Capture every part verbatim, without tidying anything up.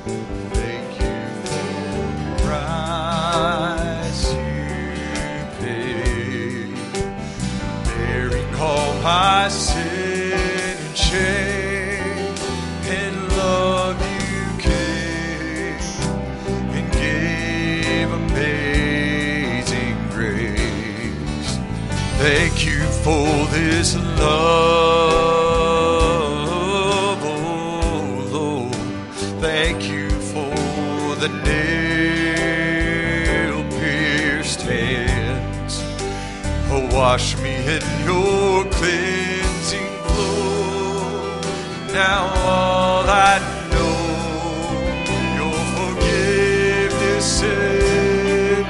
Thank you for the price you paid, bearing all my sin and shame, and love you gave, and gave amazing grace. Thank you for this love, oh Lord. Thank you for the nail-pierced hands. Oh, wash me in your cleansing flow. Now all I know, your forgiveness and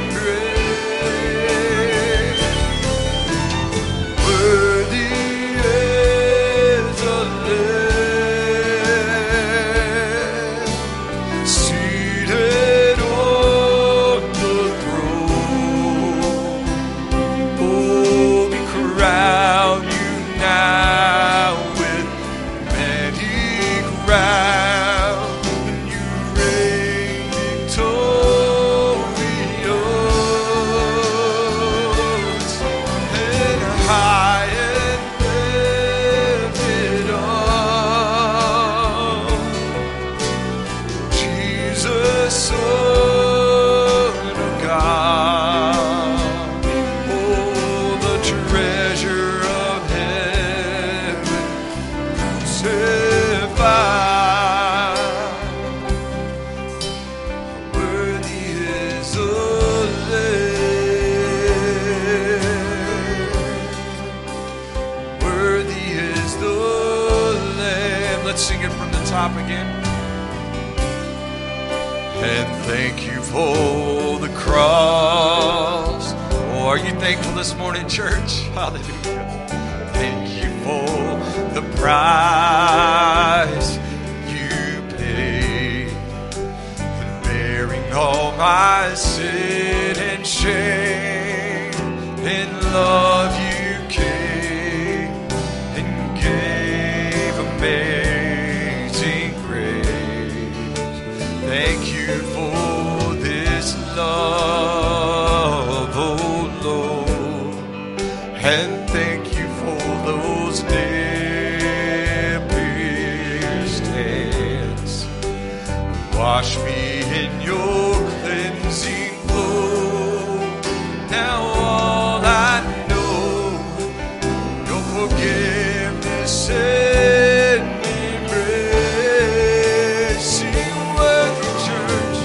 embrace. Worthy is the Lamb, seated on the throne. Oh, we crown you now with many crowns, and you reign victorious, and high and lifted up. Jesus, Son of God, oh, the treasure of heaven, crucified. Worthy is the Lamb. Worthy is the Lamb. Let's sing it from the top again. And thank you for the cross. Oh, are you thankful this morning, church? Hallelujah. Thank you for the price you paid, and bearing all my sin and shame, in love you came and gave amazing grace. Thank you for this love, oh Lord, and thank you for those nail-pierced hands. Wash me in your cleansing flow. Now all I know, your forgiveness and embrace. Sing worthy, church.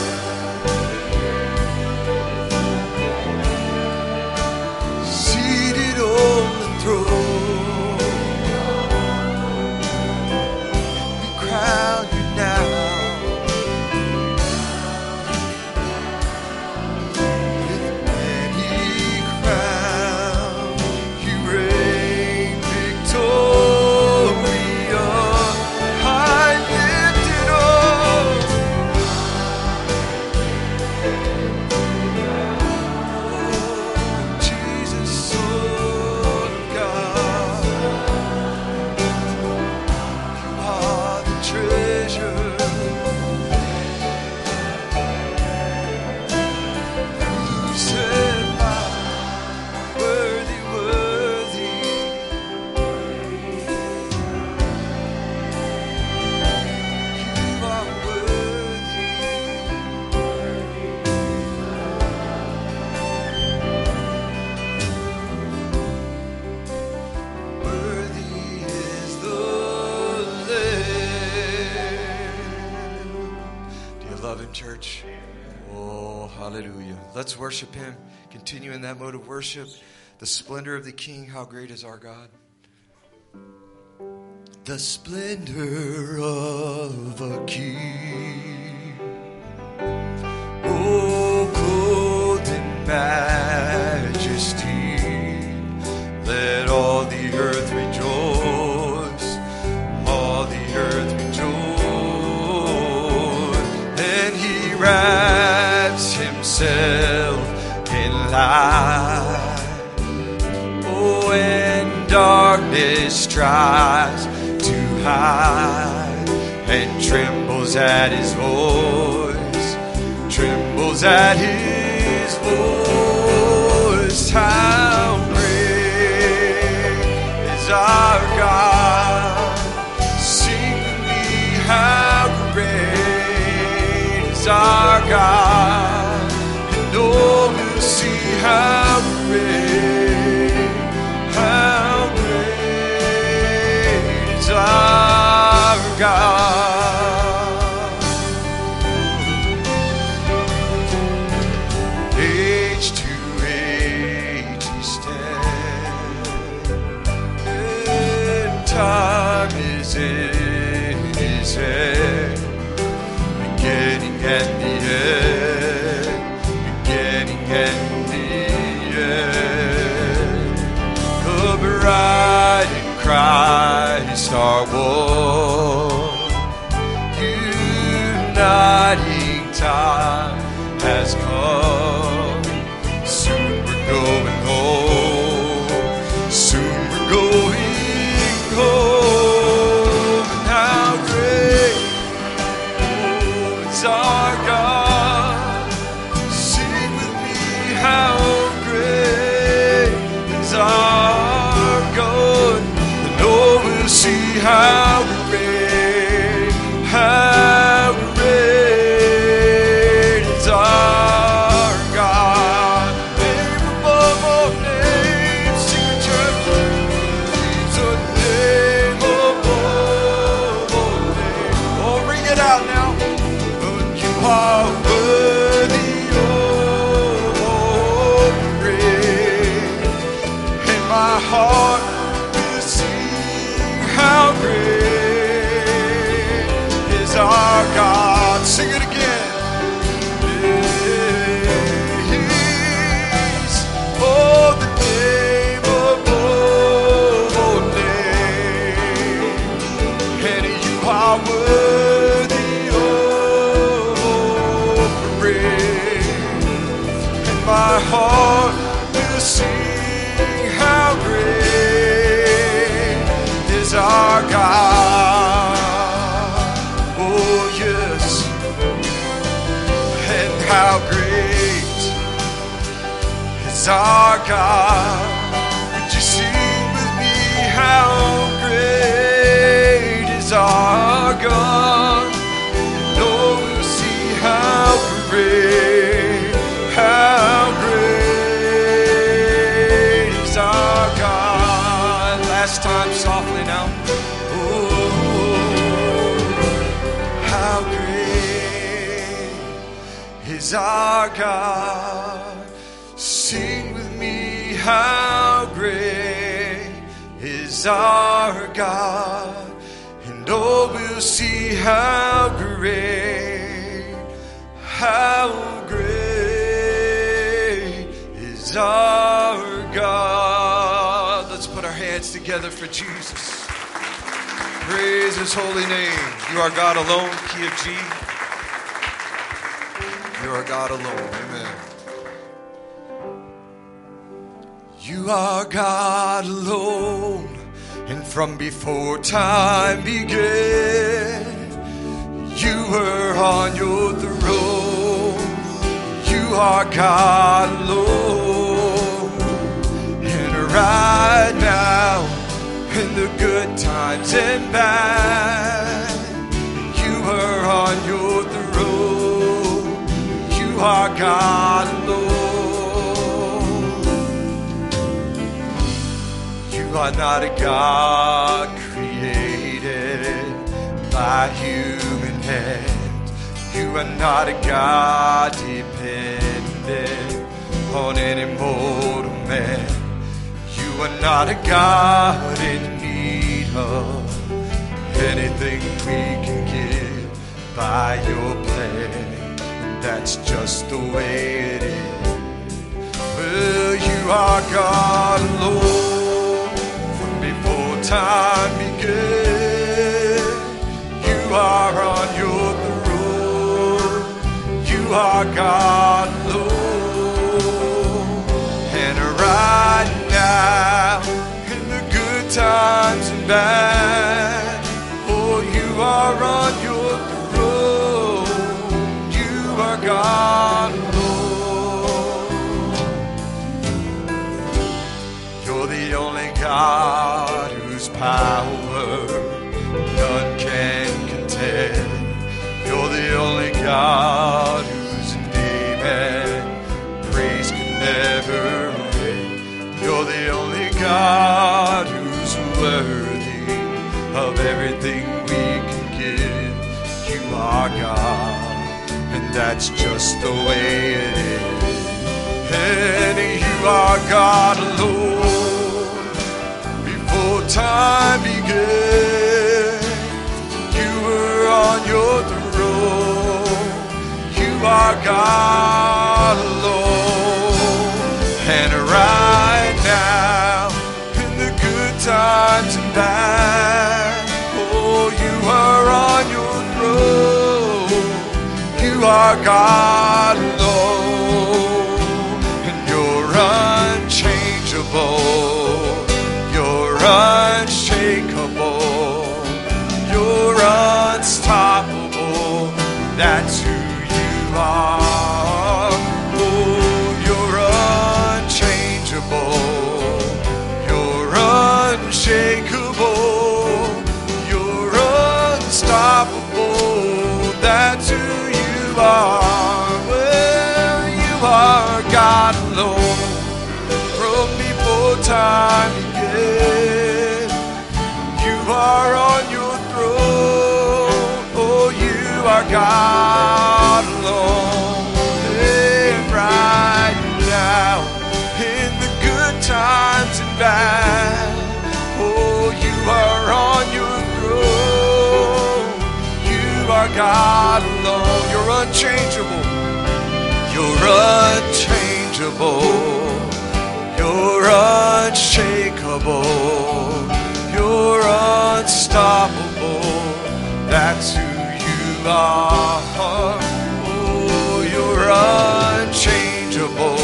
Seated on the throne, we crown you now with many crowns. You reign victorious, high lifted up. Jesus, Son of God, you are the treasure. Crucified, worthy, worthy. You are worthy. Worthy is the Lamb. Do you love him, church? Oh, hallelujah. Let's worship him. Continue in that mode of worship. The splendor of the King. How great is our God? The splendor of a king. Oh, clothed in majesty. Let all the earth rejoice. All the earth rejoice. And he wraps himself in light. Oh, when darkness tries to hide and tremble trembles at his voice, trembles at his voice. How great is our God? Sing with me, how great is our God? And oh, we'll see how great, how great is our God. Age to age he stands, and time is in his hand, beginning and the end, beginning and the end. The bride in Christ are one, uniting time has come. Soon we're going home, soon we're going home. And how great is our God? Sing with me, how great is our God? And oh, we'll see how great, how great is our God. Name above all names, sing it, church. He's a name above all names. Oh, ring it out now. But you are worthy of all praise, and my heart will sing how great is our God. Sing it again. He's oh, the name above all names, and you are worthy of all praise, and my heart will sing how great is our God. Oh yes, and how great is our God. Would you sing with me, how great is our God? And oh, we'll see how great, how great is our God. Last time, softly now. Oh, how great is our God? Sing with me, how great is our God? And oh, we'll see how great, how great is our God. Let's put our hands together for Jesus. Praise his holy name. You are God alone, key of G. You are God alone. Amen. You are God alone, and from before time began, you were on your throne. You are God alone, and right now, in the good times and bad, you are on your throne. You are God alone. You are not a God created by human hand. You are not a God dependent on any mortal man. You are not a God in need of anything we can give by your plan. That's just the way it is. Well, you are God alone from before time began. You are on your throne. You are God alone. And right now, in the good times and bad, oh, you are on your throne. God alone. You're the only God whose power none can contend. You're the only God whose name and praise can never end. You're the only God who's worthy of everything we can give. You are God, and that's just the way it is. And you are God alone. Before time began, you were on your throne. You are God alone. And right now, in the good times and bad, oh, you are on your throne. You are God alone. And you're unchangeable. You're unshakable. You're unstoppable. That's who you are. Oh, you're unchangeable. You're unshakable. You're unstoppable. That's who you are. Well, you are God alone. From before time began, you are on your throne. Oh, you are God alone. And right now, in the good times and bad, oh, you are on your throne. You are God alone. You're unchangeable. You're unchangeable. You're unshakable. You're unstoppable. That's who you are. Oh, you're unchangeable.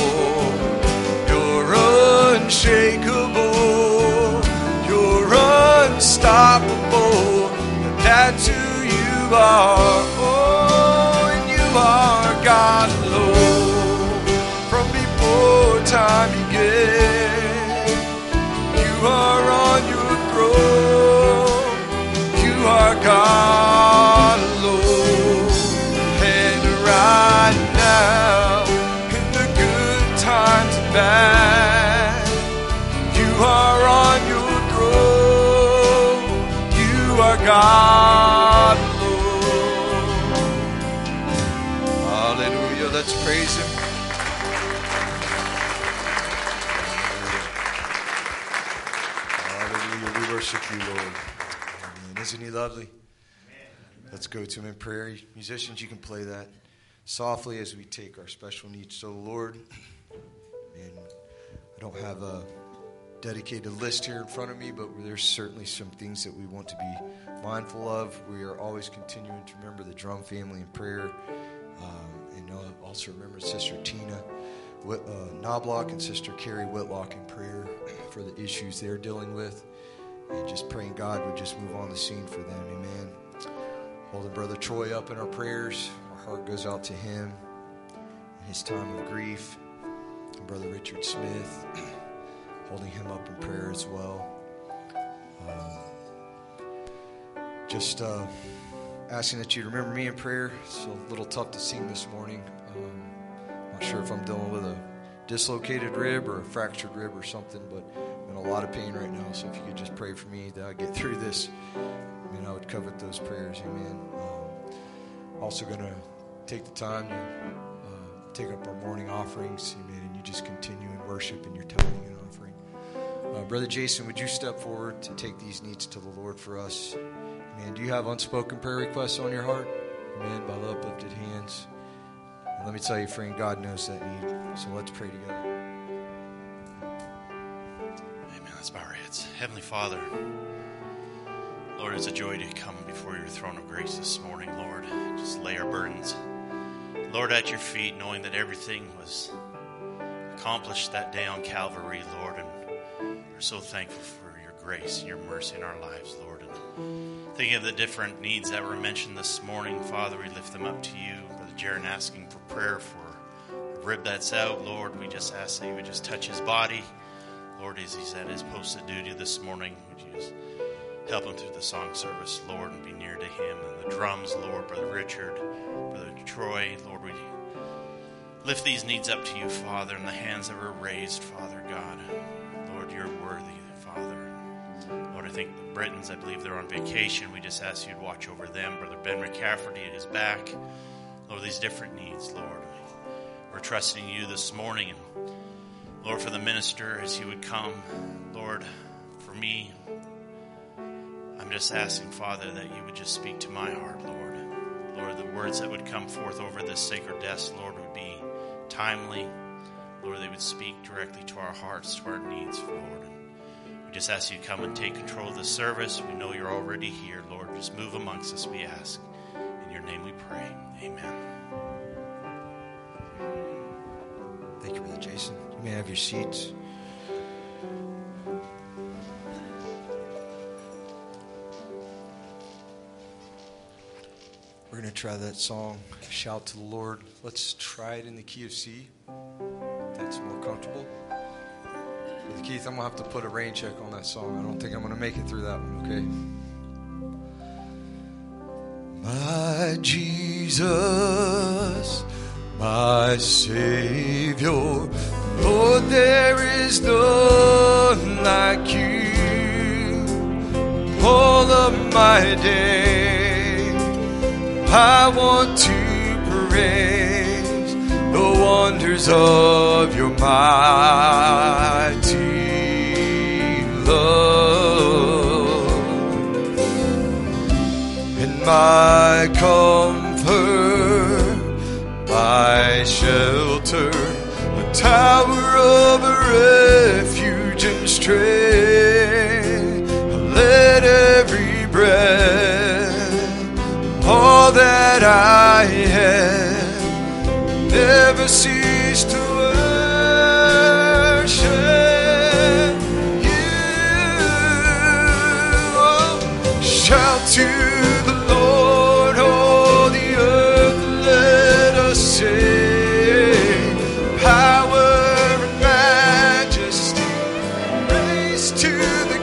You're unshakable. You're unstoppable. That's who you are. Oh, and you are God alone. From before time began, you are on your throne. You are God alone. And right now, in the good times and bad, you are on your throne. You are God alone. Hallelujah. Let's praise him. Hallelujah. We worship you, Lord. Amen. Isn't he lovely? Let's go to him in prayer. Musicians, you can play that softly as we take our special needs to the Lord. And I don't have a dedicated list here in front of me, but there's certainly some things that we want to be mindful of. We are always continuing to remember the Drum family in prayer. Um, and also remember Sister Tina Whit, uh, Knobloch and Sister Carrie Whitlock in prayer for the issues they're dealing with. And just praying God would just move on the scene for them. Amen. Holding Brother Troy up in our prayers. Our heart goes out to him in his time of grief. And Brother Richard Smith, holding him up in prayer as well. Um, just uh, asking that you remember me in prayer. It's a little tough to sing this morning. Um, not sure if I'm dealing with a dislocated rib or a fractured rib or something, but I'm in a lot of pain right now. So if you could just pray for me that I get through this, I mean, I would covet those prayers. Amen. Um, also going to take the time to uh, take up our morning offerings. Amen. And you just continue in worship and your tithing and offering. Uh, Brother Jason, would you step forward to take these needs to the Lord for us? Amen. Do you have unspoken prayer requests on your heart? Amen. By the uplifted hands. And let me tell you, friend, God knows that need. So let's pray together. Amen. Let's bow our heads. Heavenly Father, Lord, it's a joy to come before your throne of grace this morning, Lord. Just lay our burdens, Lord, at your feet, knowing that everything was accomplished that day on Calvary, Lord. And we're so thankful for your grace and your mercy in our lives, Lord. And Thinking of the different needs that were mentioned this morning, Father, we lift them up to you. Brother Jaron asking for prayer for a rib that's out. Lord, we just ask that you would just touch his body. Lord, as he's at his posted duty this morning, would you just help him through the song service, Lord, and be near to him. And the drums, Lord, Brother Richard, Brother Troy, Lord, we lift these needs up to you, Father, in the hands that were raised, Father God. Lord, you're worthy, Father. Lord, I think the Britons, I believe they're on vacation. We just ask you to watch over them. Brother Ben McCafferty is back. Lord, these different needs, Lord. We're trusting you this morning. And Lord, for the minister, as he would come, Lord, for me, I'm just asking, Father, that you would just speak to my heart, Lord. Lord, the words that would come forth over this sacred desk, Lord, would be timely. Lord, they would speak directly to our hearts, to our needs, Lord. We just ask you to come and take control of the service. We know you're already here, Lord. Just move amongst us, we ask. In your name we pray. Amen. Thank you, Brother Jason. You may have your seats. We're going to try that song, Shout to the Lord. Let's try it in the key of C. If that's more comfortable. Brother Keith, I'm going to have to put a rain check on that song. I don't think I'm going to make it through that one, okay? My Jesus, my Savior, Lord, there is none like you. All of my day, I want to praise the wonders of your mighty love. And my comfort, my shelter, a tower of refuge and strength. Let every breath, all that I have, never cease to worship you. Oh, shout to the Lord, all the earth, let us sing. Power and majesty, praise to the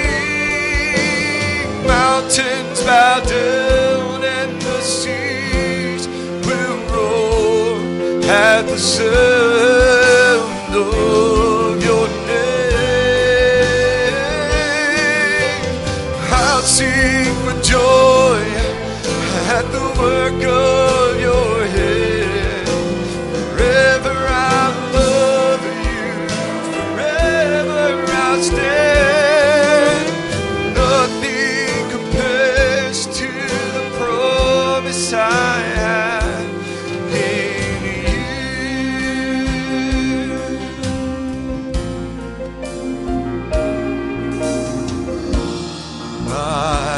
King. Mountains bow down and the seas will roar at the sound of your name. I'll sing for joy at the work of your hand. Forever I'll love you, forever I'll stand. Nothing compares to the promise I have in you. My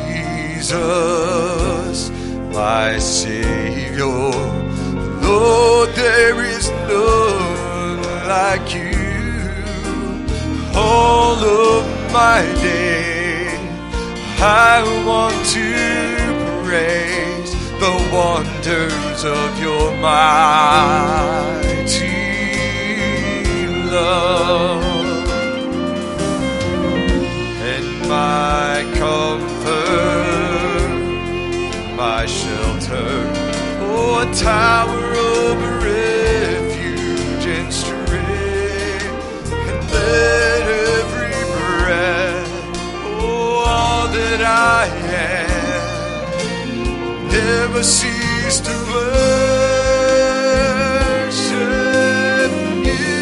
Jesus, my Savior, Lord, there is none like you. All of my day, I want to praise the wonders of your mighty love. And my comfort, my shelter, oh, a tower of refuge and strength. And let every breath, oh, all that I am, never cease to worship you.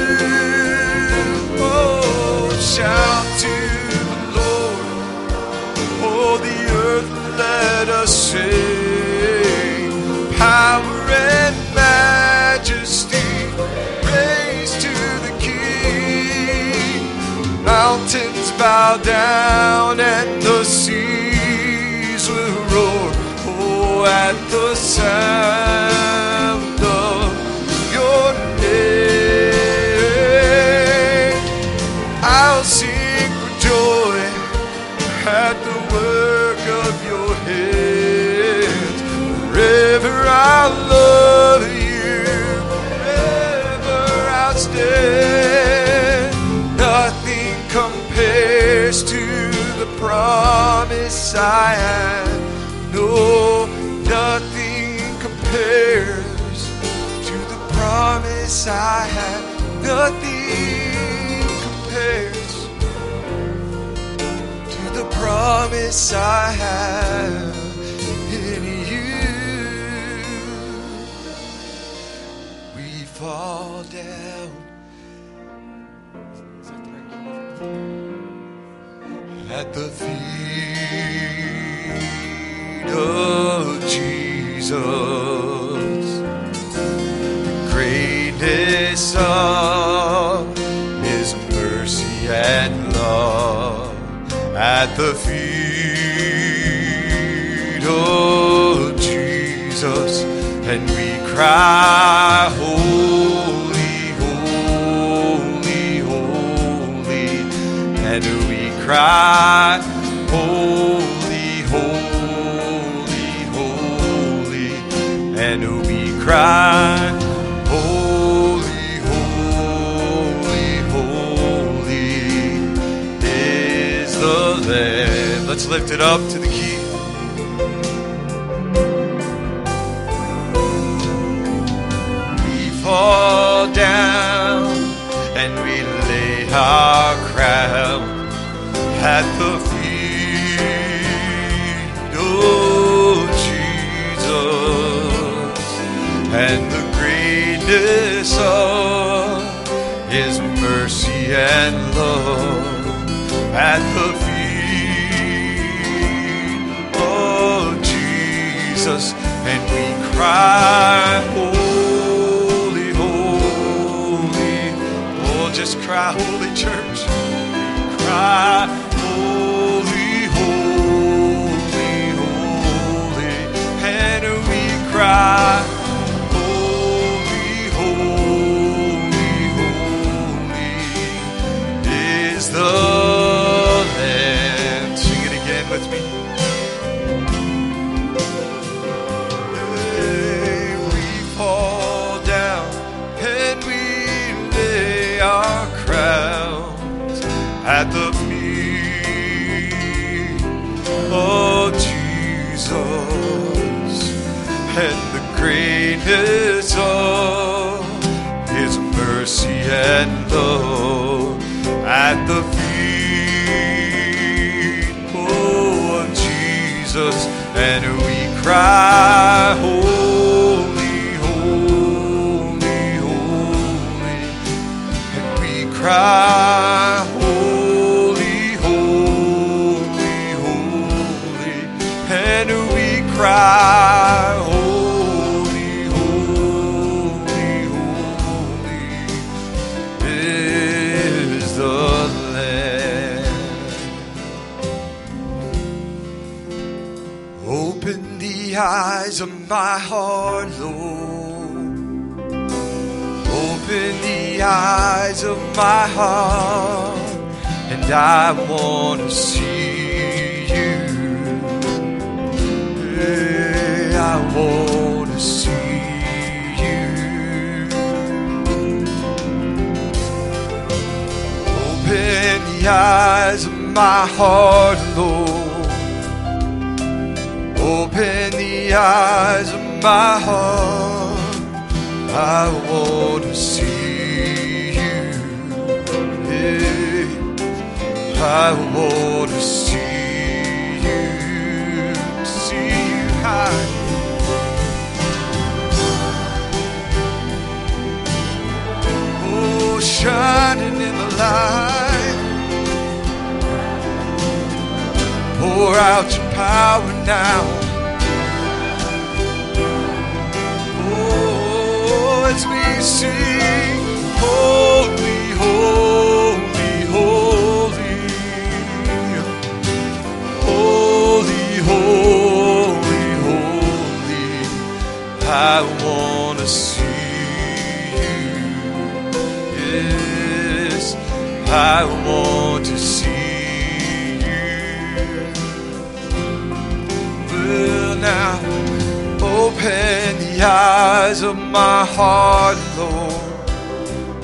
Oh, shout to the Lord, oh, the earth, let us sing. Power and majesty, praise to the King. Mountains bow down and the seas will roar, oh, at the sound of your name. I'll sing for joy at the word promise I have. No, nothing compares to the promise I have. Nothing compares to the promise I have in you. We fall down at the feet of Jesus. The greatness of His mercy and love at the feet of Jesus, and we cry, holy, holy, holy, and we cry, holy, holy, holy, and we cry, holy, holy, holy is the Lamb. Let's lift it up to the key. We fall down and we lay our crown at the feet of Jesus, and the greatness of His mercy and love at the feet of Jesus, and we cry, holy, holy, oh, just cry, holy church, cry, holy, holy, holy, and we cry, holy, holy, holy is the Lamb. Sing it again with me. Hey, we fall down and we lay our crowns at the feet of Jesus, and the greatness of His mercy and love at the feet of Jesus, and we cry, holy, holy, holy, and we cry, holy, holy, holy, and we cry, holy, holy, holy is the Lamb. Open the eyes of my heart, Lord. Open the eyes of my heart, and I want to see you. Hey, I want to see you. Open the eyes of my heart, Lord. Open the eyes of my heart. I want to see you. Yeah. I want to see you. See you high. Oh, shining in the light. Pour out your power now. As we sing, holy, holy, holy, holy, holy, holy, I want to see you. Yes, I want to see you. Well, now open the eyes of my heart, Lord.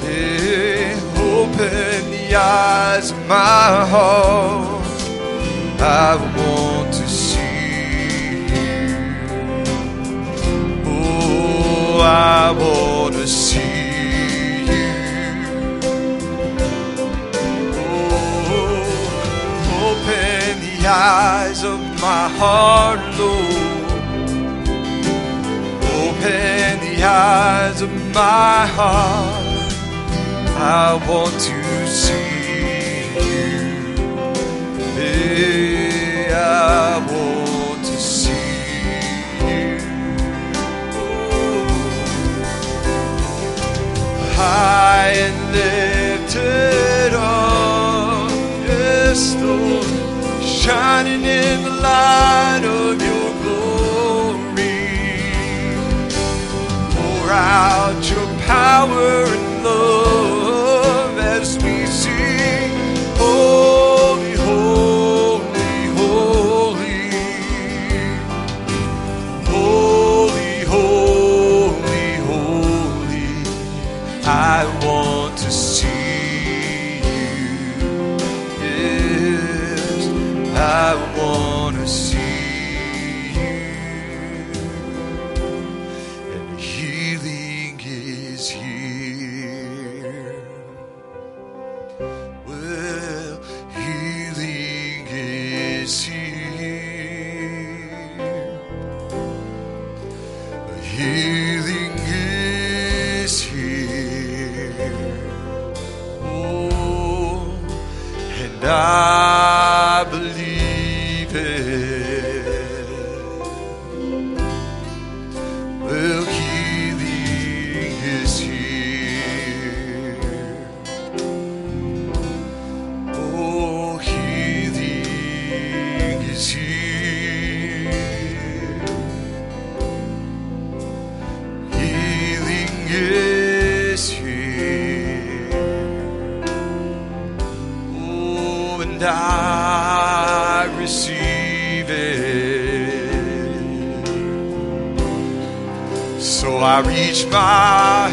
Yeah, open the eyes of my heart. I want to see you. Oh, I want to see you. Oh, open the eyes of my heart, Lord. Open the eyes of my heart. I want to see you. Hey, I want to see you. High and lifted up, yes, Lord, shining in the light of your glory. Pour out your power and love as we sing, holy, holy, holy, holy, holy, holy. I want to see you. Yes, I want to see you. And healing is here. Well, healing is here. Healing is here. Oh, and I believe it. Well, healing is here. Oh, healing is here. Healing is here. Oh, and I receive it. So I reach my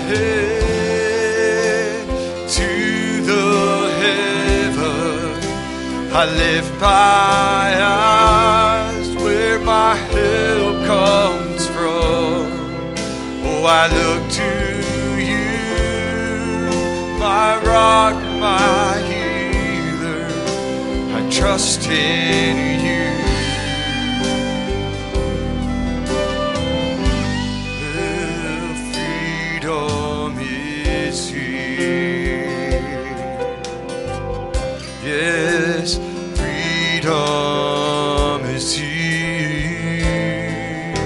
head to the heaven. I lift my eyes where my help comes from. Oh, I look to you, my rock, my healer. I trust in you. Well, freedom is here. Yes, freedom is here.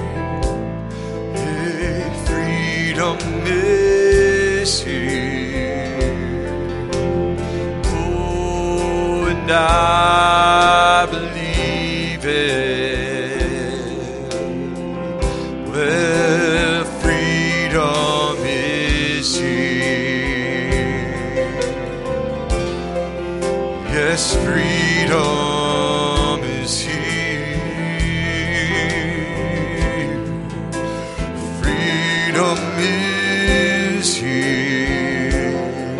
Hey, freedom is here. Oh, and I believe it. Well, freedom is here. Yes, freedom is here. Freedom is here.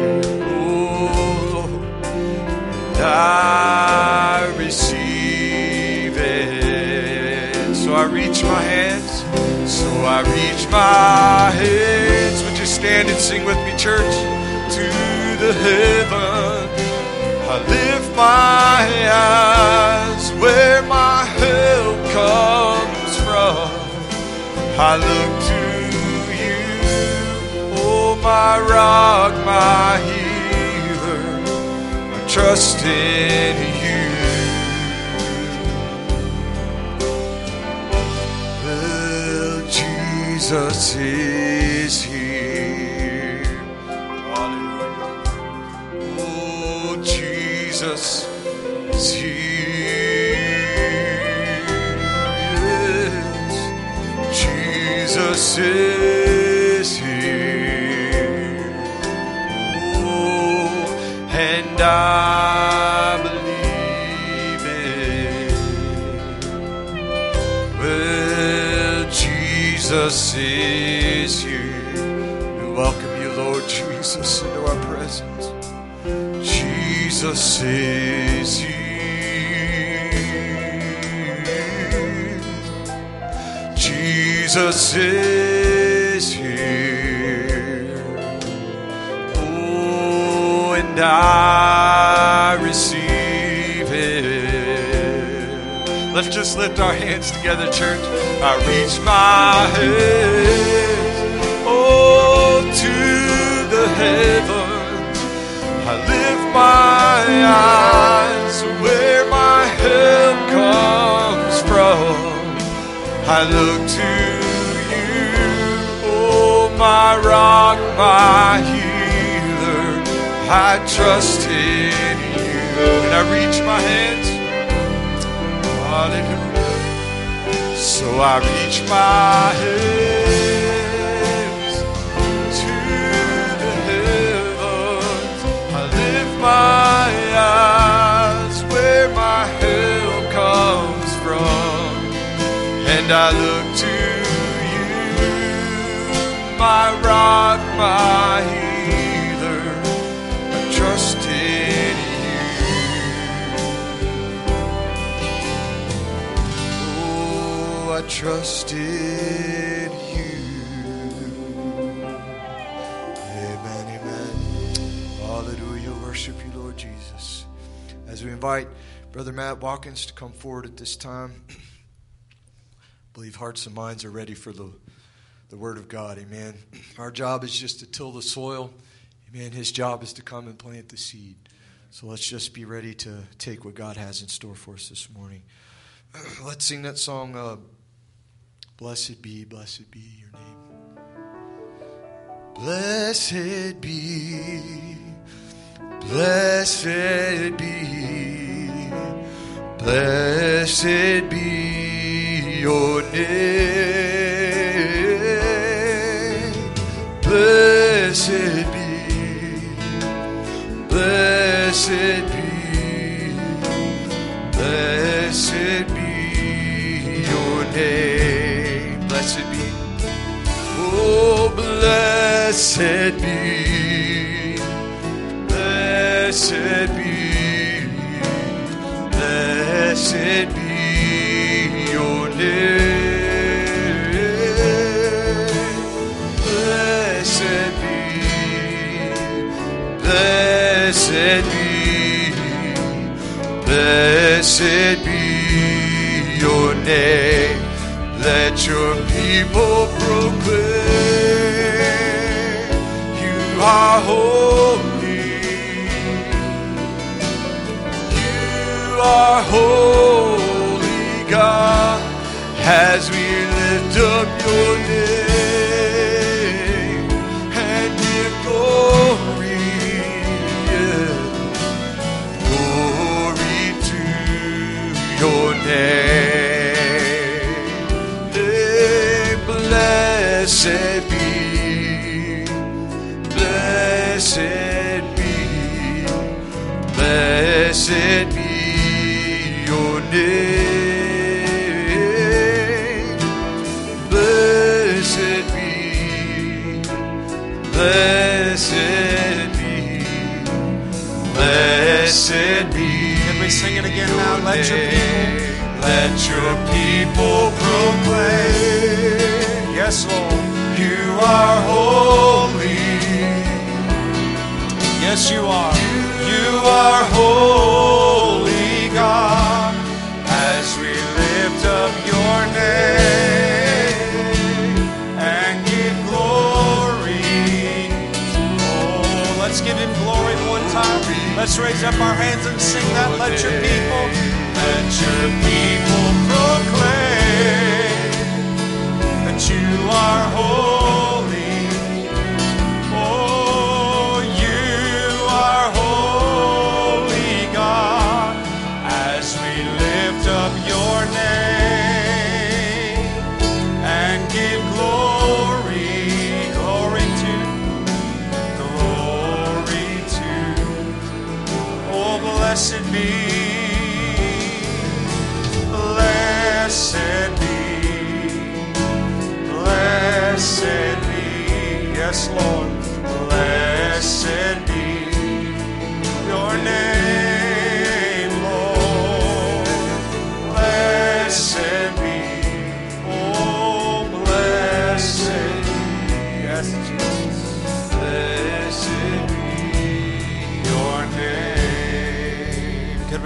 Oh, and I receive it. So I reach my hands. So I reach my hands. Would you stand and sing with me, church? To the heaven. I lift my eyes where my help comes from. I look to you, oh, my rock, my healer. I trust in you. Well, Jesus is here. Hallelujah. Oh, Jesus is here. Yes, Jesus is here. Oh, and I believe it. Well, Jesus is here. We welcome you, Lord Jesus, into our presence. Jesus is here. Jesus is here. Oh, and I receive it. Let's just lift our hands together, church. I reach my hands, oh, to the heavens. I lift my eyes where my help comes from. I look to you, oh, my rock, my healer. I trust in you. And I reach my hands, hallelujah. So I reach my hands to the heavens. I lift my eyes where my help comes from. And I look to you, my rock, my healer. I trust in you. Oh, I trust in you. Amen, amen. Hallelujah. Worship you, Lord Jesus. As we invite Brother Matt Watkins to come forward at this time, I believe hearts and minds are ready for the, the Word of God. Amen. Our job is just to till the soil. Amen. His job is to come and plant the seed. So let's just be ready to take what God has in store for us this morning. Let's sing that song, uh, Blessed Be, Blessed Be Your Name. Blessed be, blessed be, blessed be your name. Blessed be, blessed be, blessed be your name. Blessed be, oh, blessed be, blessed be, blessed be your name. Blessed be, blessed be, blessed be your name. Let your people proclaim you are holy. You are holy, God, as we lift up your name and give glory, yeah, glory to your name. Hey, blessed be, blessed be, blessed be your name. Blessed be, blessed be, blessed be. Can we sing it again now? Let your people, let your people proclaim. yes, Lord. You are holy. Yes, you are. You are holy, God, as we lift up your name and give glory. Oh, let's give him glory one time. Let's raise up our hands and sing that. Let your people, let your people proclaim that you are holy. Oh, you are holy, God, as we lift up your name and give glory, glory to, glory to. Oh, blessed be, blessed be, blessed be, yes, Lord, blessed be your name, Lord, blessed be, oh, blessed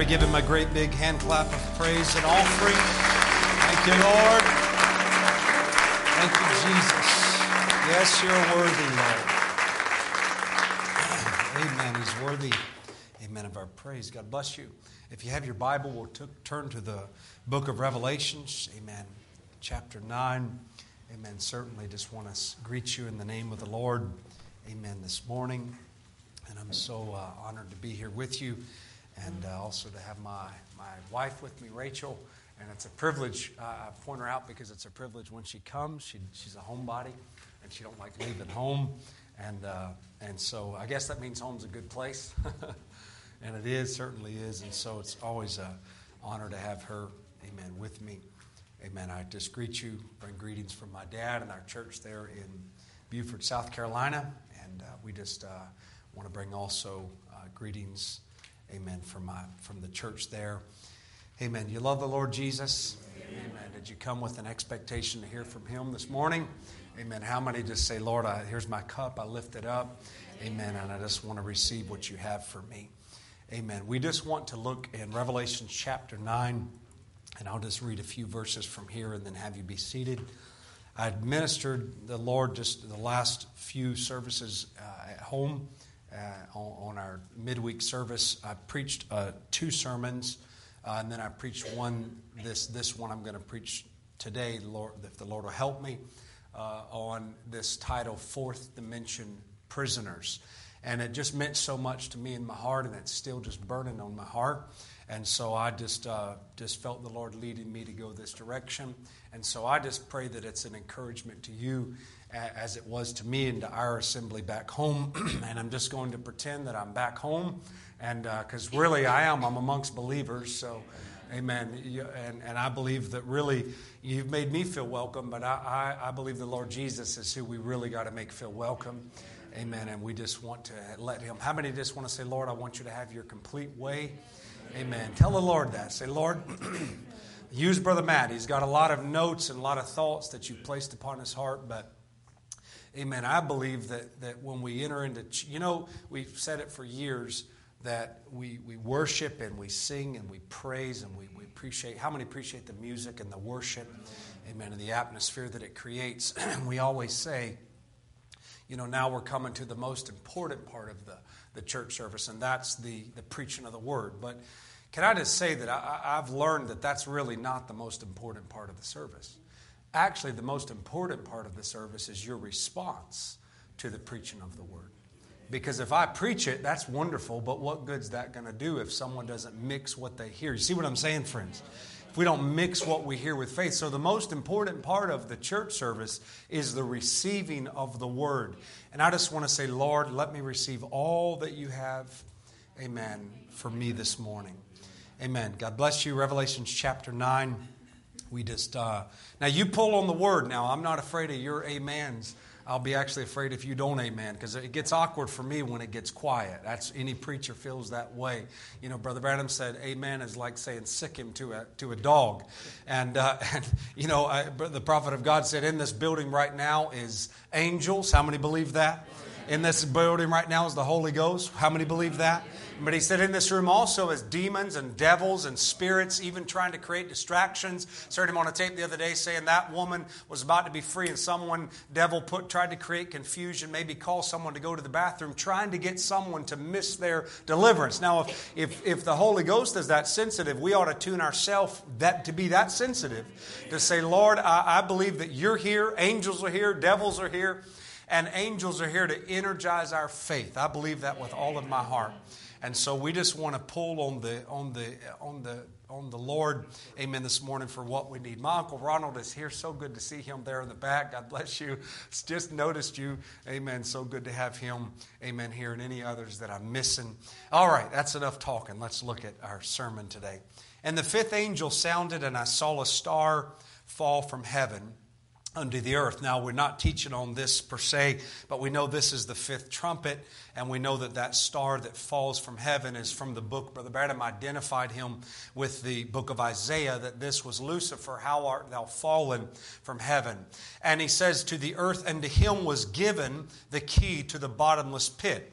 Somebody give him a great big hand clap of praise and offering. Thank you, Lord. Thank you, Jesus. Yes, you're worthy, Lord. Amen. He's worthy. Amen. Of our praise. God bless you. If you have your Bible, we'll t- turn to the book of Revelations. Amen. Chapter nine. Amen. Certainly just want to greet you in the name of the Lord. Amen. This morning. And I'm so uh, honored to be here with you. And uh, also to have my, my wife with me, Rachel. And it's a privilege. Uh, I point her out because it's a privilege when she comes. She, she's a homebody, and she don't like leaving home. And uh, and so I guess that means home's a good place. And it is, certainly is. And so it's always an honor to have her, amen, with me. Amen. I just greet you, bring greetings from my dad and our church there in Beaufort, South Carolina. And uh, we just uh, want to bring also uh, greetings, amen, from my from the church there. Amen. You love the Lord Jesus? Amen. Amen. Did you come with an expectation to hear from Him this morning? Amen. How many just say, Lord, I, here's my cup, I lift it up. Amen. And I just want to receive what you have for me. Amen. We just want to look in Revelation chapter nine, and I'll just read a few verses from here and then have you be seated. I administered the Lord just the last few services uh, at home uh, on, on our midweek service. I preached uh, two sermons, uh, and then I preached one, this this one I'm going to preach today, Lord, if the Lord will help me, uh, on this title, Fourth Dimension Prisoners. And it just meant so much to me in my heart, and it's still just burning on my heart. And so I just uh, just felt the Lord leading me to go this direction. And so I just pray that it's an encouragement to you as it was to me and to our assembly back home. And I'm just going to pretend that I'm back home, and because uh, really I am. I'm amongst believers, so amen. And, and I believe that really you've made me feel welcome, but I, I, I believe the Lord Jesus is who we really got to make feel welcome. Amen. And we just want to let Him. How many just want to say, Lord, I want you to have your complete way? Amen. Tell the Lord that. Say, Lord, use Brother Matt. He's got a lot of notes and a lot of thoughts that you've placed upon his heart. But, amen, I believe that, that when we enter into, you know, we've said it for years, that we, we worship and we sing and we praise and we, we appreciate. How many appreciate the music and the worship? Amen. And the atmosphere that it creates. We always say, you know, now we're coming to the most important part of the, the church service, and that's the, the preaching of the Word. But can I just say that I, I've learned that that's really not the most important part of the service. Actually, the most important part of the service is your response to the preaching of the Word. Because if I preach it, that's wonderful, but what good's that going to do if someone doesn't mix what they hear? You see what I'm saying, friends? If we don't mix what we hear with faith. So the most important part of the church service is the receiving of the Word. And I just want to say, Lord, let me receive all that you have, amen, for me this morning. Amen. God bless you. Revelation chapter nine. We just, uh, now you pull on the Word. Now, I'm not afraid of your amens. I'll be actually afraid if you don't amen, because it gets awkward for me when it gets quiet. That's any preacher feels that way. You know, Brother Branham said, amen is like saying sick him to a to a dog. And, uh, and you know, I, the prophet of God said, in this building right now is angels. How many believe that? In this building right now is the Holy Ghost. How many believe that? But he said in this room also is demons and devils and spirits, even trying to create distractions. Heard him on a tape the other day saying that woman was about to be free, and someone, devil, put tried to create confusion, maybe call someone to go to the bathroom, trying to get someone to miss their deliverance. Now, if if, if the Holy Ghost is that sensitive, we ought to tune ourselves that to be that sensitive, to say, Lord, I, I believe that you're here, angels are here, devils are here, and angels are here to energize our faith. I believe that with all of my heart. And so we just want to pull on the on the on the on the Lord, amen, this morning for what we need. My Uncle Ronald is here. So good to see him there in the back. God bless you. Just noticed you. Amen. So good to have him, amen, here, and any others that I'm missing. All right, that's enough talking. Let's look at our sermon today. And the fifth angel sounded, and I saw a star fall from heaven unto the earth. Now, we're not teaching on this per se, but we know this is the fifth trumpet, and we know that that star that falls from heaven is from the book. Brother Branham identified him with the book of Isaiah, that this was Lucifer, how art thou fallen from heaven. And he says, to the earth and to him was given the key to the bottomless pit.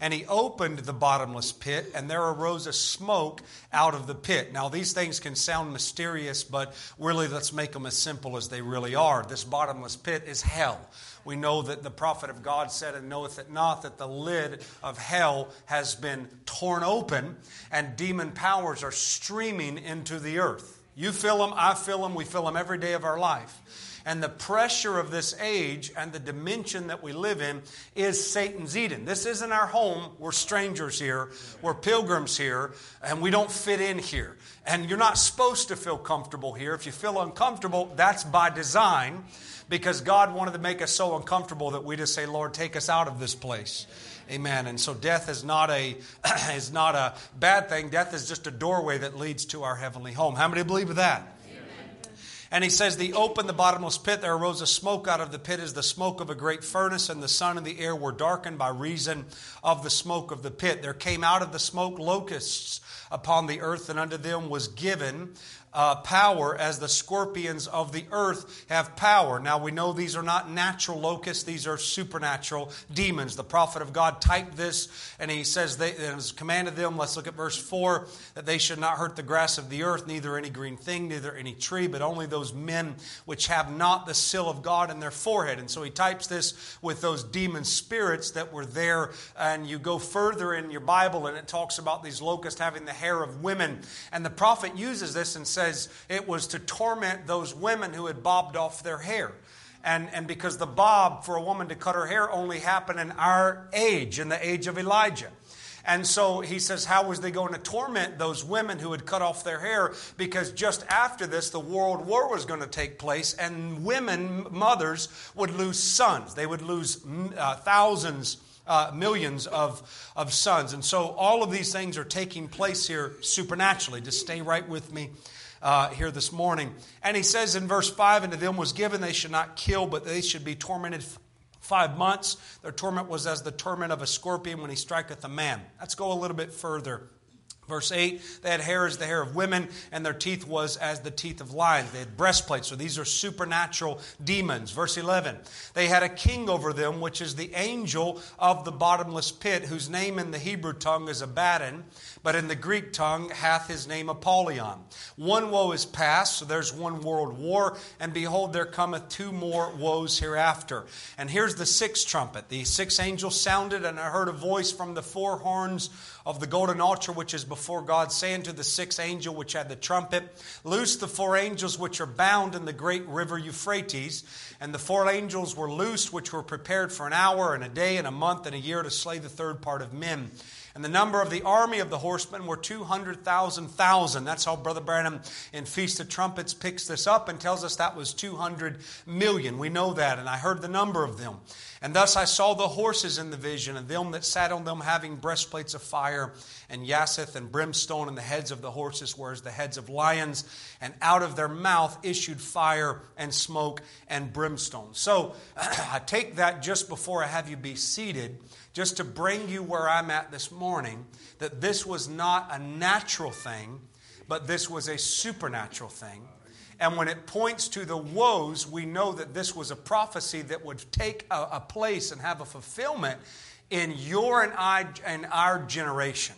And he opened the bottomless pit, and there arose a smoke out of the pit. Now, these things can sound mysterious, but really let's make them as simple as they really are. This bottomless pit is hell. We know that the prophet of God said, and knoweth it not, that the lid of hell has been torn open, and demon powers are streaming into the earth. You feel them, I feel them, we feel them every day of our life. And the pressure of this age and the dimension that we live in is Satan's Eden. This isn't our home. We're strangers here. We're pilgrims here. And we don't fit in here. And you're not supposed to feel comfortable here. If you feel uncomfortable, that's by design. Because God wanted to make us so uncomfortable that we just say, Lord, take us out of this place. Amen. And so death is not a is not a bad thing. Death is just a doorway that leads to our heavenly home. How many believe that? And he says, "They opened the bottomless pit. There arose a smoke out of the pit as the smoke of a great furnace, and the sun and the air were darkened by reason of the smoke of the pit. There came out of the smoke locusts upon the earth, and unto them was given uh, power as the scorpions of the earth have power." Now we know these are not natural locusts. These are supernatural demons. The prophet of God typed this, and he says, they, it was commanded them, let's look at verse four, that they should not hurt the grass of the earth, neither any green thing, neither any tree, but only those men which have not the seal of God in their forehead. And so he types this with those demon spirits that were there. And you go further in your Bible, and it talks about these locusts having the hair of women. And the prophet uses this and says it was to torment those women who had bobbed off their hair. And, and because the bob for a woman to cut her hair only happened in our age, in the age of Elijah. And so he says, how was they going to torment those women who had cut off their hair? Because just after this, the world war was going to take place, and women, mothers, would lose sons. They would lose uh, thousands, uh, millions of, of sons. And so all of these things are taking place here supernaturally. Just stay right with me uh, here this morning. And he says in verse five, "And to them was given, they should not kill, but they should be tormented five months. Their torment was as the torment of a scorpion when he striketh a man." Let's go a little bit further. Verse eight, "They had hair as the hair of women, and their teeth was as the teeth of lions." They had breastplates. So these are supernatural demons. Verse eleven, "They had a king over them, which is the angel of the bottomless pit, whose name in the Hebrew tongue is Abaddon, but in the Greek tongue hath his name Apollyon. One woe is past," so there's one world war, "and behold, there cometh two more woes hereafter." And here's the sixth trumpet. The sixth angel sounded, and I heard a voice from the four horns of the golden altar which is before God, saying to the sixth angel which had the trumpet, "Loose the four angels which are bound in the great river Euphrates." And the four angels were loosed, which were prepared for an hour and a day and a month and a year to slay the third part of men. And the number of the army of the horsemen were two hundred thousand thousand. That's how Brother Branham in Feast of Trumpets picks this up and tells us that was two hundred million. We know that, and I heard the number of them. "And thus I saw the horses in the vision, and them that sat on them having breastplates of fire, and jacinth and brimstone, and the heads of the horses were as the heads of lions, and out of their mouth issued fire and smoke and brimstone." So I take that just before I have you be seated, just to bring you where I'm at this morning, that this was not a natural thing, but this was a supernatural thing. And when it points to the woes, we know that this was a prophecy that would take a, a place and have a fulfillment in your and I and our generation.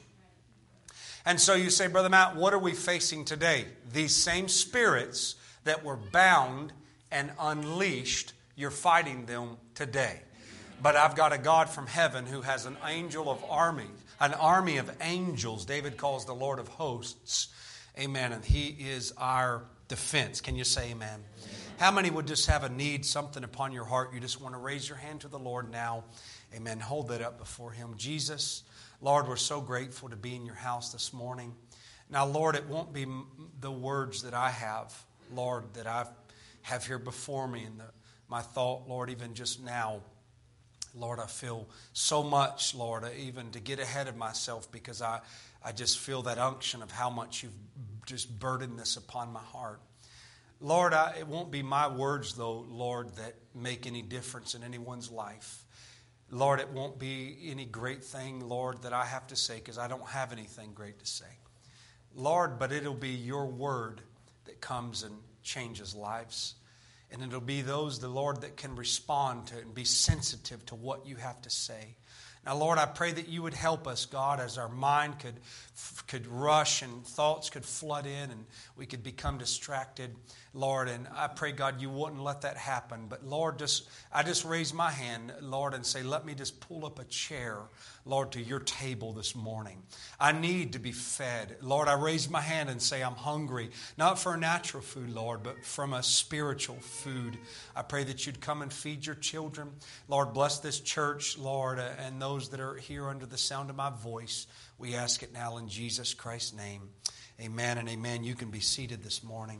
And so you say, "Brother Matt, what are we facing today?" These same spirits that were bound and unleashed, you're fighting them today. But I've got a God from heaven who has an angel of army, an army of angels. David calls the Lord of hosts. Amen. And he is our defense. Can you say amen? Amen? How many would just have a need, something upon your heart? You just want to raise your hand to the Lord now. Amen. Hold that up before him. Jesus, Lord, we're so grateful to be in your house this morning. Now, Lord, it won't be the words that I have, Lord, that I have here before me, and the, my thought, Lord, even just now. Lord, I feel so much, Lord, even to get ahead of myself, because I, I just feel that unction of how much you've just burdened this upon my heart. Lord, I, it won't be my words, though, Lord, that make any difference in anyone's life. Lord, it won't be any great thing, Lord, that I have to say, because I don't have anything great to say. Lord, but it'll be your word that comes and changes lives. And it'll be those, the Lord, that can respond to it and be sensitive to what you have to say. Now, Lord, I pray that you would help us, God, as our mind could, could rush and thoughts could flood in and we could become distracted, Lord. And I pray, God, you wouldn't let that happen. But, Lord, just I just raise my hand, Lord, and say, let me just pull up a chair, Lord, to your table this morning. I need to be fed. Lord, I raise my hand and say I'm hungry, not for natural food, Lord, but from a spiritual food. I pray that you'd come and feed your children. Lord, bless this church, Lord, and those that are here under the sound of my voice. We ask it now in Jesus Christ's name. Amen and amen. You can be seated this morning.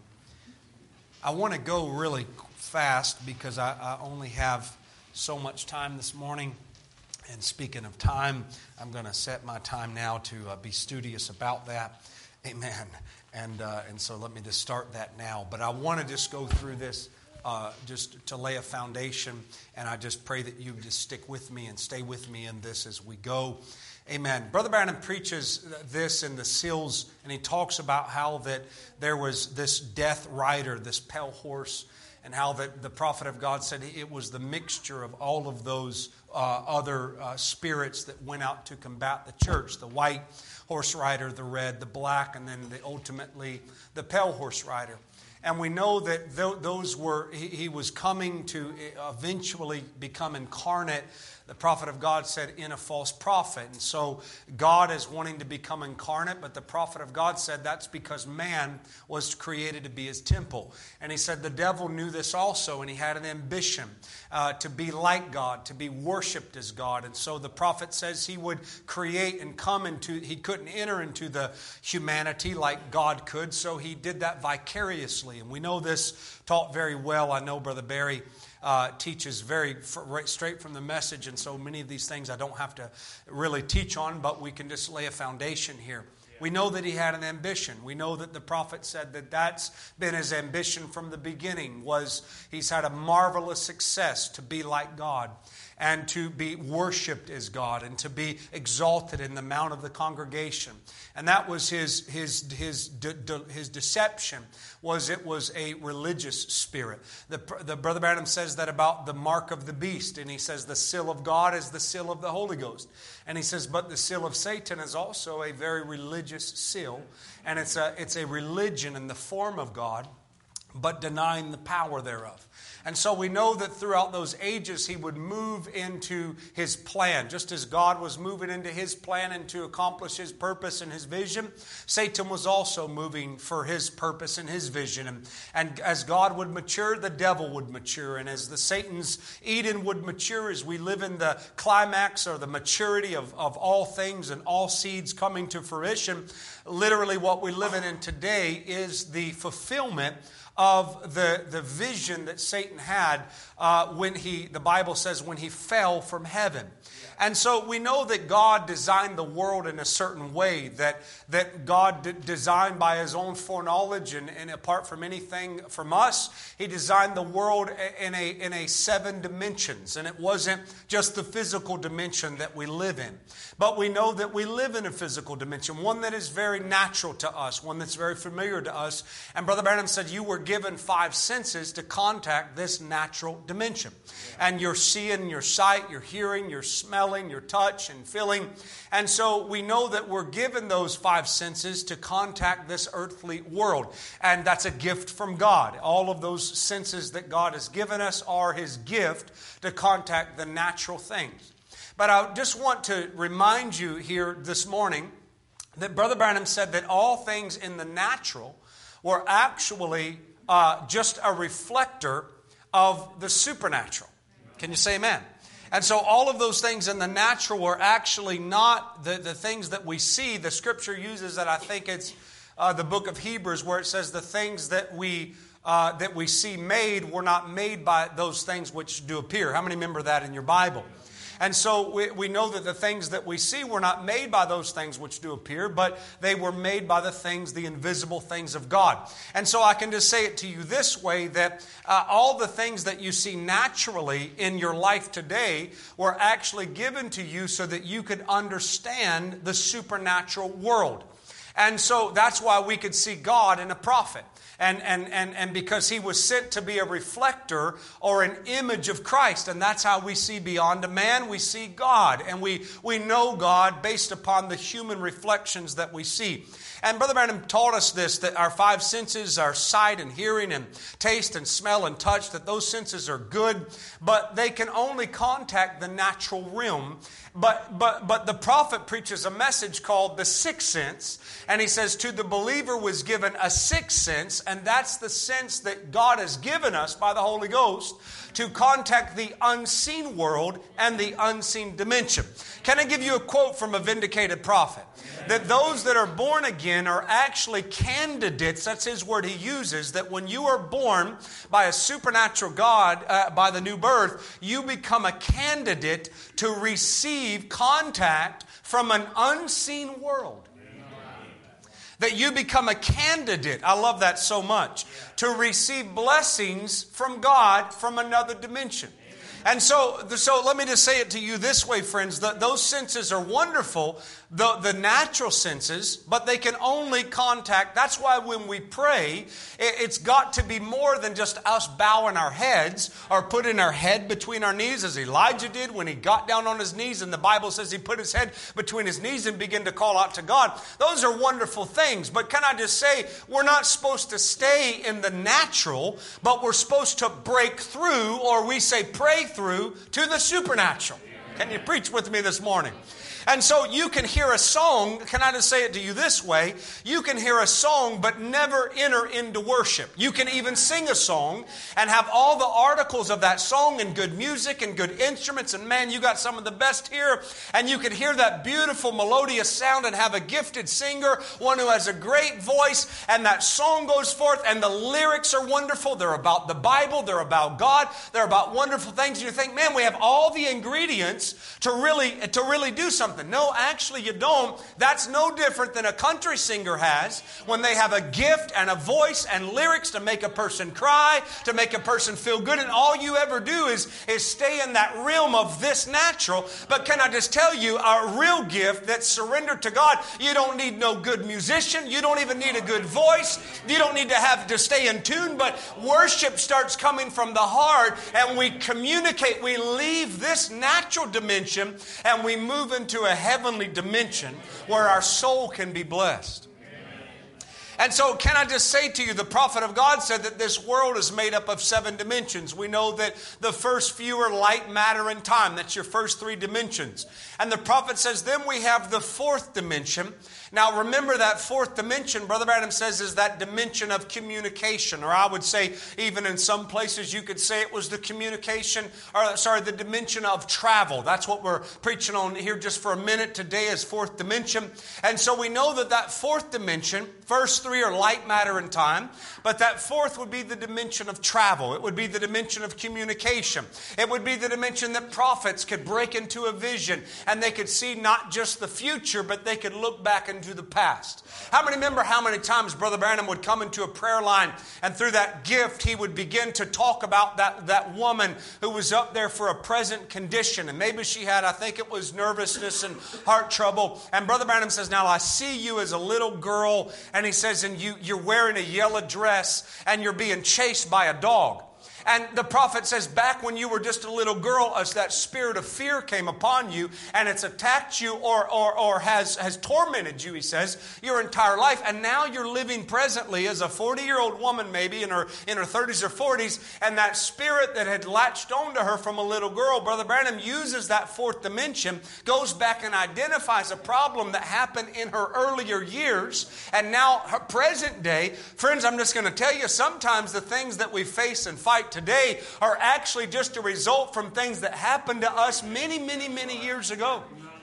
I want to go really fast because I, I only have so much time this morning. And speaking of time, I'm going to set my time now to uh, be studious about that. Amen. And uh, and so let me just start that now. But I want to just go through this uh, just to lay a foundation. And I just pray that you just stick with me and stay with me in this as we go. Amen. Brother Branham preaches this in the seals, and he talks about how that there was this death rider, this pale horse, and how that the prophet of God said it was the mixture of all of those uh, other uh, spirits that went out to combat the church. The white horse rider, the red, the black, and then the, ultimately the pale horse rider. And we know that th- those were, he, he was coming to eventually become incarnate. The prophet of God said, in a false prophet. And so God is wanting to become incarnate, but the prophet of God said that's because man was created to be his temple. And he said the devil knew this also, and he had an ambition uh, to be like God, to be worshipped as God. And so the prophet says he would create and come into, he couldn't enter into the humanity like God could, so he did that vicariously. And we know this taught very well. I know Brother Barry Uh, teaches very right, straight from the message, and so many of these things I don't have to really teach on, but we can just lay a foundation here. Yeah. We know that he had an ambition. We know that the prophet said that that's been his ambition from the beginning, was he's had a marvelous success to be like God and to be worshipped as God and to be exalted in the mount of the congregation. And that was his his his de, de, his deception, was it was a religious spirit. The, the Brother Branham says that about the mark of the beast, and he says the seal of God is the seal of the Holy Ghost. And he says, but the seal of Satan is also a very religious seal, and it's a it's a religion in the form of God, but denying the power thereof. And so we know that throughout those ages he would move into his plan. Just as God was moving into his plan and to accomplish his purpose and his vision, Satan was also moving for his purpose and his vision. And, and as God would mature, the devil would mature. And as the Satan's Eden would mature, as we live in the climax or the maturity of, of all things and all seeds coming to fruition, literally what we're living in today is the fulfillment of the, the vision that Satan had uh, when he, the Bible says, when he fell from heaven. And so we know that God designed the world in a certain way, that, that God d- designed by his own foreknowledge, and, and apart from anything from us, he designed the world in a, in a seven dimensions. And it wasn't just the physical dimension that we live in. But we know that we live in a physical dimension, one that is very natural to us, one that's very familiar to us. And Brother Branham said you were given five senses to contact this natural dimension. And you're seeing, your sight, your hearing, your smelling, your touch and feeling. And so we know that we're given those five senses to contact this earthly world. And that's a gift from God. All of those senses that God has given us are his gift to contact the natural things. But I just want to remind you here this morning that Brother Branham said that all things in the natural were actually uh, just a reflector of the supernatural. Can you say amen? And so all of those things in the natural were actually not the, the things that we see. The scripture uses that, I think it's uh, the book of Hebrews, where it says the things that we uh, that we see made were not made by those things which do appear. How many remember that in your Bible? And so we, we know that the things that we see were not made by those things which do appear, but they were made by the things, the invisible things of God. And so I can just say it to you this way, that uh, all the things that you see naturally in your life today were actually given to you so that you could understand the supernatural world. And so that's why we could see God in a prophet. And, and, and, and because he was sent to be a reflector or an image of Christ. And that's how we see beyond a man, we see God. And we, we know God based upon the human reflections that we see. And Brother Branham taught us this, that our five senses, our sight and hearing and taste and smell and touch, that those senses are good, but they can only contact the natural realm. But, but, but the prophet preaches a message called the sixth sense. And he says, to the believer was given a sixth sense, and that's the sense that God has given us by the Holy Ghost to contact the unseen world and the unseen dimension. Can I give you a quote from a vindicated prophet? That those that are born again are actually candidates, that's his word he uses, that when you are born by a supernatural God, uh, by the new birth, you become a candidate to receive contact from an unseen world. That you become a candidate, I love that so much, to receive blessings from God from another dimension. And so, so let me just say it to you this way, friends. The, those senses are wonderful, the, the natural senses, but they can only contact. That's why when we pray, it, it's got to be more than just us bowing our heads or putting our head between our knees, as Elijah did when he got down on his knees. And the Bible says he put his head between his knees and began to call out to God. Those are wonderful things. But can I just say, we're not supposed to stay in the natural, but we're supposed to break through, or we say pray through to the supernatural. Can you preach with me this morning? And so you can hear a song, can I just say it to you this way? You can hear a song but never enter into worship. You can even sing a song and have all the articles of that song and good music and good instruments. And man, you got some of the best here. And you can hear that beautiful melodious sound and have a gifted singer, one who has a great voice. And that song goes forth and the lyrics are wonderful. They're about the Bible. They're about God. They're about wonderful things. And you think, man, we have all the ingredients to really, to really do something. No, actually you don't. That's no different than a country singer has when they have a gift and a voice and lyrics to make a person cry, to make a person feel good. And all you ever do is, is stay in that realm of this natural. But can I just tell you, a real gift that's surrendered to God, you don't need no good musician. You don't even need a good voice. You don't need to have to stay in tune. But worship starts coming from the heart and we communicate. We leave this natural dimension and we move into a heavenly dimension where our soul can be blessed. And so can I just say to you, the prophet of God said that this world is made up of seven dimensions. We know that the first few are light, matter, and time. That's your first three dimensions. And the prophet says, then we have the fourth dimension. Now remember that fourth dimension, Brother Branham says, is that dimension of communication. Or I would say, even in some places you could say it was the communication, or sorry, the dimension of travel. That's what we're preaching on here just for a minute today is fourth dimension. And so we know that that fourth dimension, first three are light, matter, and time. But that fourth would be the dimension of travel. It would be the dimension of communication. It would be the dimension that prophets could break into a vision and they could see not just the future, but they could look back into the past. How many remember how many times Brother Branham would come into a prayer line and through that gift he would begin to talk about that, that woman who was up there for a present condition. And maybe she had, I think it was nervousness and heart trouble. And Brother Branham says, now I see you as a little girl. And he says, and you, you're wearing a yellow dress and you're being chased by a dog. And the prophet says, back when you were just a little girl, as that spirit of fear came upon you and it's attacked you or, or, or has, has tormented you, he says, your entire life. And now you're living presently as a forty-year-old woman maybe in her, in her thirties or forties. And that spirit that had latched onto her from a little girl, Brother Branham uses that fourth dimension, goes back and identifies a problem that happened in her earlier years. And now her present day, friends, I'm just going to tell you, sometimes the things that we face and fight today are actually just a result from things that happened to us many, many, many years ago.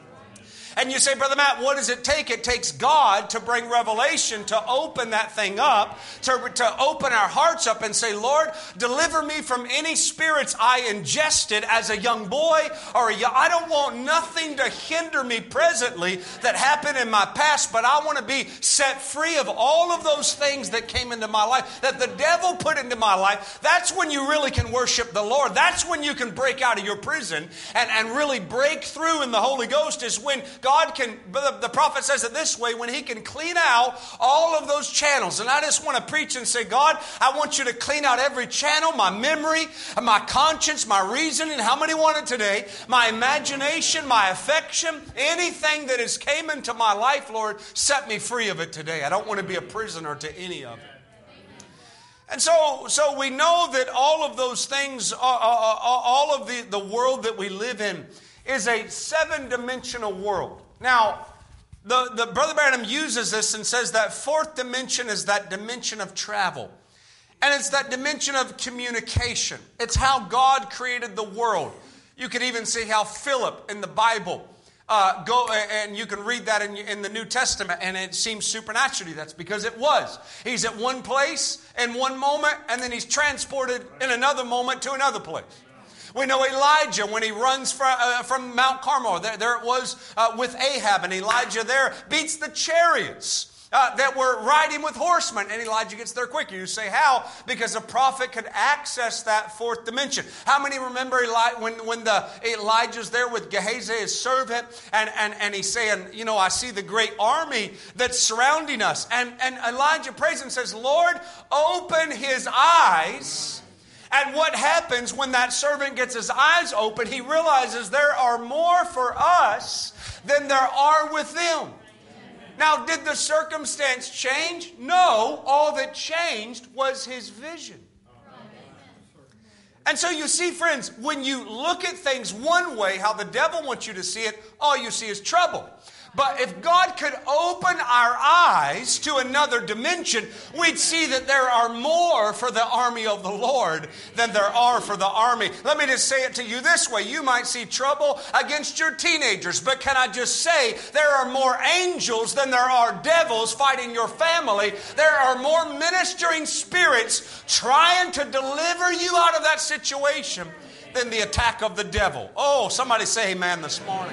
And you say, Brother Matt, what does it take? It takes God to bring revelation, to open that thing up, to, to open our hearts up and say, Lord, deliver me from any spirits I ingested as a young boy or a young, I don't want nothing to hinder me presently that happened in my past, but I want to be set free of all of those things that came into my life, that the devil put into my life. That's when you really can worship the Lord. That's when you can break out of your prison and, and really break through in the Holy Ghost, is when God God can, the, the prophet says it this way, when he can clean out all of those channels. And I just want to preach and say, God, I want you to clean out every channel, my memory, my conscience, my reasoning, how many want it today, my imagination, my affection, anything that has came into my life, Lord, set me free of it today. I don't want to be a prisoner to any of it. And so, so we know that all of those things, all of the, the world that we live in is a seven-dimensional world. Now, the, the Brother Branham uses this and says that fourth dimension is that dimension of travel. And it's that dimension of communication. It's how God created the world. You could even see how Philip in the Bible Uh, go and you can read that in, in the New Testament, and it seems supernaturally. That's because it was. He's at one place in one moment, and then he's transported in another moment to another place. We know Elijah when he runs from, uh, from Mount Carmel. There, there it was uh, with Ahab, and Elijah there beats the chariots Uh, that were riding with horsemen, and Elijah gets there quicker. You say, how? Because a prophet could access that fourth dimension. How many remember Eli- when, when the Elijah's there with Gehazi, his servant, and, and, and he's saying, you know, I see the great army that's surrounding us. And, and Elijah prays and says, Lord, open his eyes. And what happens when that servant gets his eyes open? He realizes there are more for us than there are with them. Now, did the circumstance change? No. All that changed was his vision. And so you see, friends, when you look at things one way, how the devil wants you to see it, all you see is trouble. But if God could open our eyes to another dimension, we'd see that there are more for the army of the Lord than there are for the army. Let me just say it to you this way. You might see trouble against your teenagers, but can I just say there are more angels than there are devils fighting your family. There are more ministering spirits trying to deliver you out of that situation than the attack of the devil. Oh, somebody say amen this morning.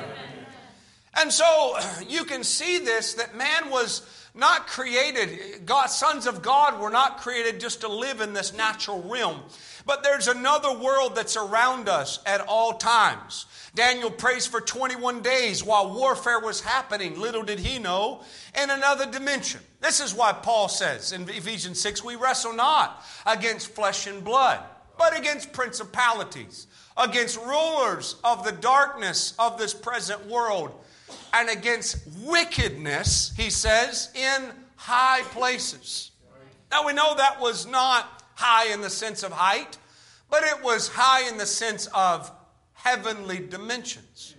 And so you can see this, that man was not created, God, sons of God were not created just to live in this natural realm. But there's another world that's around us at all times. Daniel prays for twenty-one days while warfare was happening. Little did he know, in another dimension. This is why Paul says in Ephesians six, we wrestle not against flesh and blood, but against principalities, against rulers of the darkness of this present world, and against wickedness, he says, in high places. Now we know that was not high in the sense of height, but it was high in the sense of heavenly dimensions.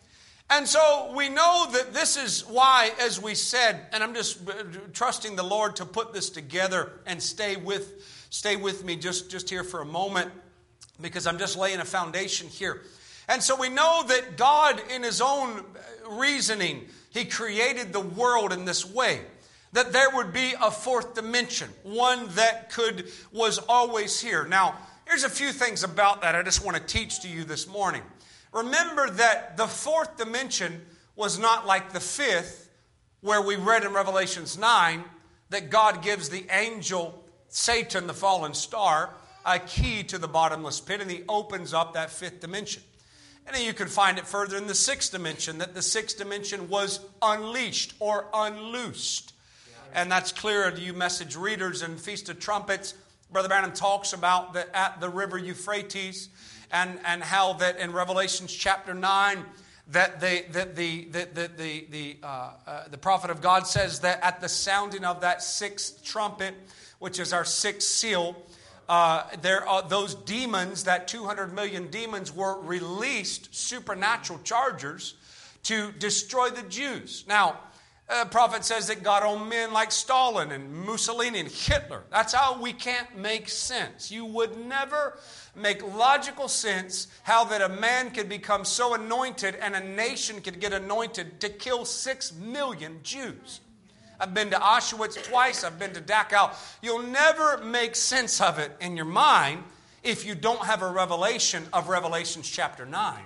And so we know that this is why, as we said, and I'm just trusting the Lord to put this together and stay with, stay with me just, just here for a moment, because I'm just laying a foundation here. And so we know that God, in his own reasoning, he created the world in this way, that there would be a fourth dimension, one that could was always here. Now, here's a few things about that I just want to teach to you this morning. Remember that the fourth dimension was not like the fifth, where we read in Revelations nine that God gives the angel Satan, the fallen star, a key to the bottomless pit, and he opens up that fifth dimension. And then you can find it further in the sixth dimension, that the sixth dimension was unleashed or unloosed. And that's clear to you message readers and Feast of Trumpets. Brother Branham talks about that at the river Euphrates, and, and how that in Revelation chapter nine, that they, that the, the, the, the, the, uh, uh, the prophet of God says that at the sounding of that sixth trumpet, which is our sixth seal, Uh, there are those demons, that two hundred million demons, were released, supernatural chargers, to destroy the Jews. Now, the uh, prophet says that God owned men like Stalin and Mussolini and Hitler. That's how we can't make sense. You would never make logical sense how that a man could become so anointed and a nation could get anointed to kill six million Jews. I've been to Auschwitz twice. I've been to Dachau. You'll never make sense of it in your mind if you don't have a revelation of Revelation chapter nine.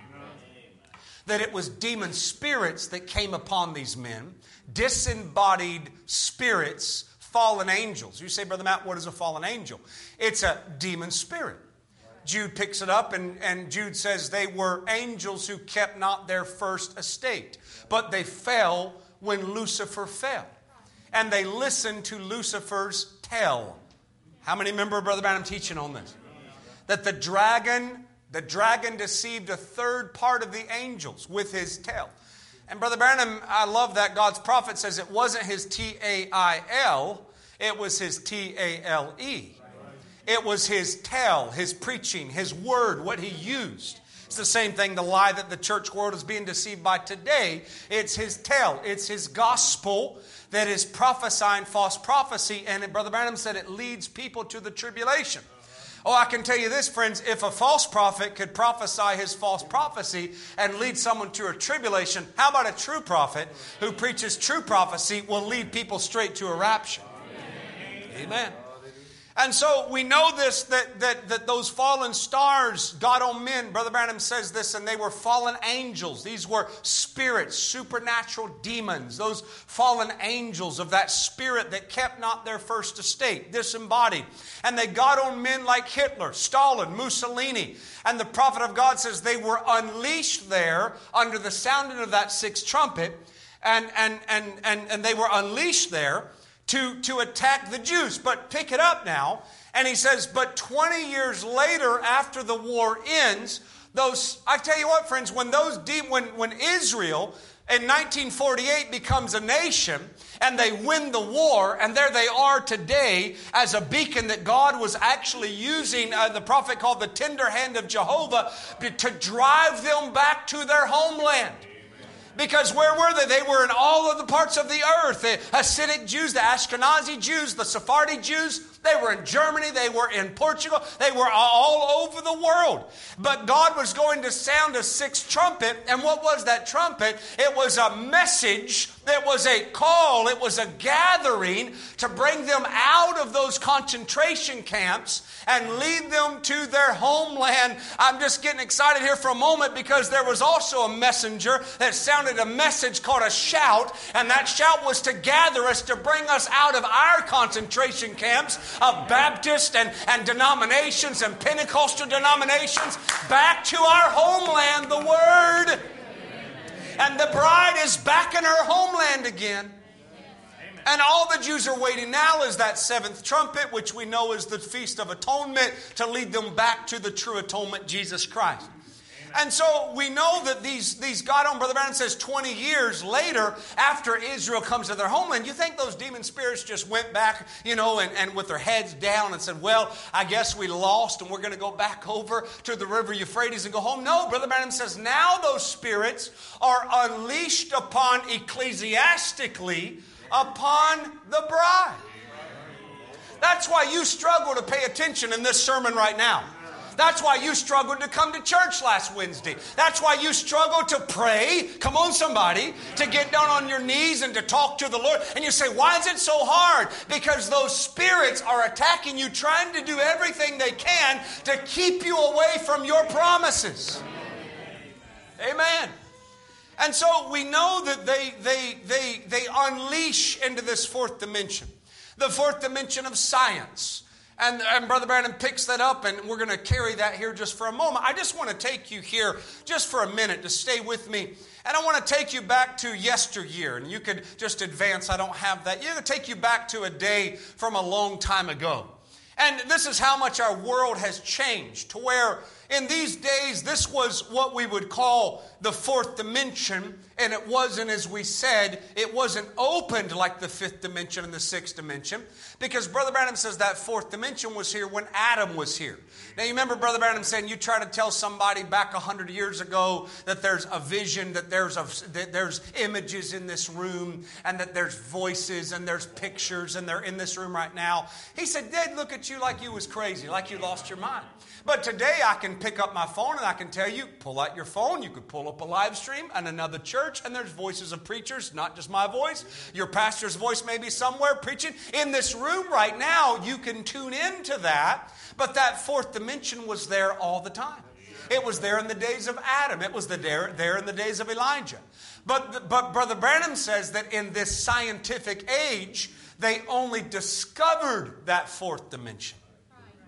That it was demon spirits that came upon these men, disembodied spirits, fallen angels. You say, Brother Matt, what is a fallen angel? It's a demon spirit. Jude picks it up, and, and Jude says they were angels who kept not their first estate, but they fell when Lucifer fell. And they listened to Lucifer's tell. How many remember Brother Branham teaching on this? That the dragon, the dragon deceived a third part of the angels with his tell. And Brother Branham, I love that God's prophet says it wasn't his T A I L, it was his T A L E. It was his tell, his preaching, his word, what he used. It's the same thing, the lie that the church world is being deceived by today. It's his tell, it's his gospel that is prophesying false prophecy. And Brother Branham said it leads people to the tribulation. Oh, I can tell you this, friends, if a false prophet could prophesy his false prophecy and lead someone to a tribulation, how about a true prophet who preaches true prophecy will lead people straight to a rapture? Amen. Amen. And so we know this, that, that, that those fallen stars, God on men, Brother Branham says this, and they were fallen angels. These were spirits, supernatural demons, those fallen angels of that spirit that kept not their first estate, disembodied. And they got on men like Hitler, Stalin, Mussolini. And the prophet of God says they were unleashed there under the sounding of that sixth trumpet, and, and, and, and, and they were unleashed there To, to attack the Jews. But pick it up now. And he says, but twenty years later, after the war ends, those, I tell you what, friends, when those deep, when, when Israel in nineteen forty-eight becomes a nation and they win the war, and there they are today as a beacon that God was actually using, uh, the prophet called the tender hand of Jehovah, to drive them back to their homeland. Because where were they? They were in all of the parts of the earth. The Hasidic Jews, the Ashkenazi Jews, the Sephardi Jews. They were in Germany. They were in Portugal. They were all over the world. But God was going to sound a sixth trumpet. And what was that trumpet? It was a message. It was a call. It was a gathering to bring them out of those concentration camps and lead them to their homeland. I'm just getting excited here for a moment because there was also a messenger that sounded a message called a shout. And that shout was to gather us, to bring us out of our concentration camps of Baptist and, and denominations and Pentecostal denominations back to our homeland, the Word. And the bride is back in her homeland again. And all the Jews are waiting now is that seventh trumpet, which we know is the Feast of Atonement, to lead them back to the true atonement, Jesus Christ. And so we know that these, these God on, Brother Branham says twenty years later, after Israel comes to their homeland, you think those demon spirits just went back, you know, and, and with their heads down and said, well, I guess we lost and we're going to go back over to the river Euphrates and go home? No, Brother Branham says now those spirits are unleashed upon, ecclesiastically, upon the bride. That's why you struggle to pay attention in this sermon right now. That's why you struggled to come to church last Wednesday. That's why you struggled to pray. Come on, somebody. To get down on your knees and to talk to the Lord. And you say, why is it so hard? Because those spirits are attacking you, trying to do everything they can to keep you away from your promises. Amen. And so we know that they, they, they, they unleash into this fourth dimension. The fourth dimension of science. And, and Brother Branham picks that up, and we're going to carry that here just for a moment. I just want to take you here just for a minute to stay with me. And I want to take you back to yesteryear. And you could just advance. I don't have that. You're going to take you back to a day from a long time ago. And this is how much our world has changed, to where in these days this was what we would call the fourth dimension. And it wasn't, as we said, it wasn't opened like the fifth dimension and the sixth dimension. Because Brother Branham says that fourth dimension was here when Adam was here. Now you remember Brother Branham saying you try to tell somebody back a hundred years ago that there's a vision, that there's a, that there's images in this room, and that there's voices and there's pictures, and they're in this room right now. He said they'd look at you like you was crazy, like you lost your mind. But today I can pick up my phone and I can tell you, pull out your phone, you could pull up a live stream and another church, and there's voices of preachers, not just my voice. Your pastor's voice may be somewhere preaching. In this room right now, you can tune into that, but that fourth dimension was there all the time. It was there in the days of Adam. It was there, there in the days of Elijah. But, but Brother Branham says that in this scientific age, they only discovered that fourth dimension.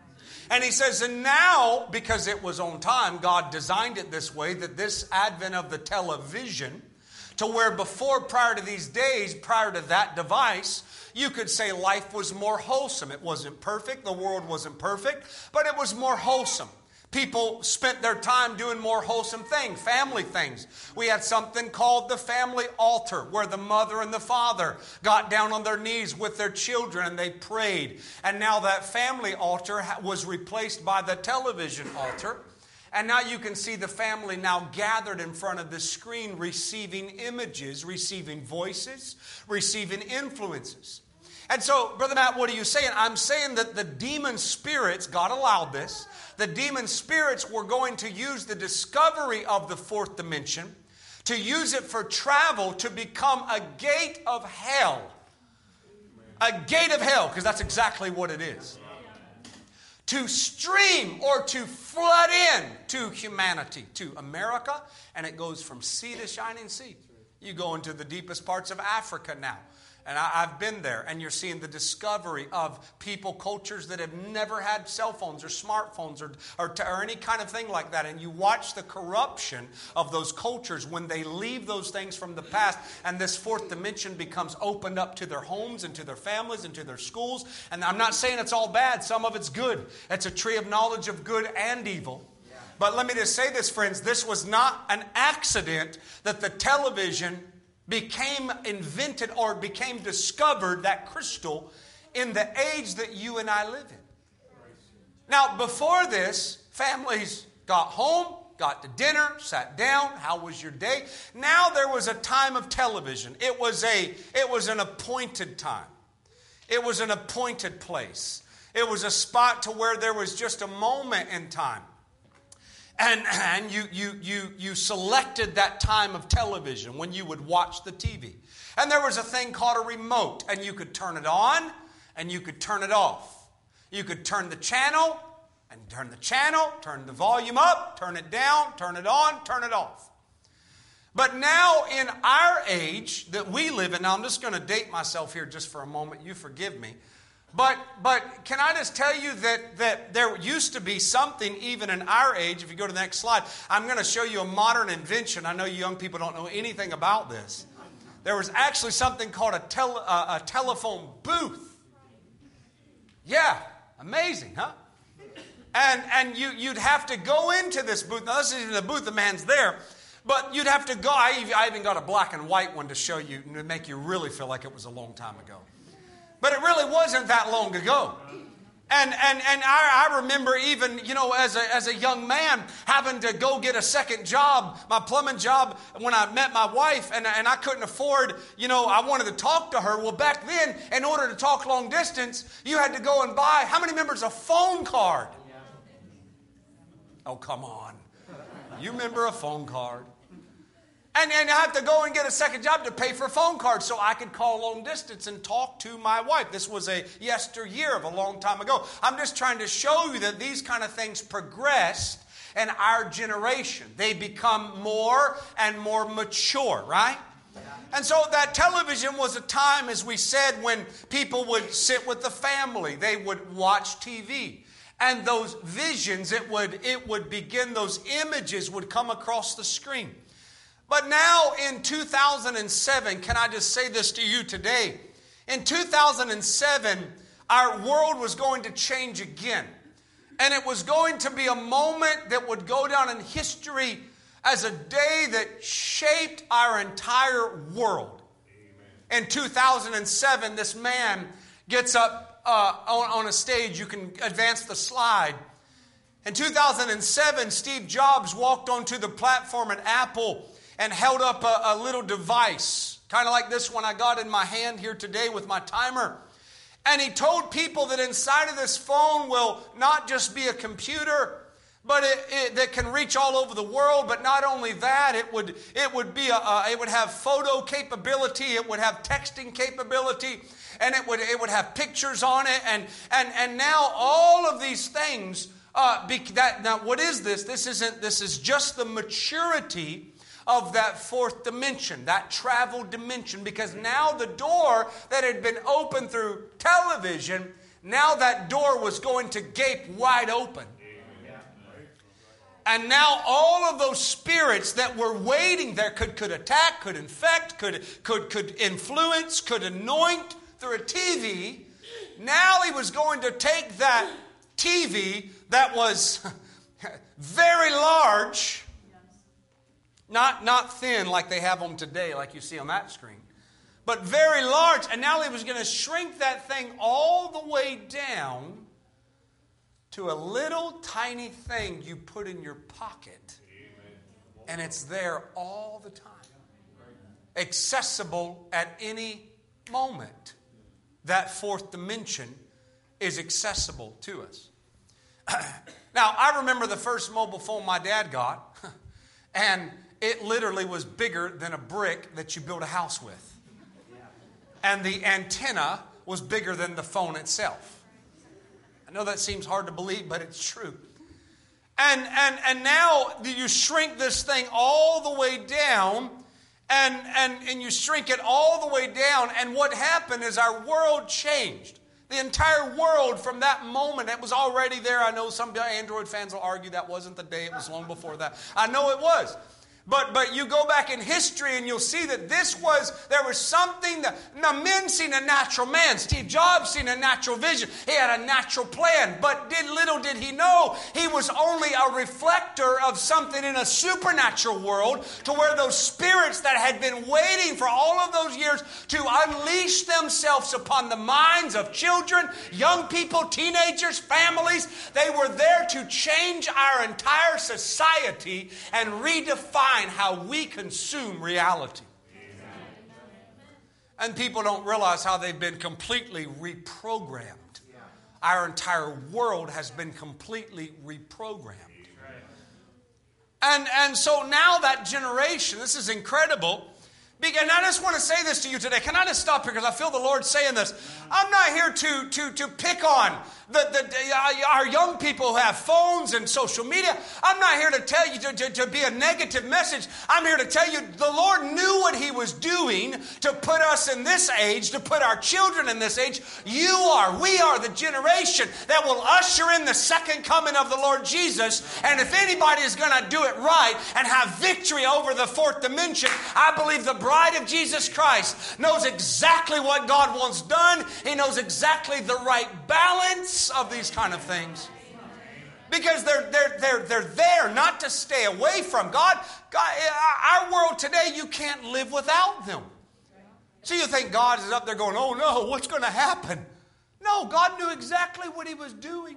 And he says, and now, because it was on time, God designed it this way, that this advent of the television, to where before, prior to these days, prior to that device, you could say life was more wholesome. It wasn't perfect. The world wasn't perfect, but it was more wholesome. People spent their time doing more wholesome things, family things. We had something called the family altar, where the mother and the father got down on their knees with their children and they prayed. And now that family altar was replaced by the television altar. And now you can see the family now gathered in front of the screen, receiving images, receiving voices, receiving influences. And so, Brother Matt, what are you saying? I'm saying that the demon spirits, God allowed this, the demon spirits were going to use the discovery of the fourth dimension to use it for travel to become a gate of hell. A gate of hell, because that's exactly what it is. To stream or to flood in to humanity, to America, and it goes from sea to shining sea. You go into the deepest parts of Africa now. And I, I've been there, and you're seeing the discovery of people, cultures that have never had cell phones or smartphones or, or, or any kind of thing like that. And you watch the corruption of those cultures when they leave those things from the past, and this fourth dimension becomes opened up to their homes and to their families and to their schools. And I'm not saying it's all bad. Some of it's good. It's a tree of knowledge of good and evil. But let me just say this, friends. This was not an accident that the television became invented or became discovered, that crystal, in the age that you and I live in. Now, before this, families got home, got to dinner, sat down. How was your day? Now there was a time of television. It was a, it was an appointed time. It was an appointed place. It was a spot to where there was just a moment in time. And, and you, you, you, you selected that time of television when you would watch the T V. And there was a thing called a remote, and you could turn it on and you could turn it off. You could turn the channel and turn the channel, turn the volume up, turn it down, turn it on, turn it off. But now in our age that we live in, now I'm just going to date myself here just for a moment, you forgive me. But but can I just tell you that, that there used to be something even in our age. If you go to the next slide, I'm going to show you a modern invention. I know you young people don't know anything about this. There was actually something called a, tele, uh, a telephone booth. Yeah, amazing, huh? And and you, you'd have to go into this booth. Now, this isn't the booth, the man's there. But you'd have to go. I, I even got a black and white one to show you, to make you really feel like it was a long time ago. But it really wasn't that long ago. And and and I, I remember even, you know, as a as a young man having to go get a second job, my plumbing job, when I met my wife, and, and I couldn't afford, you know, I wanted to talk to her. Well, back then, in order to talk long distance, you had to go and buy, how many members, a phone card? Oh, come on. You remember a phone card? And, and I have to go and get a second job to pay for a phone card so I could call long distance and talk to my wife. This was a yesteryear of a long time ago. I'm just trying to show you that these kind of things progressed in our generation. They become more and more mature, right? And so that television was a time, as we said, when people would sit with the family. They would watch T V. And those visions, it would, it would begin, those images would come across the screen. But now in two thousand seven, can I just say this to you today? In two thousand seven, our world was going to change again. And it was going to be a moment that would go down in history as a day that shaped our entire world. Amen. In two thousand seven, this man gets up uh, on, on a stage. You can advance the slide. In two thousand seven, Steve Jobs walked onto the platform at Apple and held up a, a little device, kind of like this one I got in my hand here today with my timer. And he told people that inside of this phone will not just be a computer, but it, it, that can reach all over the world. But not only that, it would it would be a, a it would have photo capability, it would have texting capability, and it would it would have pictures on it. And and and now all of these things. Uh, be, that now what is this? This isn't. This is just the maturity of that fourth dimension, that travel dimension, because now the door that had been opened through television now that door was going to gape wide open. And now all of those spirits that were waiting there could, could attack, could infect, could, could, could influence, could anoint through a T V. Now he was going to take that T V that was very large, not, not thin like they have them today, like you see on that screen, but very large. And now he was going to shrink that thing all the way down to a little tiny thing you put in your pocket. And it's there all the time. Accessible at any moment. That fourth dimension is accessible to us. Now, I remember the first mobile phone my dad got, and it literally was bigger than a brick that you build a house with. And the antenna was bigger than the phone itself. I know that seems hard to believe, but it's true. And, and, and now you shrink this thing all the way down, and, and, and you shrink it all the way down, and what happened is our world changed. The entire world from that moment, it was already there. I know some Android fans will argue that wasn't the day, it was long before that. I know it was. But but you go back in history and you'll see that this was, there was something that, now men seen a natural man. Steve Jobs seen a natural vision. He had a natural plan. But did little did he know, he was only a reflector of something in a supernatural world, to where those spirits that had been waiting for all of those years to unleash themselves upon the minds of children, young people, teenagers, families, they were there to change our entire society and redefine how we consume reality. And people don't realize how they've been completely reprogrammed. Our entire world has been completely reprogrammed. And, and so now that generation, this is incredible. And I just want to say this to you today. Can I just stop here because I feel the Lord saying this. I'm not here to, to, to pick on the, the, uh, our young people who have phones and social media. I'm not here to tell you to, to, to be a negative message. I'm here to tell you the Lord knew what He was doing to put us in this age, to put our children in this age. You are, we are the generation that will usher in the second coming of the Lord Jesus. And if anybody is going to do it right and have victory over the fourth dimension, I believe the bride of Jesus Christ knows exactly what God wants done. He knows exactly the right balance of these kind of things. Because they're, they're, they're, they're there not to stay away from God. God. Our world today, you can't live without them. So you think God is up there going, oh no, what's going to happen? No, God knew exactly what He was doing.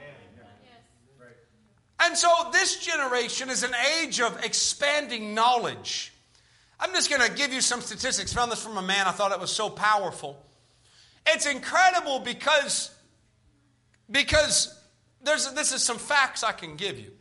And so this generation is an age of expanding knowledge. I'm just going to give you some statistics. I found this from a man. I thought it was so powerful. It's incredible because, because there's, this is some facts I can give you.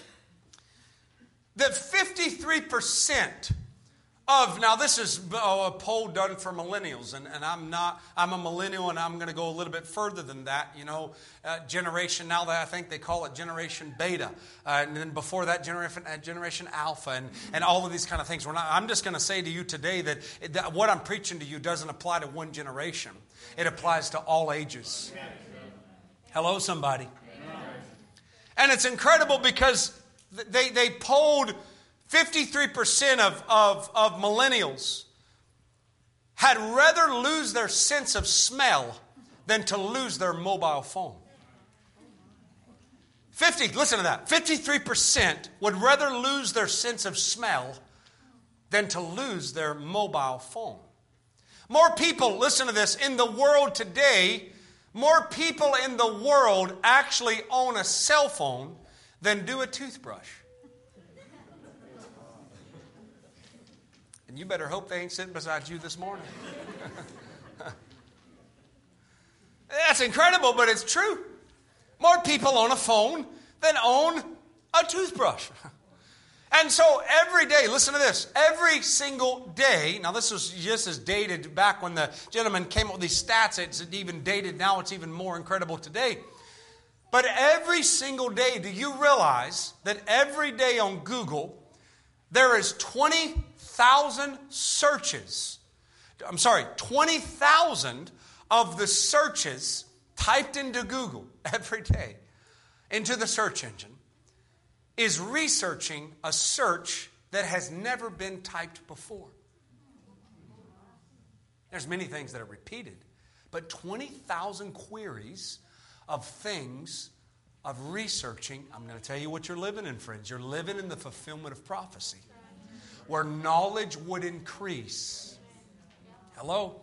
That fifty-three percent of, now this is a poll done for millennials, and, and I'm not, I'm a millennial, and I'm going to go a little bit further than that. You know, uh, generation, now that I think they call it generation beta, uh, and then before that, generation, uh, generation alpha, and, and all of these kind of things. We're not, I'm just going to say to you today that, that what I'm preaching to you doesn't apply to one generation. It applies to all ages. Hello, somebody. And it's incredible because they, they polled fifty-three percent of, of, of millennials had rather lose their sense of smell than to lose their mobile phone. fifty, listen to that. fifty-three percent would rather lose their sense of smell than to lose their mobile phone. More people, listen to this, in the world today, more people in the world actually own a cell phone than do a toothbrush. And you better hope they ain't sitting beside you this morning. That's incredible, but it's true. More people own a phone than own a toothbrush. And so every day, listen to this, every single day, now this was just as dated back when the gentleman came up with these stats, it's even dated now, it's even more incredible today. But every single day, do you realize that every day on Google, there is twenty thousand searches, I'm sorry, twenty thousand of the searches typed into Google every day, into the search engine, is researching a search that has never been typed before. There's many things that are repeated, but twenty thousand queries of things, of researching. I'm going to tell you what you're living in, friends. You're living in the fulfillment of prophecy, where knowledge would increase. Hello?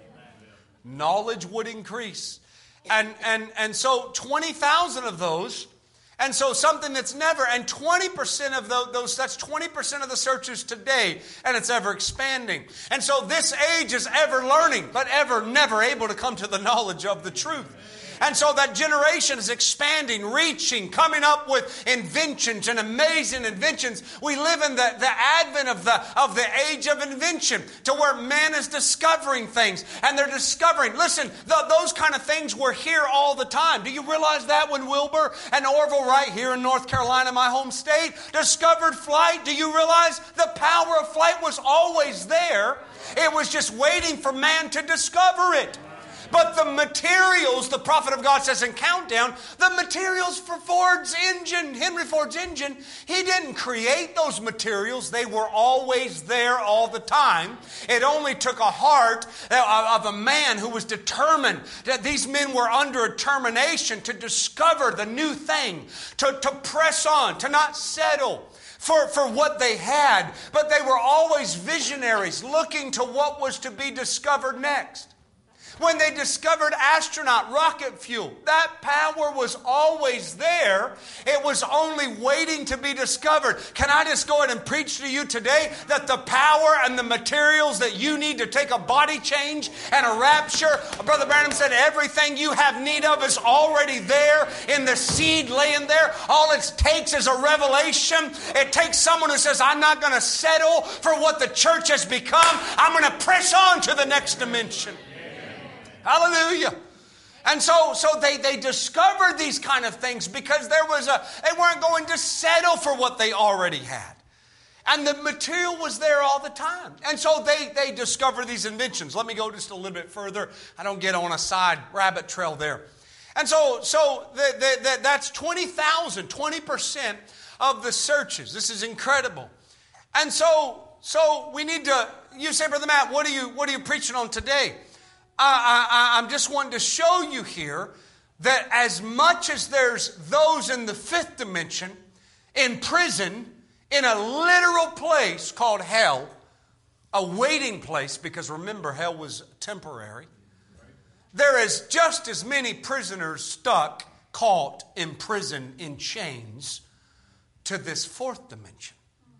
Knowledge would increase. And, and, and so twenty thousand of those, and so something that's never, and twenty percent of those, those, that's twenty percent of the searches today, and it's ever expanding. And so this age is ever learning, but ever never able to come to the knowledge of the truth. And so that generation is expanding, reaching, coming up with inventions and amazing inventions. We live in the, the advent of the, of the age of invention, to where man is discovering things. And they're discovering, listen, the, those kind of things were here all the time. Do you realize that when Wilbur and Orville, right here in North Carolina, my home state, discovered flight? Do you realize the power of flight was always there? It was just waiting for man to discover it. But the materials, the prophet of God says in Countdown, the materials for Ford's engine, Henry Ford's engine, he didn't create those materials. They were always there all the time. It only took a heart of a man who was determined. That these men were under a determination to discover the new thing, to, to press on, to not settle for, for what they had. But they were always visionaries, looking to what was to be discovered next. When they discovered astronaut rocket fuel, that power was always there. It was only waiting to be discovered. Can I just go ahead and preach to you today that the power and the materials that you need to take a body change and a rapture, Brother Branham said everything you have need of is already there in the seed laying there. All it takes is a revelation. It takes someone who says, I'm not going to settle for what the church has become. I'm going to press on to the next dimension. Hallelujah. And so, so they, they discovered these kind of things because there was a, they weren't going to settle for what they already had. And the material was there all the time. And so they, they discovered these inventions. Let me go just a little bit further. I don't get on a side rabbit trail there. And so, so the, the, the, that's twenty thousand, twenty percent of the searches. This is incredible. And so, so we need to, you say, Brother Matt, what are you, what are you preaching on today? I, I, I'm just wanting to show you here that as much as there's those in the fifth dimension, in prison, in a literal place called hell, a waiting place, because remember, hell was temporary, there is just as many prisoners stuck, caught in prison in chains to this fourth dimension.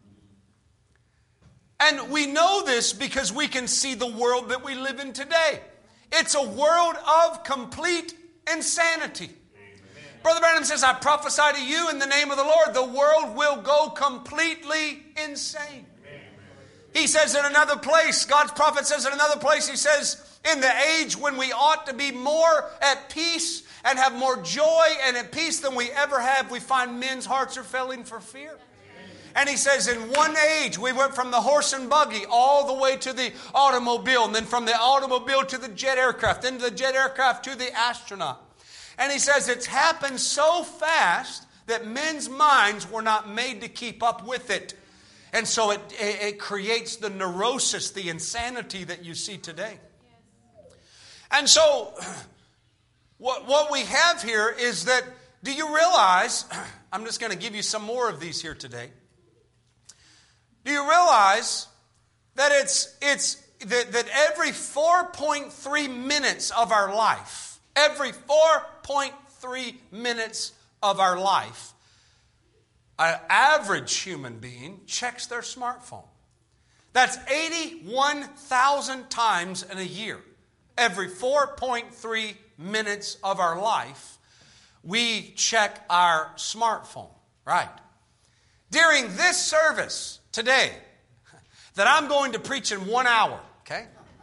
And we know this because we can see the world that we live in today. It's a world of complete insanity. Amen. Brother Branham says, I prophesy to you in the name of the Lord, the world will go completely insane. Amen. He says in another place, God's prophet says in another place, he says, in the age when we ought to be more at peace and have more joy and at peace than we ever have, we find men's hearts are failing for fear. And he says in one age, we went from the horse and buggy all the way to the automobile, and then from the automobile to the jet aircraft, then the jet aircraft to the astronaut. And he says it's happened so fast that men's minds were not made to keep up with it. And so it, it, it creates the neurosis, the insanity that you see today. And so what, what we have here is that, do you realize, I'm just going to give you some more of these here today. Do you realize that it's it's that, that every four point three minutes of our life, every four point three minutes of our life, an average human being checks their smartphone. That's eighty-one thousand times in a year. Every four point three minutes of our life, we check our smartphone, right? During this service today, that I'm going to preach in one hour, okay?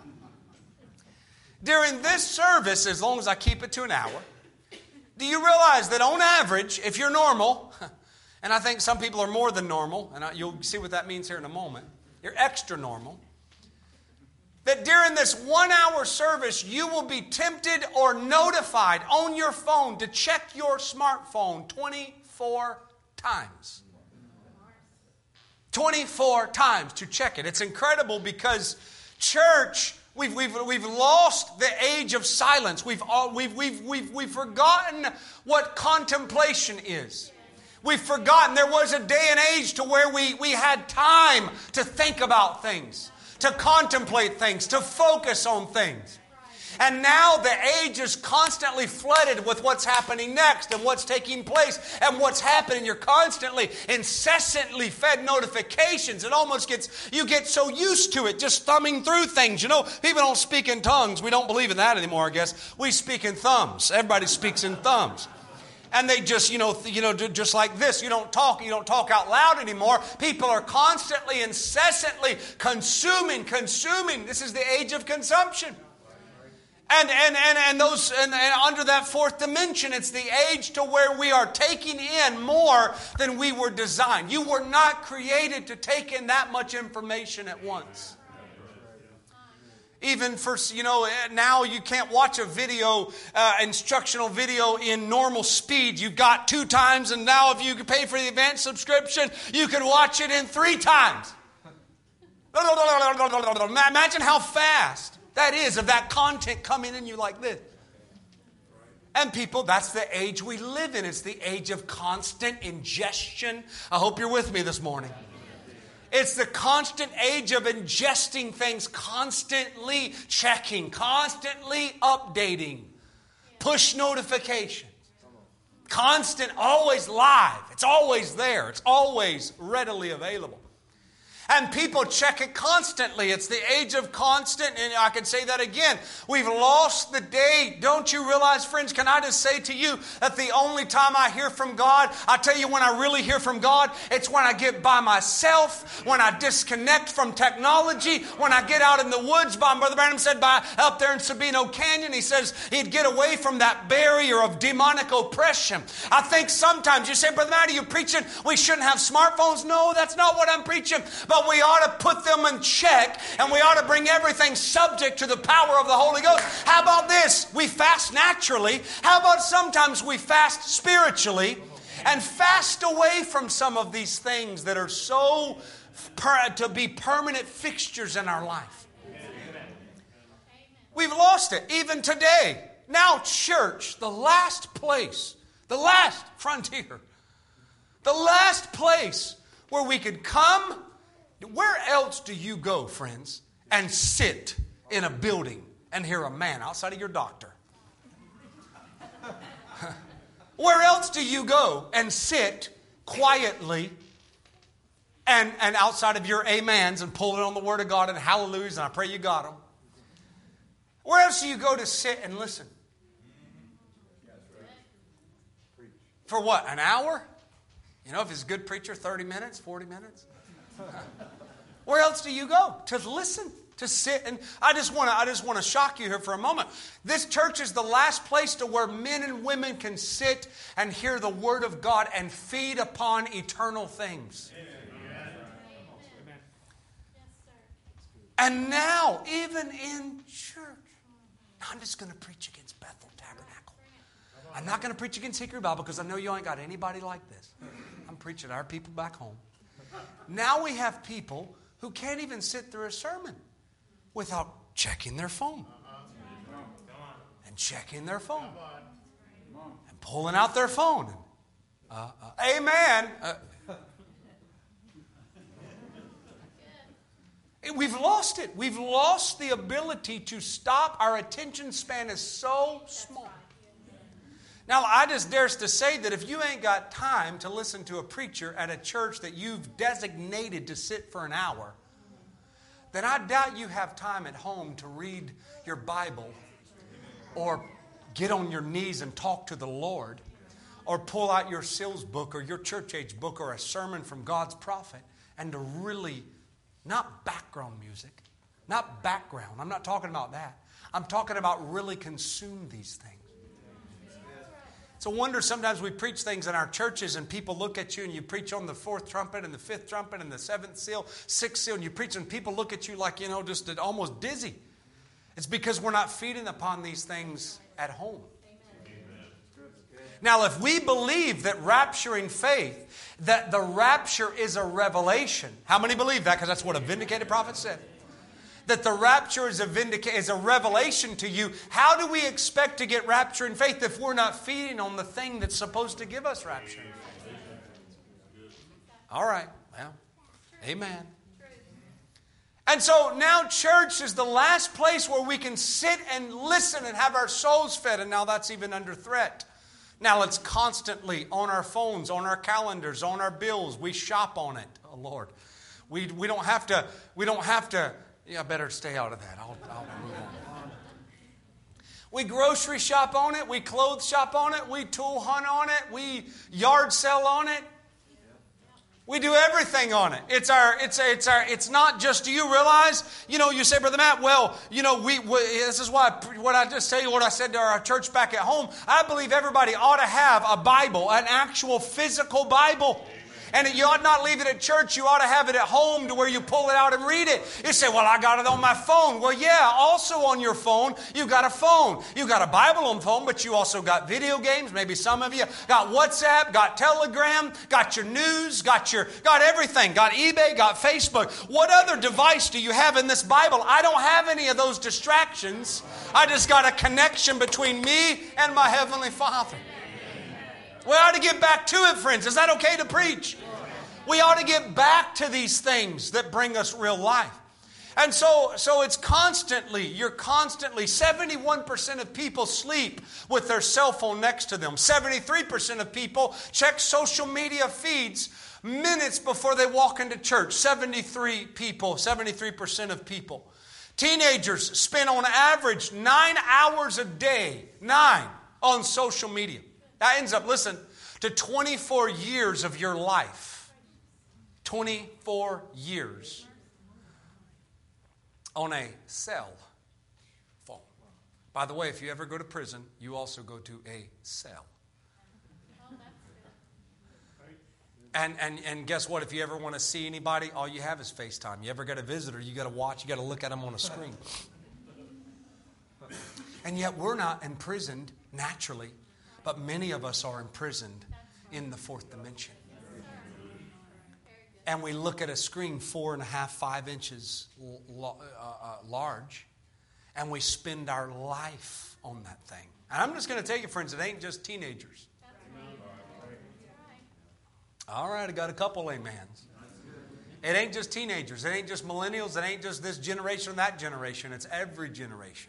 During this service, as long as I keep it to an hour, do you realize that on average, if you're normal, and I think some people are more than normal, and you'll see what that means here in a moment, you're extra normal, that during this one-hour service, you will be tempted or notified on your phone to check your smartphone twenty-four times. twenty-four times to check it. It's incredible because church, we've, we've, we've lost the age of silence. We've, all, we've, we've, we've, we've forgotten what contemplation is. We've forgotten there was a day and age to where we, we had time to think about things, to contemplate things, to focus on things. And now the age is constantly flooded with what's happening next and what's taking place and what's happening. You're constantly, incessantly fed notifications. It almost gets, you get so used to it, just thumbing through things. You know, people don't speak in tongues. We don't believe in that anymore, I guess. We speak in thumbs. Everybody speaks in thumbs. And they just, you know, th- you know, just like this. You don't talk, you don't talk out loud anymore. People are constantly, incessantly consuming, consuming. This is the age of consumption. And and and and those and, and under that fourth dimension, it's the age to where we are taking in more than we were designed. You were not created to take in that much information at once. Even for, you know, now you can't watch a video, uh, instructional video in normal speed. You've got two times, and now if you pay for the advanced subscription, you can watch it in three times. Imagine how fast that is of that content coming in you like this. And people, that's the age we live in. It's the age of constant ingestion. I hope you're with me this morning. It's the constant age of ingesting things, constantly checking, constantly updating, push notifications, constant, always live. It's always there. It's always readily available. And people check it constantly. It's the age of constant, and I can say that again. We've lost the day. Don't you realize, friends, can I just say to you that the only time I hear from God, I tell you when I really hear from God, it's when I get by myself, when I disconnect from technology, when I get out in the woods. Brother Branham said by up there in Sabino Canyon, he says he'd get away from that barrier of demonic oppression. I think sometimes you say, Brother Matt, are you preaching we shouldn't have smartphones? No, that's not what I'm preaching. But But we ought to put them in check, and we ought to bring everything subject to the power of the Holy Ghost. How about this? We fast naturally. How about sometimes we fast spiritually and fast away from some of these things that are so per- to be permanent fixtures in our life? We've lost it, even today. Now, church, the last place, the last frontier, the last place where we could come. Where else do you go, friends, and sit in a building and hear a man outside of your doctor? Where else do you go and sit quietly and, and outside of your amens and pull it on the Word of God and hallelujahs, and I pray you got them? Where else do you go to sit and listen? For what, an hour? You know, if it's a good preacher, thirty minutes, forty minutes? Where else do you go to listen, to sit? And I just want to I just want to shock you here for a moment. This church is the last place to where men and women can sit and hear the Word of God and feed upon eternal things. Amen. And now, even in church, I'm just going to preach against Bethel Tabernacle. I'm not going to preach against Hickory Bible because I know you ain't got anybody like this. I'm preaching our people back home. Now we have people who can't even sit through a sermon without checking their phone. And checking their phone. And pulling out their phone. Uh, uh, amen. Uh, we've lost it. We've lost the ability to stop. Our attention span is so small. Now, I just dare to say that if you ain't got time to listen to a preacher at a church that you've designated to sit for an hour, then I doubt you have time at home to read your Bible or get on your knees and talk to the Lord or pull out your Sills book or your church age book or a sermon from God's prophet and to really, not background music, not background. I'm not talking about that. I'm talking about really consume these things. It's a wonder sometimes we preach things in our churches and people look at you and you preach on the fourth trumpet and the fifth trumpet and the seventh seal, sixth seal, and you preach and people look at you like, you know, just almost dizzy. It's because we're not feeding upon these things at home. Now, if we believe that rapturing faith, that the rapture is a revelation, how many believe that? Because that's what a vindicated prophet said. That the rapture is a vindica- is a revelation to you. How do we expect to get rapture in faith if we're not feeding on the thing that's supposed to give us rapture in faith? All right, well, amen. And so now church is the last place where we can sit and listen and have our souls fed, and now that's even under threat. Now it's constantly on our phones, on our calendars, on our bills. We shop on it. Oh Lord, we we don't have to. We don't have to. Yeah, I better stay out of that. I'll, I'll move on. We grocery shop on it. We clothes shop on it. We tool hunt on it. We yard sell on it. We do everything on it. It's our. It's a, It's our. It's not just. Do you realize? You know. You say, Brother Matt. Well, you know. We. we this is why. What I just tell you. What I said to our church back at home. I believe everybody ought to have a Bible, an actual physical Bible. And you ought not leave it at church. You ought to have it at home to where you pull it out and read it. You say, well, I got it on my phone. Well, yeah, also on your phone, you got a phone. You got a Bible on the phone, but you also got video games. Maybe some of you got WhatsApp, got Telegram, got your news, got your got everything. Got eBay, got Facebook. What other device do you have in this Bible? I don't have any of those distractions. I just got a connection between me and my Heavenly Father. We ought to get back to it, friends. Is that okay to preach? We ought to get back to these things that bring us real life. And so, so it's constantly, you're constantly, seventy-one percent of people sleep with their cell phone next to them. seventy-three percent of people check social media feeds minutes before they walk into church. seventy-three people, seventy-three percent of people. Teenagers spend on average nine hours a day, nine, on social media. That ends up, listen, to twenty-four years of your life. twenty-four years on a cell phone. By the way, if you ever go to prison, you also go to a cell. And, and, and guess what? If you ever want to see anybody, all you have is FaceTime. You ever get a visitor, you got to watch, you got to look at them on a screen. And yet we're not imprisoned naturally. But many of us are imprisoned in the fourth dimension. And we look at a screen four and a half, five inches l- uh, large, and we spend our life on that thing. And I'm just going to tell you, friends, it ain't just teenagers. All right, I got a couple amens. It ain't just teenagers. It ain't just millennials. It ain't just this generation or that generation. It's every generation.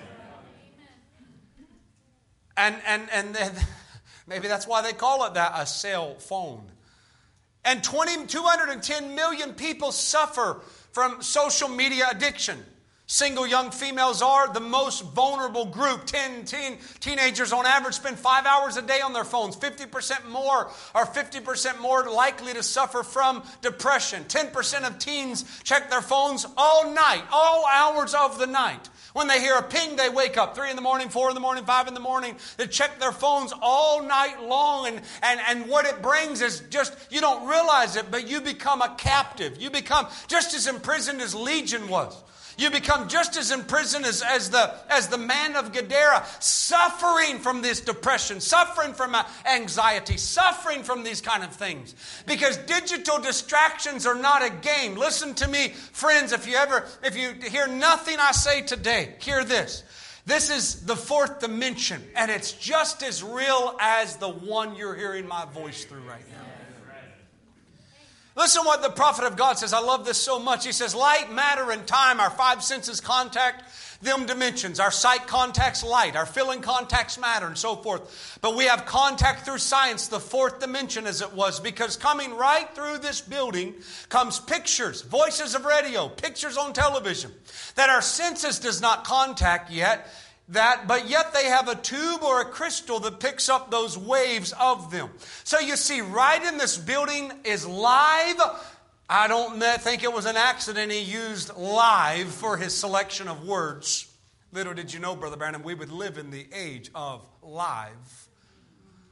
And and and then, maybe that's why they call it that, a cell phone. And two hundred ten million people suffer from social media addiction. Single young females are the most vulnerable group. Ten teen, teenagers on average spend five hours a day on their phones. fifty percent more are fifty percent more likely to suffer from depression. ten percent of teens check their phones all night, all hours of the night. When they hear a ping, they wake up. Three in the morning, four in the morning, five in the morning. They check their phones all night long. And, and, and what it brings is just, you don't realize it, but you become a captive. You become just as imprisoned as Legion was. You become just as imprisoned as, as, the, as the man of Gadara, suffering from this depression, suffering from anxiety, suffering from these kind of things. Because digital distractions are not a game. Listen to me, friends, if you ever, if you hear nothing I say today, hear this. This is the fourth dimension, and it's just as real as the one you're hearing my voice through right now. Listen what the prophet of God says. I love this so much. He says, light, matter, and time, our five senses contact them dimensions. Our sight contacts light. Our feeling contacts matter, and so forth. But we have contact through science, the fourth dimension as it was, because coming right through this building comes pictures, voices of radio, pictures on television, that our senses does not contact yet. That, but yet they have a tube or a crystal that picks up those waves of them. So you see, right in this building is live. I don't think it was an accident he used live for his selection of words. Little did you know, Brother Branham, we would live in the age of live.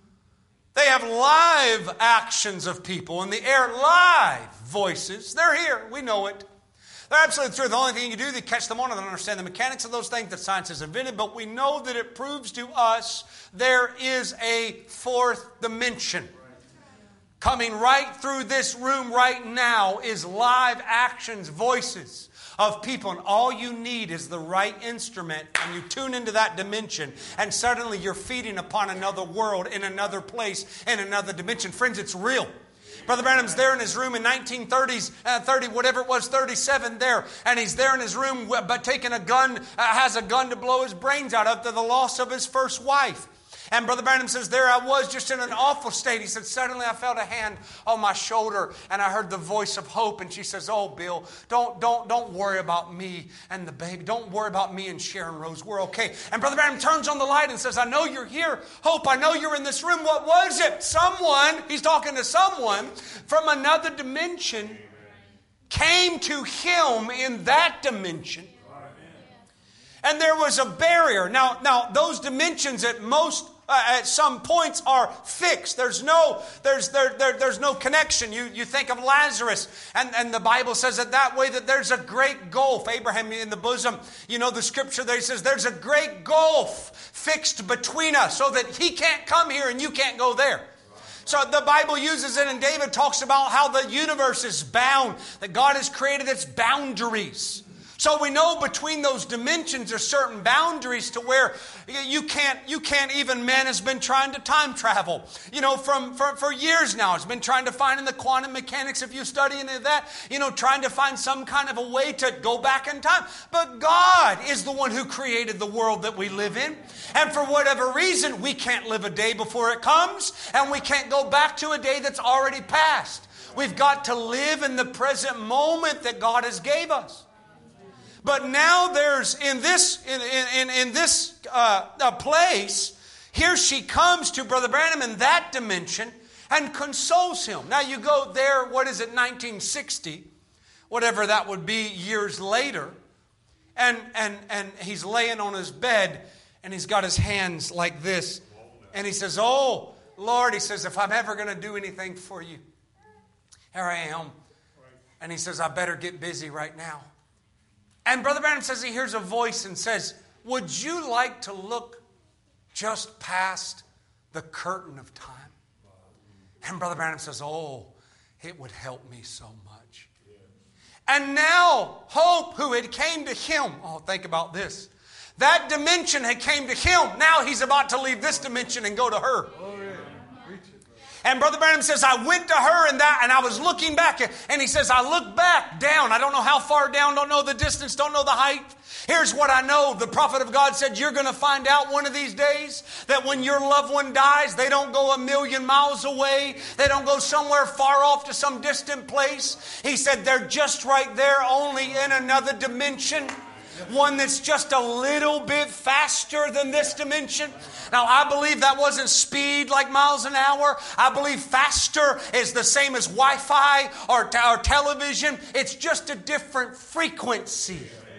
They have live actions of people in the air, live voices. They're here. We know it. They're absolutely true. The only thing you can do is catch them on and understand the mechanics of those things that science has invented, but we know that it proves to us there is a fourth dimension. Coming right through this room right now is live actions, voices of people. And all you need is the right instrument. And you tune into that dimension. And suddenly you're feeding upon another world, in another place, in another dimension. Friends, it's real. Brother Branham's there in his room in nineteen thirties, uh, thirty, whatever it was, thirty-seven there. And he's there in his room but taking a gun, uh, has a gun to blow his brains out after the loss of his first wife. And Brother Branham says, there I was just in an awful state. He said, suddenly I felt a hand on my shoulder and I heard the voice of hope. And she says, oh, Bill, don't, don't, don't worry about me and the baby. Don't worry about me and Sharon Rose. We're okay. And Brother Branham turns on the light and says, I know you're here. Hope, I know you're in this room. What was it? Someone, he's talking to someone from another dimension, came to him in that dimension. And there was a barrier. Now, now those dimensions at most Uh, at some points are fixed. There's no, there's there, there there's no connection. You you think of Lazarus, and, and the Bible says it that way, that there's a great gulf. Abraham in the bosom, you know the scripture there says there's a great gulf fixed between us, so that he can't come here and you can't go there. So the Bible uses it, and David talks about how the universe is bound, that God has created its boundaries. So we know between those dimensions there's certain boundaries to where you can't, you can't even, man has been trying to time travel. You know, from, for, for years now, it's been trying to find in the quantum mechanics, if you study into that, you know, trying to find some kind of a way to go back in time. But God is the one who created the world that we live in. And for whatever reason, we can't live a day before it comes, and we can't go back to a day that's already passed. We've got to live in the present moment that God has gave us. But now there's, in this in in, in this uh, uh, place, here she comes to Brother Branham in that dimension and consoles him. Now you go there, what is it, nineteen sixty, whatever that would be, years later, and, and, and he's laying on his bed, and he's got his hands like this, and he says, oh, Lord, he says, if I'm ever going to do anything for you, here I am. And he says, I better get busy right now. And Brother Branham says he hears a voice and says, would you like to look just past the curtain of time? And Brother Branham says, oh, it would help me so much. And now Hope, who had came to him, oh, think about this. That dimension had came to him. Now he's about to leave this dimension and go to her. And Brother Branham says, I went to her and that, and I was looking back, and he says, I looked back down. I don't know how far down, don't know the distance, don't know the height. Here's what I know. The prophet of God said, you're going to find out one of these days that when your loved one dies, they don't go a million miles away. They don't go somewhere far off to some distant place. He said, they're just right there, only in another dimension. One that's just a little bit faster than this dimension. Now, I believe that wasn't speed like miles an hour. I believe faster is the same as Wi-Fi or, t- or television. It's just a different frequency.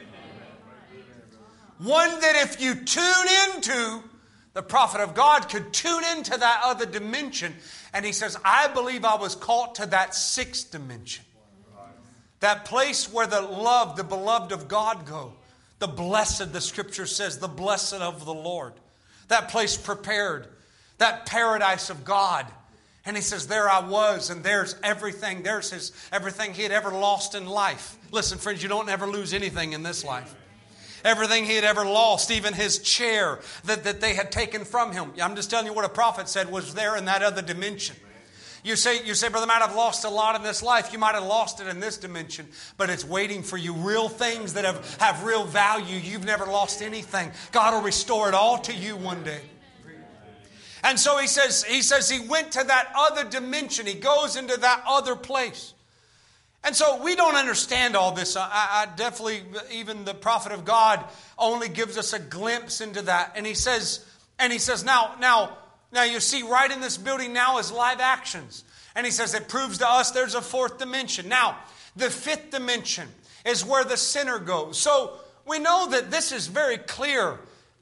One that if you tune into, the prophet of God could tune into that other dimension. And he says, I believe I was called to that sixth dimension. That place where the love, the beloved of God go. The blessed, the scripture says, the blessed of the Lord. That place prepared. That paradise of God. And he says, there I was, and there's everything. There's his everything he had ever lost in life. Listen, friends, you don't ever lose anything in this life. Everything he had ever lost, even his chair that, that they had taken from him. I'm just telling you what a prophet said was there in that other dimension. You say, you say, Brother Matt, I've lost a lot in this life. You might have lost it in this dimension, but it's waiting for you. Real things that have, have real value. You've never lost anything. God will restore it all to you one day. And so he says, he says he went to that other dimension. He goes into that other place. And so we don't understand all this. I, I definitely, even the prophet of God only gives us a glimpse into that. And he says, and he says, now, now, Now you see right in this building now is live actions. And he says it proves to us there's a fourth dimension. Now, the fifth dimension is where the sinner goes. So we know that this is very clear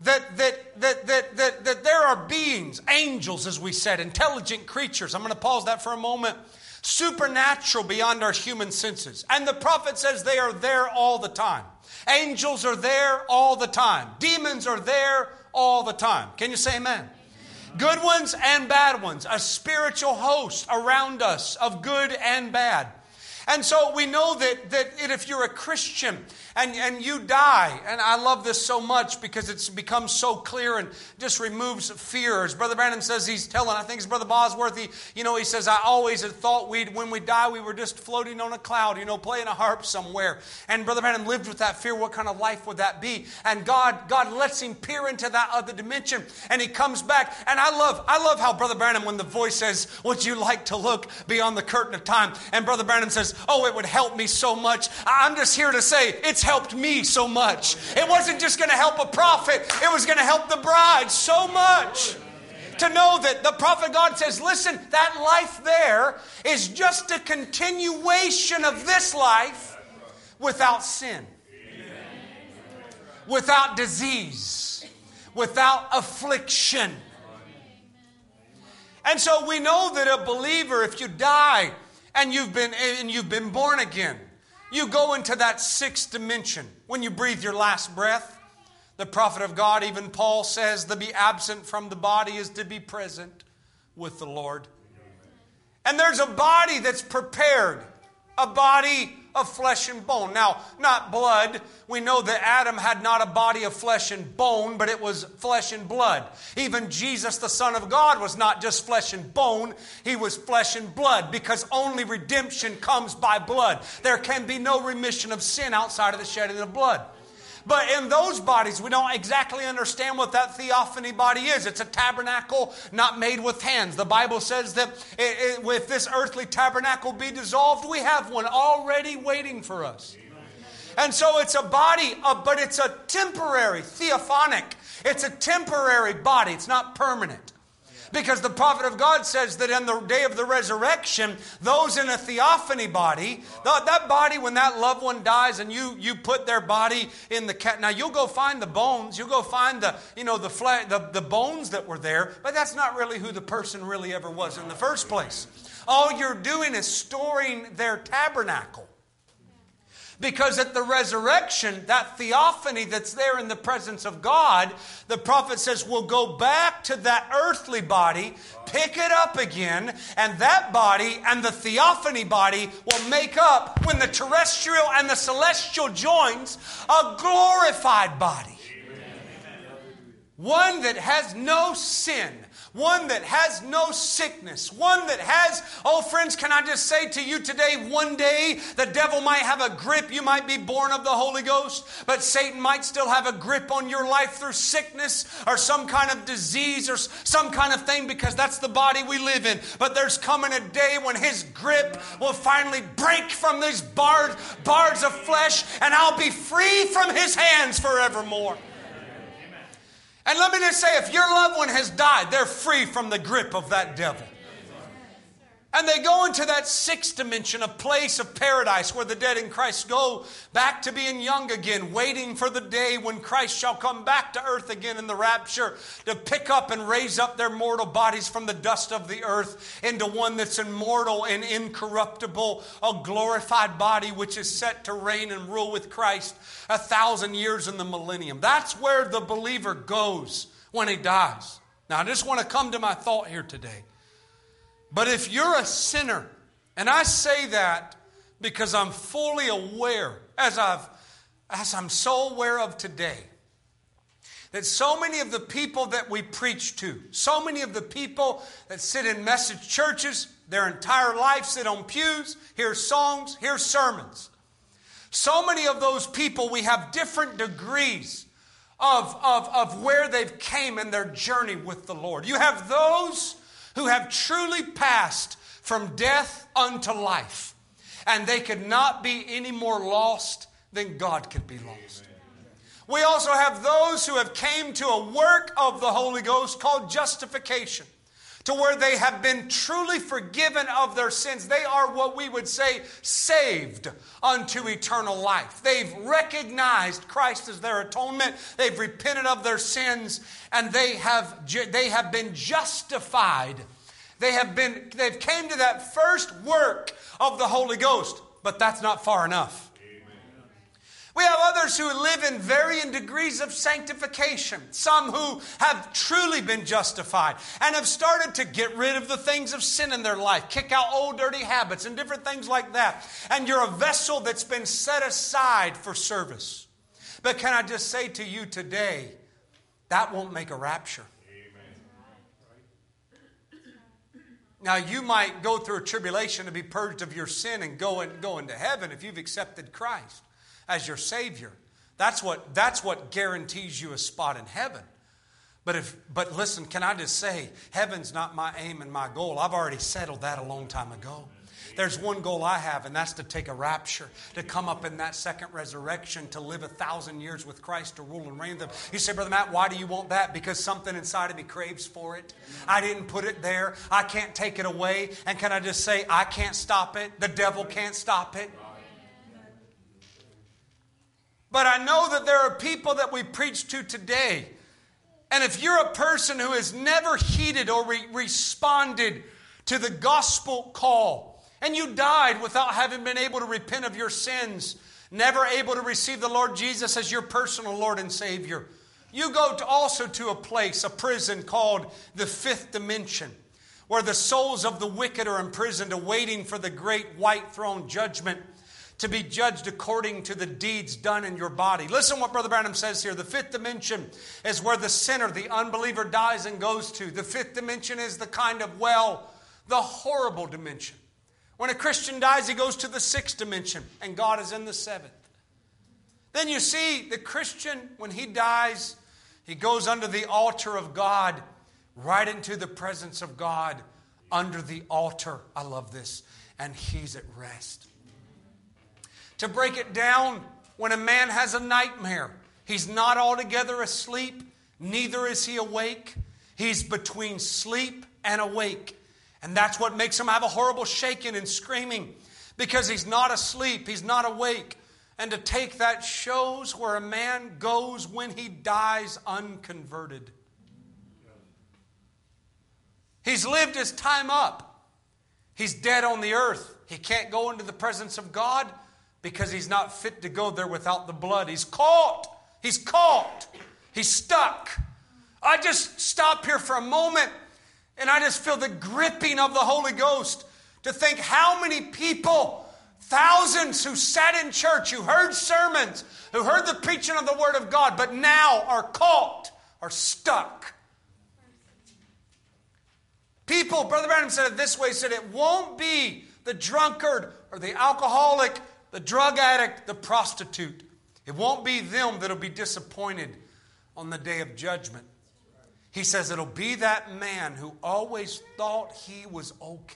that, that, that, that, that, that there are beings, angels, as we said, intelligent creatures. I'm going to pause that for a moment. Supernatural beyond our human senses. And the prophet says they are there all the time. Angels are there all the time. Demons are there all the time. Can you say amen? Good ones and bad ones. A spiritual host around us of good and bad. And so we know that, that if you're a Christian and, and you die, and I love this so much because it's become so clear and just removes fear. As Brother Branham says, he's telling, I think it's Brother Bosworth, he, you know, he says, I always had thought we'd, when we die, we were just floating on a cloud, you know, playing a harp somewhere. And Brother Branham lived with that fear. What kind of life would that be? And God, God lets him peer into that other dimension, and he comes back. And I love, I love how Brother Branham, when the voice says, would you like to look beyond the curtain of time? And Brother Branham says, oh, it would help me so much. I'm just here to say it's helped me so much. It wasn't just going to help a prophet. It was going to help the bride so much. To know that the prophet God says, listen, that life there is just a continuation of this life without sin, without disease, without affliction. And so we know that a believer, if you die and you've been and you've been born again, you go into that sixth dimension. When you breathe your last breath, the prophet of God, even Paul says, to be absent from the body is to be present with the Lord. And there's a body that's prepared, a body of flesh and bone. Now, not blood. We know that Adam had not a body of flesh and bone, but it was flesh and blood. Even Jesus, the Son of God, was not just flesh and bone. He was flesh and blood, because only redemption comes by blood. There can be no remission of sin outside of the shedding of blood. But in those bodies, we don't exactly understand what that theophany body is. It's a tabernacle not made with hands. The Bible says that it, it, if this earthly tabernacle be dissolved, we have one already waiting for us. And so it's a body, uh, but it's a temporary, theophanic. It's a temporary body. It's not permanent. Because the prophet of God says that in the day of the resurrection, those in a theophany body, that body, when that loved one dies and you you put their body in the cat. Now you'll go find the bones, you'll go find the you know the flesh, the, the bones that were there, but that's not really who the person really ever was in the first place. All you're doing is storing their tabernacle. Because at the resurrection, that theophany that's there in the presence of God, the prophet says, we'll go back to that earthly body, pick it up again, and that body and the theophany body will make up, when the terrestrial and the celestial joins, a glorified body. One that has no sin. One that has no sickness. One that has, oh friends, can I just say to you today, one day the devil might have a grip. You might be born of the Holy Ghost, but Satan might still have a grip on your life through sickness or some kind of disease or some kind of thing, because that's the body we live in. But there's coming a day when his grip will finally break from these bars, bars of flesh, and I'll be free from his hands forevermore. And let me just say, if your loved one has died, they're free from the grip of that devil. And they go into that sixth dimension, a place of paradise where the dead in Christ go back to being young again, waiting for the day when Christ shall come back to earth again in the rapture to pick up and raise up their mortal bodies from the dust of the earth into one that's immortal and incorruptible, a glorified body which is set to reign and rule with Christ a thousand years in the millennium. That's where the believer goes when he dies. Now, I just want to come to my thought here today. But if you're a sinner, and I say that because I'm fully aware, as I've, as I'm so aware of today, that so many of the people that we preach to, so many of the people that sit in message churches, their entire life sit on pews, hear songs, hear sermons. So many of those people, we have different degrees of, of, of where they've came in their journey with the Lord. You have those who have truly passed from death unto life. And they could not be any more lost than God could be lost. We also have those who have came to a work of the Holy Ghost called justification. to where they have been truly forgiven of their sins. They are what we would say saved unto eternal life. They've recognized Christ as their atonement. They've repented of their sins, and they have they have been justified. They have been they've came to that first work of the Holy Ghost, but that's not far enough. We have others who live in varying degrees of sanctification. Some who have truly been justified and have started to get rid of the things of sin in their life, kick out old dirty habits and different things like that. And you're a vessel that's been set aside for service. But can I just say to you today, that won't make a rapture. Now, you might go through a tribulation to be purged of your sin and go, and go into heaven if you've accepted Christ as your Savior. That's what, that's what guarantees you a spot in heaven. But if, but listen, can I just say, heaven's not my aim and my goal. I've already settled that a long time ago. There's one goal I have, and that's to take a rapture, to come up in that second resurrection, to live a thousand years with Christ, to rule and reign with them. You say, Brother Matt, why do you want that? Because something inside of me craves for it. I didn't put it there. I can't take it away. And can I just say, I can't stop it. The devil can't stop it. But I know that there are people that we preach to today. And if you're a person who has never heeded or re- responded to the gospel call, and you died without having been able to repent of your sins, never able to receive the Lord Jesus as your personal Lord and Savior, you go to also to a place, a prison called the fifth dimension, where the souls of the wicked are imprisoned, awaiting for the great white throne judgment, to be judged according to the deeds done in your body. Listen what Brother Branham says here. The fifth dimension is where the sinner, the unbeliever, dies and goes to. The fifth dimension is the kind of, well, the horrible dimension. When a Christian dies, he goes to the sixth dimension, and God is in the seventh. Then you see, the Christian, when he dies, he goes under the altar of God, right into the presence of God, under the altar. I love this. And he's at rest. To break it down, when a man has a nightmare, he's not altogether asleep, neither is he awake. He's between sleep and awake. And that's what makes him have a horrible shaking and screaming, because he's not asleep, he's not awake. And to take that shows where a man goes when he dies unconverted. He's lived his time up. He's dead on the earth. He can't go into the presence of God, because he's not fit to go there without the blood. He's caught. He's caught. He's stuck. I just stop here for a moment, and I just feel the gripping of the Holy Ghost to think how many people, thousands who sat in church, who heard sermons, who heard the preaching of the Word of God, but now are caught, are stuck. People, Brother Branham said it this way, he said it won't be the drunkard or the alcoholic, the drug addict, the prostitute. It won't be them that'll be disappointed on the day of judgment. He says it'll be that man who always thought he was okay.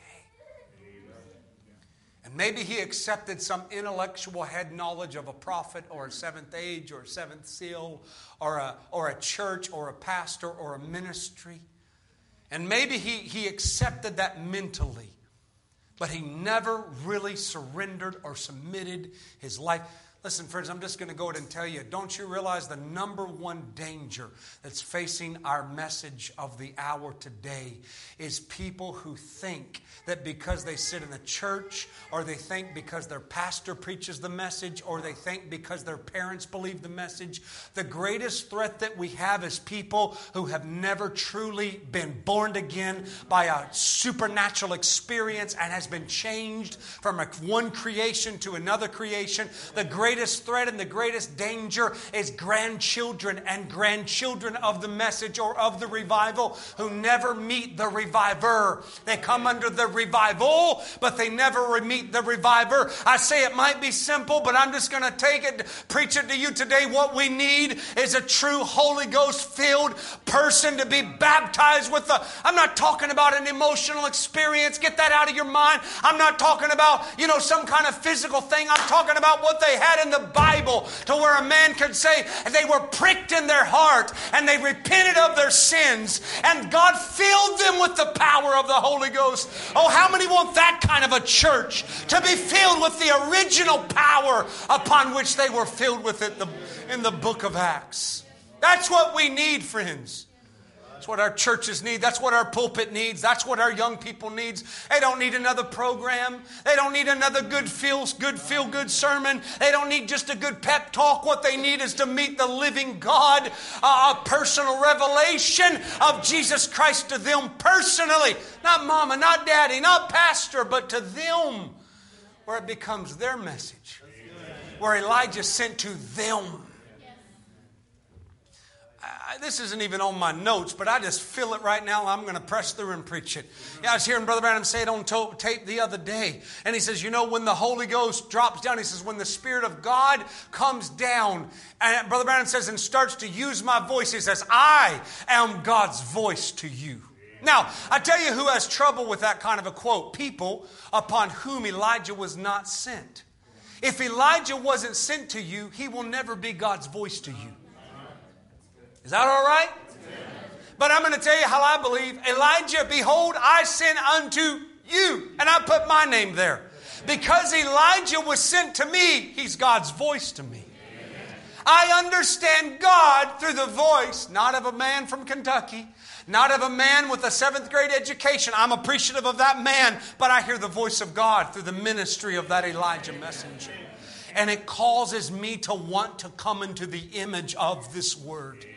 And maybe he accepted some intellectual head knowledge of a prophet or a seventh age or a seventh seal or a, or a church or a pastor or a ministry. And maybe he, he accepted that mentally. But he never really surrendered or submitted his life. Listen, friends, I'm just going to go ahead and tell you, don't you realize the number one danger that's facing our message of the hour today is people who think that because they sit in a church, or they think because their pastor preaches the message, or they think because their parents believe the message. The greatest threat that we have is people who have never truly been born again by a supernatural experience and has been changed from a one creation to another creation. The greatest greatest threat and the greatest danger is grandchildren and grandchildren of the message or of the revival who never meet the reviver. They come under the revival, but they never meet the reviver. I say it might be simple, but I'm just going to take it, preach it to you today. What we need is a true Holy Ghost filled person to be baptized with the, I'm not talking about an emotional experience. Get that out of your mind. I'm not talking about, you know, some kind of physical thing. I'm talking about what they had in the Bible. level to where a man could say they were pricked in their heart and they repented of their sins and God filled them with the power of the Holy Ghost. Oh, how many want that kind of a church? To be filled with the original power upon which they were filled with it in the book of Acts. That's what we need, friends. That's what our churches need. That's what our pulpit needs. That's what our young people needs. They don't need another program. They don't need another good feel good feel good sermon. They don't need just a good pep talk. What they need is to meet the living God, a personal revelation of Jesus Christ to them personally. Not mama, not daddy, not pastor, but to them, where it becomes their message. Where Elijah sent to them. This isn't even on my notes, but I just feel it right now. I'm going to press through and preach it. Yeah, I was hearing Brother Branham say it on to- tape the other day. And he says, you know, when the Holy Ghost drops down, he says, when the Spirit of God comes down, and Brother Branham says, and starts to use my voice, he says, I am God's voice to you. Now, I tell you who has trouble with that kind of a quote. People upon whom Elijah was not sent. If Elijah wasn't sent to you, he will never be God's voice to you. Is that all right? But I'm going to tell you how I believe. Elijah, behold, I send unto you. And I put my name there. Because Elijah was sent to me, he's God's voice to me. I understand God through the voice, not of a man from Kentucky, not of a man with a seventh grade education. I'm appreciative of that man, but I hear the voice of God through the ministry of that Elijah messenger. And it causes me to want to come into the image of this word.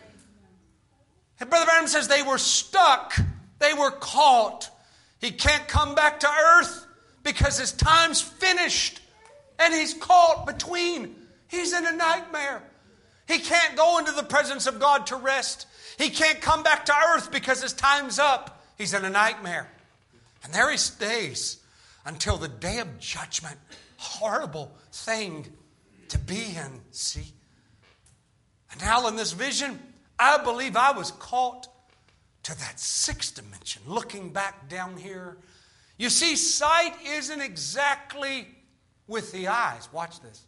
And Brother Branham says they were stuck. They were caught. He can't come back to earth because his time's finished. And he's caught between. He's in a nightmare. He can't go into the presence of God to rest. He can't come back to earth because his time's up. He's in a nightmare. And there he stays until the day of judgment. Horrible thing to be in, see? And now in this vision, I believe I was caught to that sixth dimension, looking back down here. You see, sight isn't exactly with the eyes. Watch this.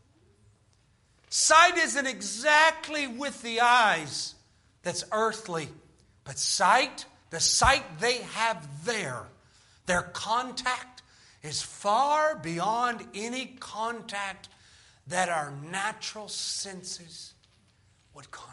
Sight isn't exactly with the eyes that's earthly. But sight, the sight they have there, their contact is far beyond any contact that our natural senses would contact.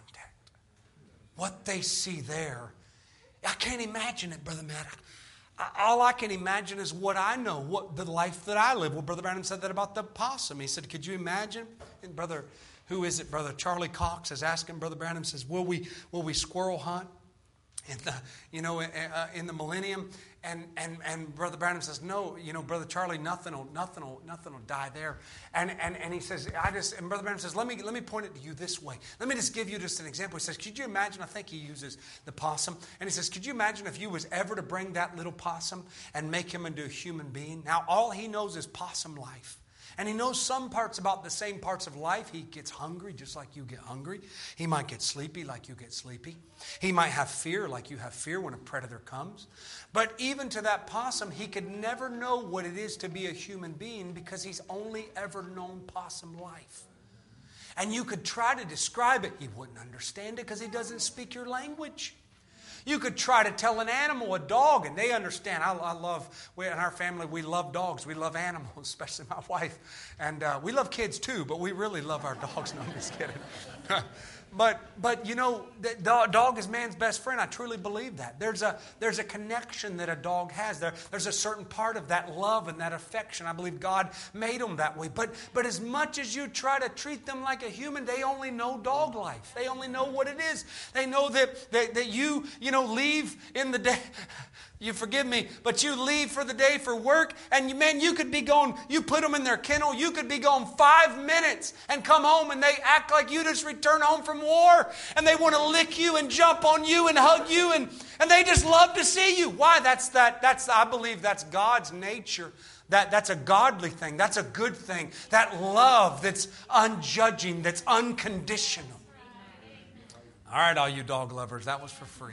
What they see there, I can't imagine it, Brother Matt. All I can imagine is what I know, what the life that I live. Well, Brother Branham said that about the possum. He said, could you imagine? And Brother, who is it? Brother Charlie Cox is asking Brother Branham, says, will we will we squirrel hunt in the, you know, in the millennium? And and and Brother Branham says, no, you know, Brother Charlie, nothing will nothing will nothing will die there. And and and he says, I just and Brother Branham says, let me let me point it to you this way. Let me just give you just an example. He says, could you imagine? I think he uses the possum, and he says, could you imagine if you was ever to bring that little possum and make him into a human being? Now all he knows is possum life. And he knows some parts about the same parts of life. He gets hungry just like you get hungry. He might get sleepy like you get sleepy. He might have fear like you have fear when a predator comes. But even to that possum, he could never know what it is to be a human being because he's only ever known possum life. And you could try to describe it. He wouldn't understand it because he doesn't speak your language. You could try to tell an animal, a dog, and they understand. I, I love, we, in our family, we love dogs. We love animals, especially my wife. And uh, we love kids too, but we really love our dogs. No, I'm just kidding. But, but you know, the dog is man's best friend. I truly believe that. There's a, there's a connection that a dog has. There, there's a certain part of that love and that affection. I believe God made them that way. But, but as much as you try to treat them like a human, they only know dog life. They only know what it is. They know that, that, that you, you know, leave in the day. You forgive me, but you leave for the day for work, and you, man, you could be gone, you put them in their kennel, you could be gone five minutes and come home and they act like you just returned home from war, and they want to lick you and jump on you and hug you, and, and they just love to see you. Why? That's that, that's, I believe that's God's nature. That, that's a godly thing. That's a good thing. That love that's unjudging, that's unconditional. All right, all you dog lovers, that was for free.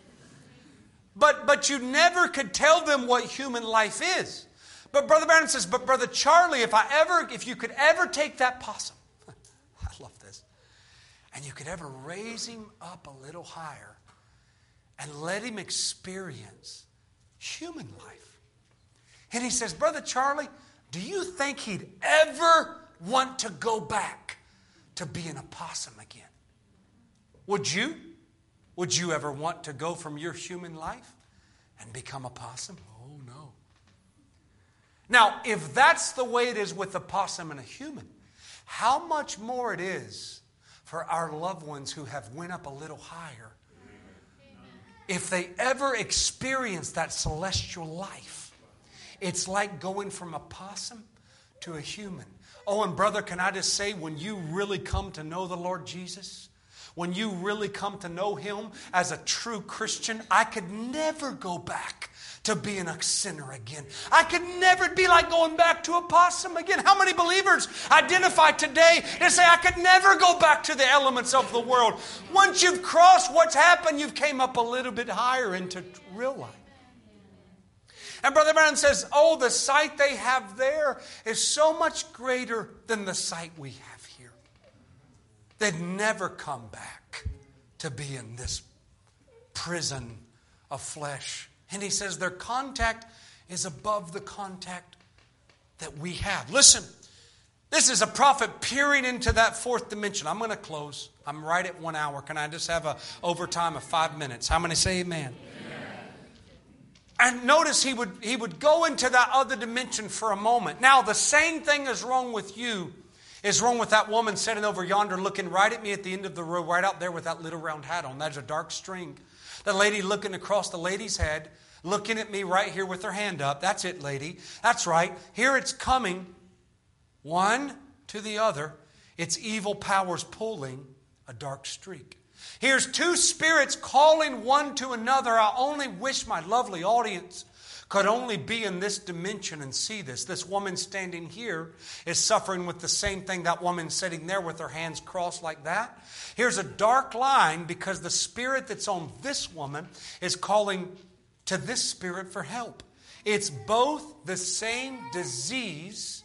But but you never could tell them what human life is. But Brother Branham says, but Brother Charlie, if I ever, if you could ever take that possum, love this. And you could ever raise him up a little higher and let him experience human life. And he says, Brother Charlie, do you think he'd ever want to go back to being a possum again? Would you? Would you ever want to go from your human life and become a possum? Oh, no. Now, if that's the way it is with a possum and a human, how much more it is for our loved ones who have went up a little higher. If they ever experience that celestial life, it's like going from a possum to a human. Oh, and brother, can I just say, when you really come to know the Lord Jesus, when you really come to know Him as a true Christian, I could never go back to being a sinner again. I could never be like going back to a possum again. How many believers identify today and say, I could never go back to the elements of the world? Once you've crossed what's happened, you've came up a little bit higher into real life. And Brother Branham says, oh, the sight they have there is so much greater than the sight we have here. They'd never come back to be in this prison of flesh. And he says their contact is above the contact that we have. Listen, this is a prophet peering into that fourth dimension. I'm going to close. I'm right at one hour. Can I just have a overtime of five minutes? How many say amen? And notice he would, he would go into that other dimension for a moment. Now, the same thing is wrong with you, is wrong with that woman sitting over yonder looking right at me at the end of the road, right out there with that little round hat on. There's a dark string. The lady looking across the lady's head, looking at me right here with her hand up. That's it, lady. That's right. Here it's coming, one to the other. It's evil powers pulling a dark streak. Here's two spirits calling one to another. I only wish my lovely audience could only be in this dimension and see this. This woman standing here is suffering with the same thing that woman sitting there with her hands crossed like that. Here's a dark line because the spirit that's on this woman is calling to this spirit for help. It's both the same disease,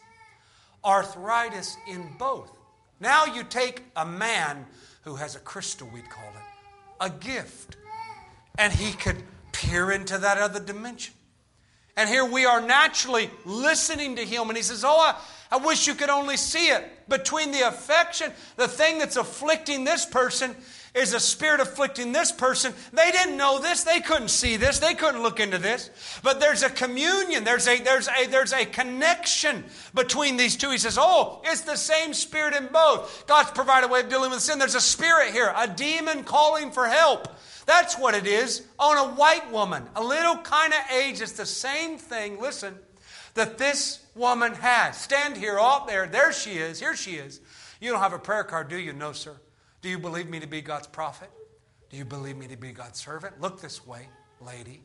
arthritis in both. Now you take a man who has a crystal, we'd call it, a gift. And he could peer into that other dimension. And here we are naturally listening to him. And he says, oh, I, I wish you could only see it. Between the affection, the thing that's afflicting this person is a spirit afflicting this person. They didn't know this. They couldn't see this. They couldn't look into this. But there's a communion. There's a, there's a, there's a connection between these two. He says, oh, it's the same spirit in both. God's provided a way of dealing with sin. There's a spirit here, a demon calling for help. That's what it is on a white woman. A little kind of age. It's the same thing, listen, that this woman has. Stand here, oh, there. There she is. Here she is. You don't have a prayer card, do you? No, sir. Do you believe me to be God's prophet? Do you believe me to be God's servant? Look this way, lady.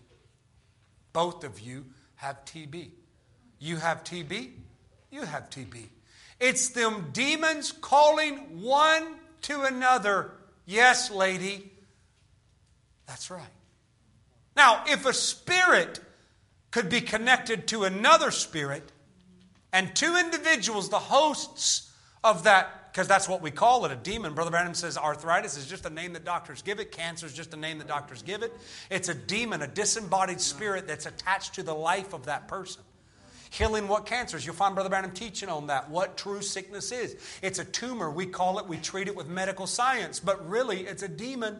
Both of you have T B. You have T B. You have T B. It's them demons calling one to another. Yes, lady. That's right. Now, if a spirit could be connected to another spirit, and two individuals, the hosts of that, because that's what we call it, a demon. Brother Branham says arthritis is just a name that doctors give it. Cancer is just a name that doctors give it. It's a demon, a disembodied spirit that's attached to the life of that person. Healing what cancers? You'll find Brother Branham teaching on that, what true sickness is. It's a tumor. We call it, we treat it with medical science. But really, it's a demon.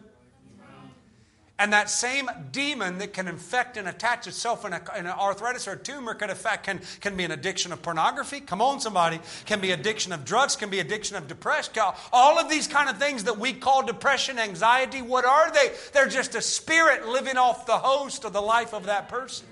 And that same demon that can infect and attach itself in, a, in an arthritis or a tumor can, affect, can, can be an addiction of pornography. Come on, somebody. Can be addiction of drugs. Can be addiction of depression. All of these kind of things that we call depression, anxiety, what are they? They're just a spirit living off the host of the life of that person.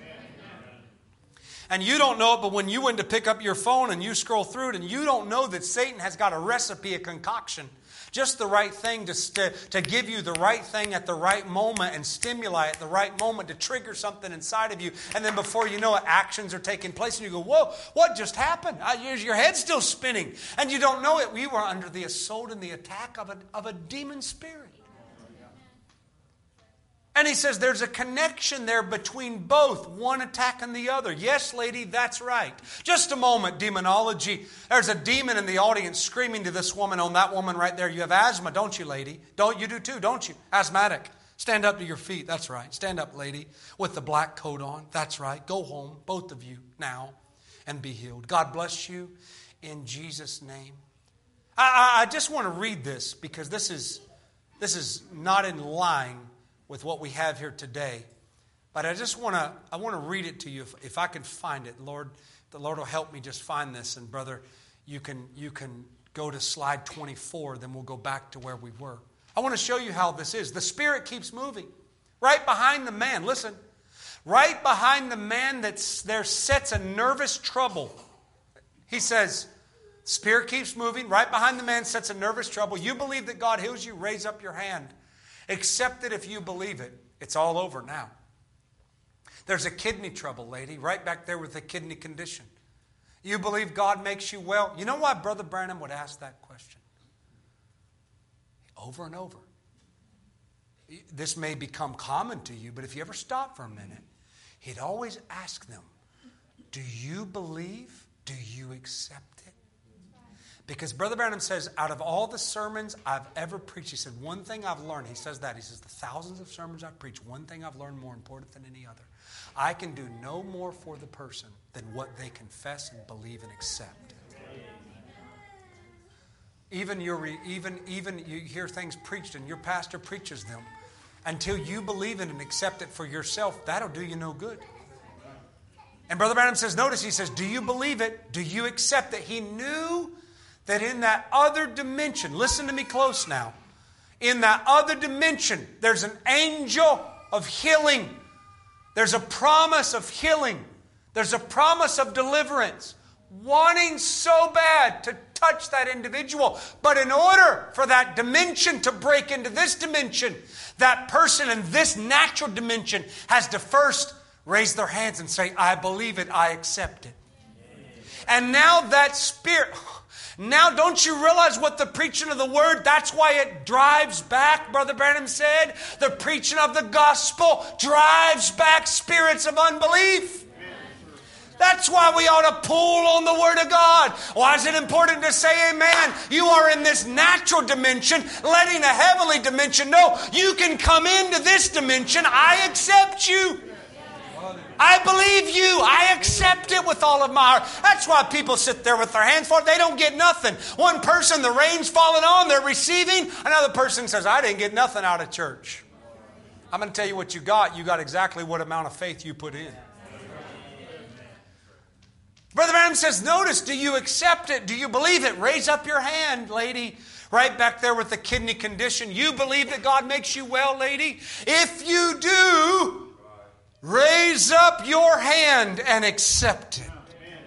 And you don't know it, but when you went to pick up your phone and you scroll through it and you don't know that Satan has got a recipe, a concoction, just the right thing to, to, to give you the right thing at the right moment and stimuli at the right moment to trigger something inside of you. And then before you know it, actions are taking place and you go, whoa, what just happened? Uh, your head's still spinning. And you don't know it. We were under the assault and the attack of a, of a demon spirit. And he says there's a connection there between both, one attacking the other. Yes, lady, that's right. Just a moment, demonology. There's a demon in the audience screaming to this woman, on that woman right there. You have asthma, don't you, lady? Don't you do too, don't you? Asthmatic. Stand up to your feet. That's right. Stand up, lady, with the black coat on. That's right. Go home, both of you, now, and be healed. God bless you in Jesus' name. I, I, I just want to read this because this is, this is not in line with what we have here today. But I just want to I want to read it to you if, if I can find it. Lord, the Lord will help me just find this. And brother, you can you can go to slide twenty-four, then we'll go back to where we were. I want to show you how this is. The Spirit keeps moving. Right behind the man, listen. Right behind the man that's there sits a nervous trouble. He says, Spirit keeps moving. Right behind the man sits a nervous trouble. You believe that God heals you, raise up your hand. Accept it if you believe it. It's all over now. There's a kidney trouble, lady, right back there with a kidney condition. You believe God makes you well? You know why Brother Branham would ask that question? Over and over. This may become common to you, but if you ever stop for a minute, he'd always ask them, do you believe? Do you accept it? Because Brother Branham says, out of all the sermons I've ever preached, he said, one thing I've learned, he says that, he says, the thousands of sermons I've preached, one thing I've learned more important than any other. I can do no more for the person than what they confess and believe and accept. Even, your, even, even you hear things preached and your pastor preaches them, until you believe it and accept it for yourself, that'll do you no good. And Brother Branham says, notice, he says, do you believe it? Do you accept it? He knew that in that other dimension, listen to me close now, in that other dimension, there's an angel of healing. There's a promise of healing. There's a promise of deliverance, wanting so bad to touch that individual. But in order for that dimension to break into this dimension, that person in this natural dimension has to first raise their hands and say, I believe it, I accept it. And now that spirit... Now, don't you realize what the preaching of the word, that's why it drives back, Brother Branham said, the preaching of the gospel drives back spirits of unbelief. That's why we ought to pull on the word of God. Why is it important to say amen? You are in this natural dimension, letting a heavenly dimension know you can come into this dimension. I accept you. I believe you. I accept it with all of my heart. That's why people sit there with their hands forward. They don't get nothing. One person, the rain's falling on, they're receiving. Another person says, I didn't get nothing out of church. I'm going to tell you what you got. You got exactly what amount of faith you put in. Brother Branham says, notice, do you accept it? Do you believe it? Raise up your hand, lady. Right back there with the kidney condition. You believe that God makes you well, lady? If you do... raise up your hand and accept it.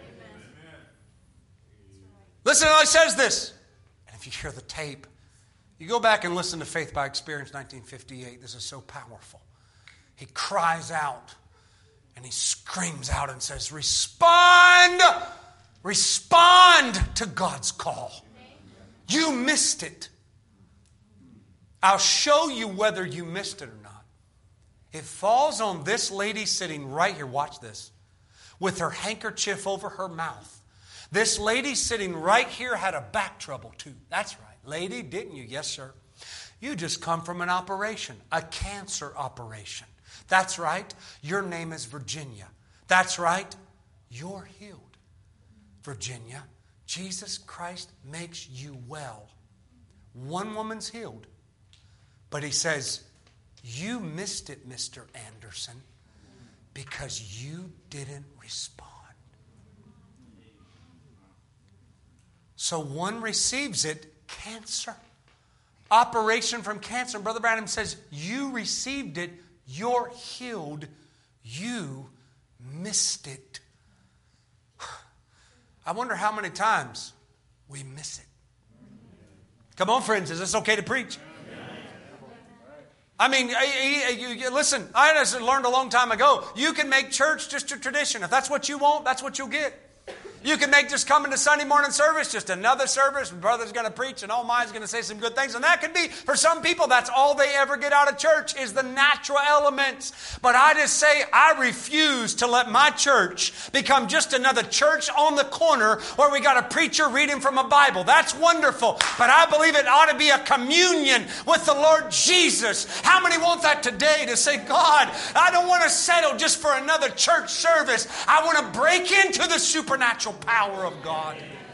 Listen how he says this. And if you hear the tape, you go back and listen to Faith by Experience nineteen fifty-eight. This is so powerful. He cries out and he screams out and says, respond! Respond to God's call. You missed it. I'll show you whether you missed it or not. It falls on this lady sitting right here. Watch this. With her handkerchief over her mouth. This lady sitting right here had a back trouble too. That's right. Lady, didn't you? Yes, sir. You just come from an operation. A cancer operation. That's right. Your name is Virginia. That's right. You're healed. Virginia, Jesus Christ makes you well. One woman's healed. But he says, you missed it, Mister Anderson, because you didn't respond. So one receives it, cancer. Operation from cancer. And Brother Branham says, you received it, you're healed, you missed it. I wonder how many times we miss it. Come on, friends, is this okay to preach? I mean, you, you, listen, I learned a long time ago, you can make church just a tradition. If that's what you want, that's what you'll get. You can make just coming to Sunday morning service just another service. Brother's going to preach and oh my's going to say some good things. And that could be, for some people, that's all they ever get out of church is the natural elements. But I just say I refuse to let my church become just another church on the corner where we got a preacher reading from a Bible. That's wonderful. But I believe it ought to be a communion with the Lord Jesus. How many want that today to say, God, I don't want to settle just for another church service. I want to break into the supernatural power of God.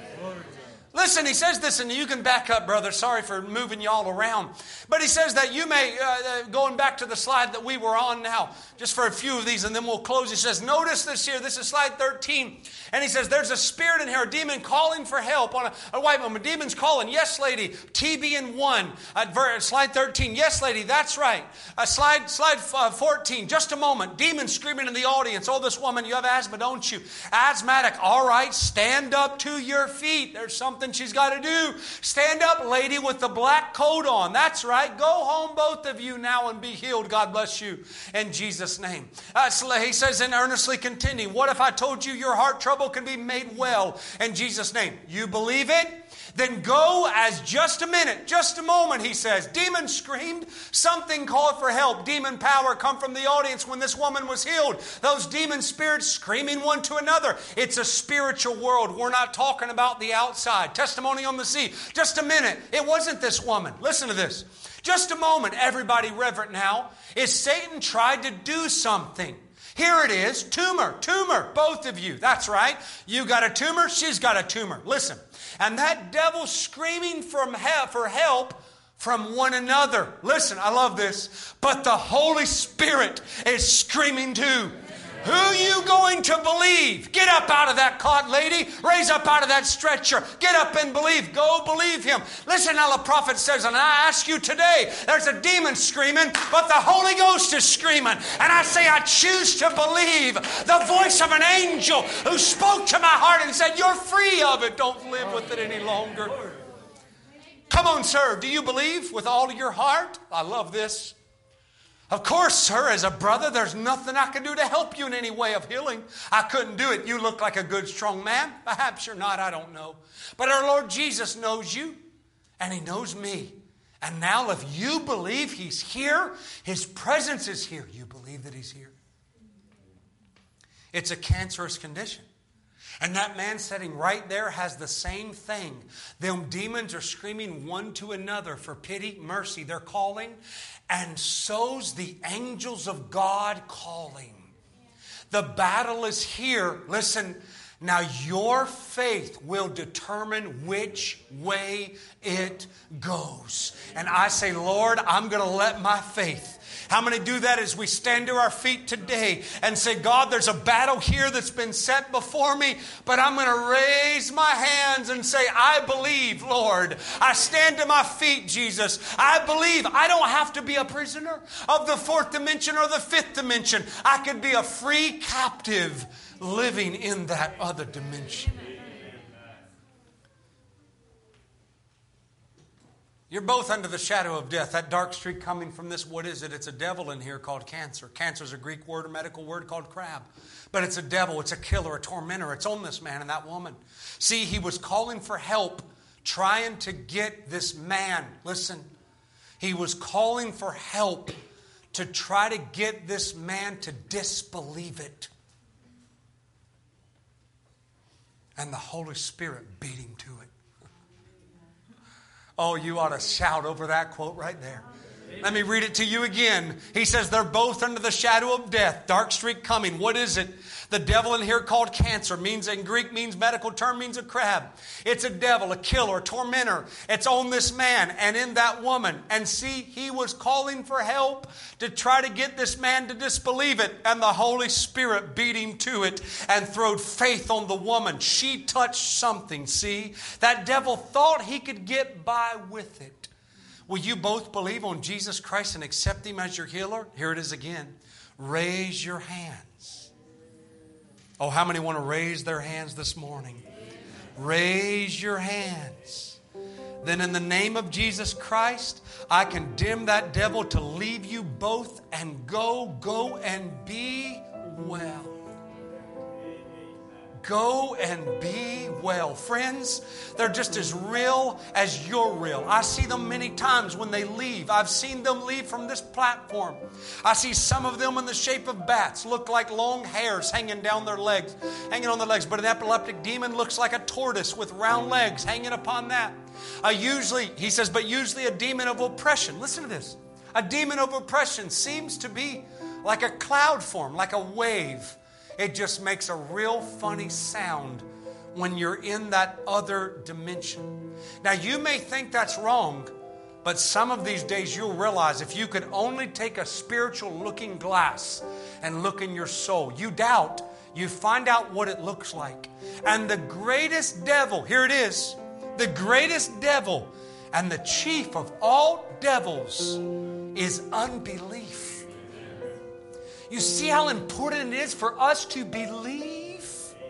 Listen, he says this, and you can back up, brother. Sorry for moving you all around. But he says that you may, uh, going back to the slide that we were on now, just for a few of these, and then we'll close. He says, notice this here. This is slide thirteen. And he says, there's a spirit in here, a demon calling for help. On a, a white woman, a demon's calling. Yes, lady. T B in one. Uh, slide thirteen. Yes, lady. That's right. Uh, slide slide uh, fourteen. Just a moment. Demon screaming in the audience. Oh, this woman, you have asthma, don't you? Asthmatic. All right. Stand up to your feet. There's something she's got to do. Stand up, lady, with the black coat on. That's right. Go home, both of you now, and be healed. God bless you. In Jesus' name. Uh, he says, and earnestly contending, what if I told you your heart trouble can be made well in Jesus' name? You believe it? Then go as just a minute, just a moment, he says. Demon screamed. Something called for help. Demon power come from the audience when this woman was healed. Those demon spirits screaming one to another. It's a spiritual world. We're not talking about the outside. Testimony on the sea. Just a minute. It wasn't this woman. Listen to this. Just a moment. Everybody reverent now. Is Satan tried to do something? Here it is. Tumor. Tumor. Both of you. That's right. You got a tumor. She's got a tumor. Listen. And that devil screaming from hell, for help from one another. Listen, I love this. But the Holy Spirit is screaming too. Who are you going to believe? Get up out of that cot, lady. Raise up out of that stretcher. Get up and believe. Go believe him. Listen how the prophet says, and I ask you today, there's a demon screaming, but the Holy Ghost is screaming. And I say I choose to believe the voice of an angel who spoke to my heart and said, you're free of it. Don't live with it any longer. Come on, sir. Do you believe with all of your heart? I love this. Of course, sir, as a brother, there's nothing I can do to help you in any way of healing. I couldn't do it. You look like a good, strong man. Perhaps you're not. I don't know. But our Lord Jesus knows you, and he knows me. And now if you believe he's here, his presence is here. You believe that he's here. It's a cancerous condition. And that man sitting right there has the same thing. Them demons are screaming one to another for pity, mercy. They're calling. And so's the angels of God calling. The battle is here. Listen, now your faith will determine which way it goes. And I say, Lord, I'm going to let my faith. How many do that as we stand to our feet today and say, God, there's a battle here that's been set before me, but I'm going to raise my hands and say, I believe, Lord. I stand to my feet, Jesus. I believe. I don't have to be a prisoner of the fourth dimension or the fifth dimension. I could be a free captive living in that other dimension. You're both under the shadow of death. That dark streak coming from this, what is it? It's a devil in here called cancer. Cancer is a Greek word, a medical word called crab. But it's a devil, it's a killer, a tormentor. It's on this man and that woman. See, he was calling for help, trying to get this man. Listen, he was calling for help to try to get this man to disbelieve it. And the Holy Spirit beat him to it. Oh, you ought to shout over that quote right there. Let me read it to you again. He says they're both under the shadow of death. Dark streak coming. What is it? The devil in here called cancer means in Greek means medical term means a crab. It's a devil, a killer, a tormentor. It's on this man and in that woman. And see, he was calling for help to try to get this man to disbelieve it. And the Holy Spirit beat him to it and throwed faith on the woman. She touched something, see? That devil thought he could get by with it. Will you both believe on Jesus Christ and accept him as your healer? Here it is again. Raise your hands. Oh, how many want to raise their hands this morning? Raise your hands. Then in the name of Jesus Christ, I condemn that devil to leave you both and go, go and be well. Go and be well. Friends, they're just as real as you're real. I see them many times when they leave. I've seen them leave from this platform. I see some of them in the shape of bats, look like long hairs hanging down their legs, hanging on their legs. But an epileptic demon looks like a tortoise with round legs hanging upon that. Uh, usually, he says, but usually a demon of oppression. Listen to this. A demon of oppression seems to be like a cloud form, like a wave. It just makes a real funny sound when you're in that other dimension. Now, you may think that's wrong, but some of these days you'll realize if you could only take a spiritual looking glass and look in your soul, you doubt, you find out what it looks like. And the greatest devil, here it is, the greatest devil and the chief of all devils is unbelief. You see how important it is for us to believe?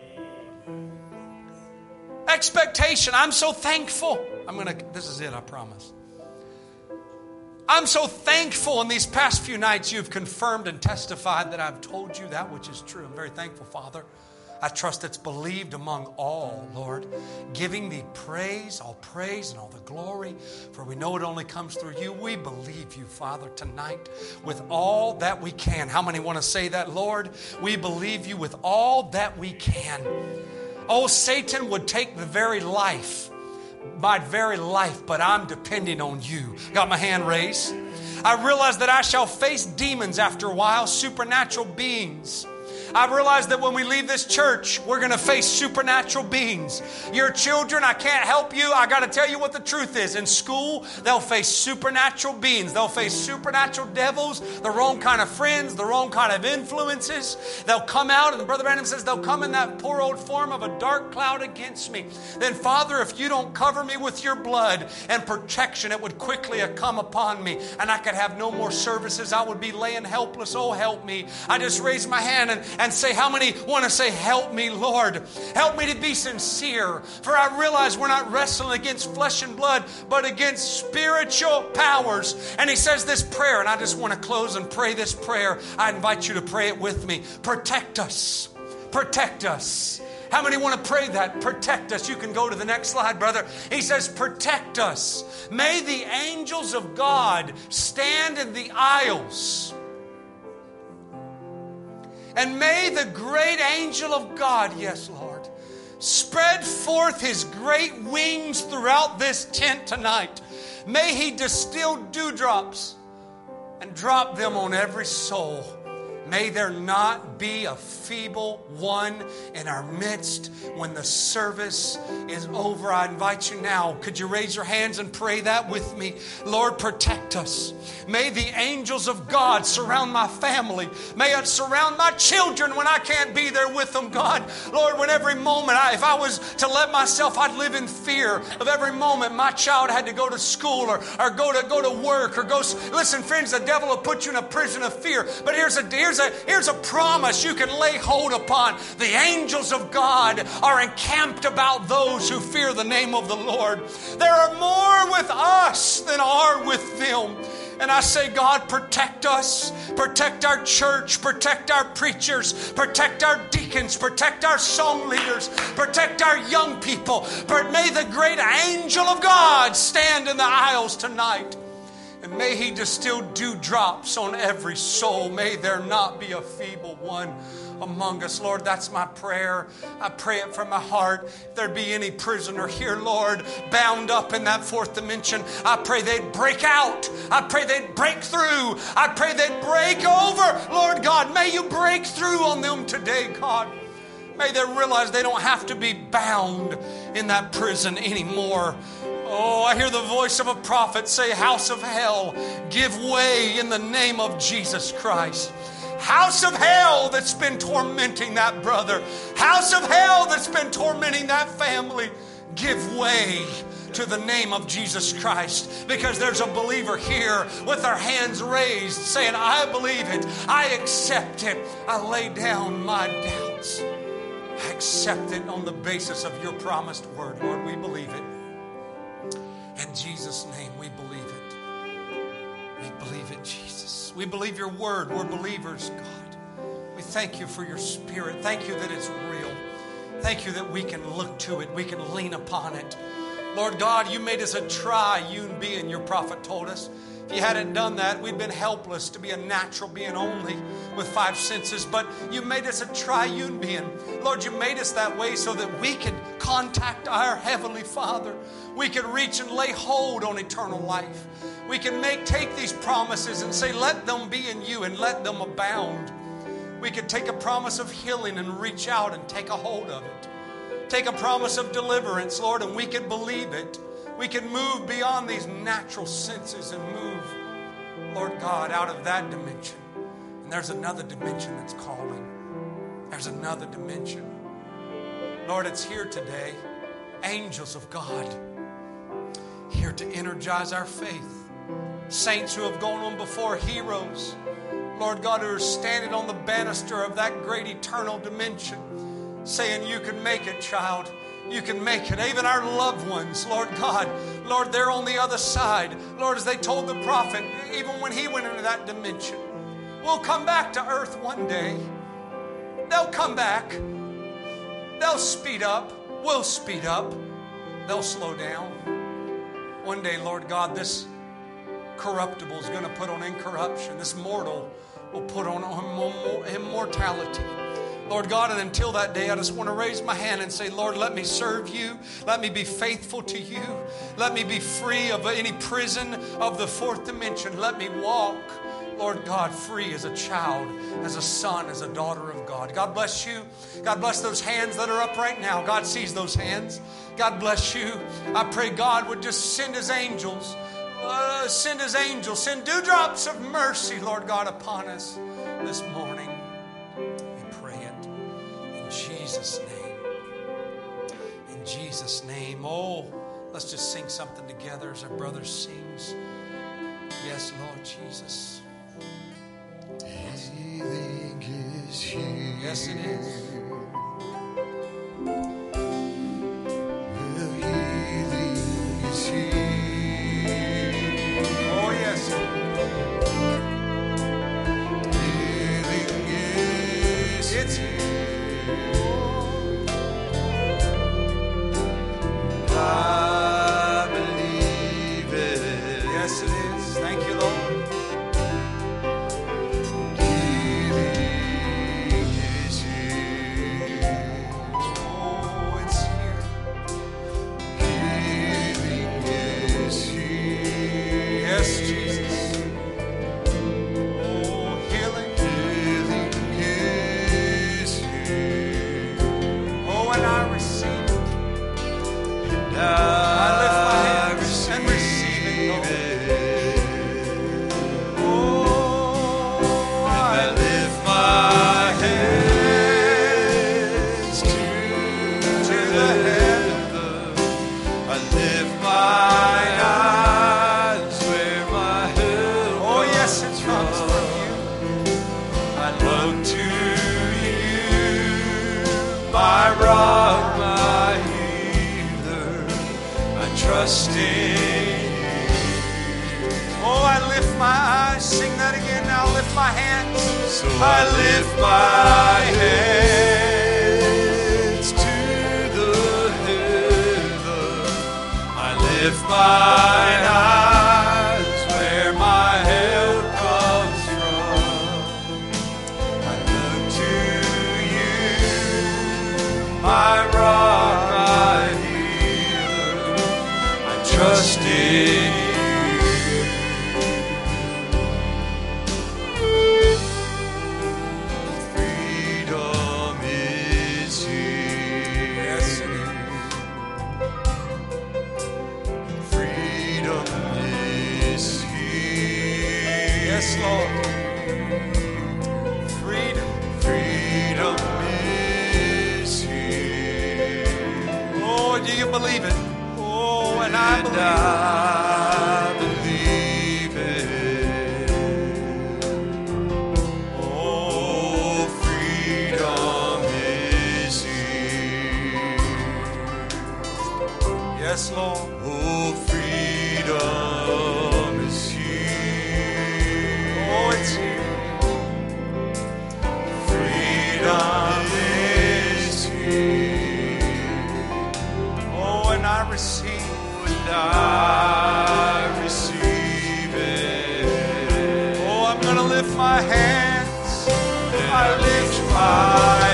Expectation. I'm so thankful. I'm going to, this is it, I promise. I'm so thankful in these past few nights you've confirmed and testified that I've told you that which is true. I'm very thankful, Father. I trust it's believed among all, Lord, giving thee praise, all praise and all the glory, for we know it only comes through you. We believe you, Father, tonight with all that we can. How many want to say that, Lord? We believe you with all that we can. Oh, Satan would take the very life, my very life, but I'm depending on you. Got my hand raised. I realize that I shall face demons after a while, supernatural beings. I realize that when we leave this church, we're going to face supernatural beings. Your children, I can't help you. I got to tell you what the truth is. In school, they'll face supernatural beings. They'll face supernatural devils, the wrong kind of friends, the wrong kind of influences. They'll come out, and Brother Branham says they'll come in that poor old form of a dark cloud against me. Then, Father, if you don't cover me with your blood and protection, it would quickly come upon me, and I could have no more services. I would be laying helpless. Oh, help me. I just raise my hand and And say, how many want to say, help me, Lord? Help me to be sincere. For I realize we're not wrestling against flesh and blood, but against spiritual powers. And he says this prayer, and I just want to close and pray this prayer. I invite you to pray it with me. Protect us. Protect us. How many want to pray that? Protect us. You can go to the next slide, brother. He says, protect us. May the angels of God stand in the aisles. And may the great angel of God, yes, Lord, spread forth his great wings throughout this tent tonight. May he distill dewdrops and drop them on every soul. May there not be a feeble one in our midst when the service is over. I invite you now. Could you raise your hands and pray that with me? Lord, protect us. May the angels of God surround my family. May it surround my children when I can't be there with them, God. Lord, when every moment, I, if I was to let myself, I'd live in fear of every moment my child had to go to school or, or go to go to work or go. Listen, friends, the devil will put you in a prison of fear. But here's a here's a here's a promise you can lay hold upon. The angels of God are encamped about those who fear the name of the Lord. There are more with us than are with them. And I say, God, protect us, protect our church, protect our preachers, protect our deacons, protect our song leaders, protect our young people. But may the great angel of God stand in the aisles tonight. And may he distill dewdrops on every soul. May there not be a feeble one among us. Lord, that's my prayer. I pray it from my heart. If there be any prisoner here, Lord, bound up in that fourth dimension, I pray they'd break out. I pray they'd break through. I pray they'd break over. Lord God, may you break through on them today, God. May they realize they don't have to be bound in that prison anymore. Oh, I hear the voice of a prophet say, house of hell, give way in the name of Jesus Christ. House of hell that's been tormenting that brother. House of hell that's been tormenting that family. Give way to the name of Jesus Christ. Because there's a believer here with their hands raised saying, I believe it. I accept it. I lay down my doubts. I accept it on the basis of your promised word. Lord, we believe it. In Jesus' name, we believe it. We believe it, Jesus. We believe your word. We're believers, God. We thank you for your spirit. Thank you that it's real. Thank you that we can look to it. We can lean upon it. Lord God, you made us a triune being, your prophet told us. If you hadn't done that, we'd been helpless to be a natural being only with five senses. But you made us a triune being. Lord, you made us that way so that we could contact our Heavenly Father. We could reach and lay hold on eternal life. We can make take these promises and say, let them be in you and let them abound. We could take a promise of healing and reach out and take a hold of it. Take a promise of deliverance, Lord, and we can believe it. We can move beyond these natural senses and move, Lord God, out of that dimension. And there's another dimension that's calling. There's another dimension. Lord, it's here today. Angels of God, here to energize our faith. Saints who have gone on before, heroes, Lord God, who are standing on the banister of that great eternal dimension, saying, you can make it, child. You can make it. Even our loved ones, Lord God, Lord, they're on the other side. Lord, as they told the prophet, even when he went into that dimension, we'll come back to earth one day. They'll come back. They'll speed up. We'll speed up. They'll slow down. One day, Lord God, this corruptible is going to put on incorruption. This mortal will put on immortality. Lord God, and until that day, I just want to raise my hand and say, Lord, let me serve you. Let me be faithful to you. Let me be free of any prison of the fourth dimension. Let me walk, Lord God, free as a child, as a son, as a daughter of God. God bless you. God bless those hands that are up right now. God sees those hands. God bless you. I pray God would just send His angels. Uh, send His angels. Send dewdrops of mercy, Lord God, upon us this morning. In Jesus' name. In Jesus' name. Oh, let's just sing something together as our brother sings. Yes, Lord Jesus. Healing is here. Yes, it is. The healing is here. Oh, yes. Healing is It's here. I believe it. Yes, it is. Thank you, Lord. Healing is here. Oh, it's here. Healing is here. Yes, Jesus. Oh, healing. Healing is here. Oh, and I receive it. And I lift my I hands and receive it, Lord. it. Oh, I I lift my hands to, to the the heaven. I lift my eyes where my help Oh, yes, it comes comes from you. I look to you, my rock, my healer. I trust in you. Oh, I lift my eyes. Sing that again now. Lift my hands. So I lift my hands to the heaven. I lift mine eyes where my help comes from. I look to you, my rock, my healer. I trust in you. Freedom is here. Yes, it is. Freedom is here. Yes, Lord. Freedom. Freedom is here. Oh, do you believe it? Oh, and I And believe it. I believe it. Oh, freedom is here. Yes, Lord. Oh, freedom is here. Oh, it's here. gonna lift my hands. I lift my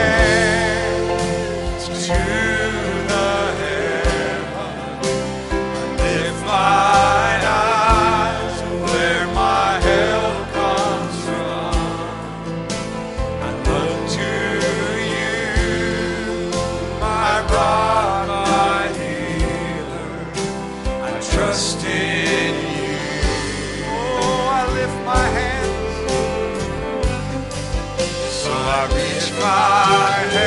hands to the heavens. I lift my eyes where my help comes from. I look to you, my rock, my healer. I trust in you. Oh, I lift my hands. So I reach my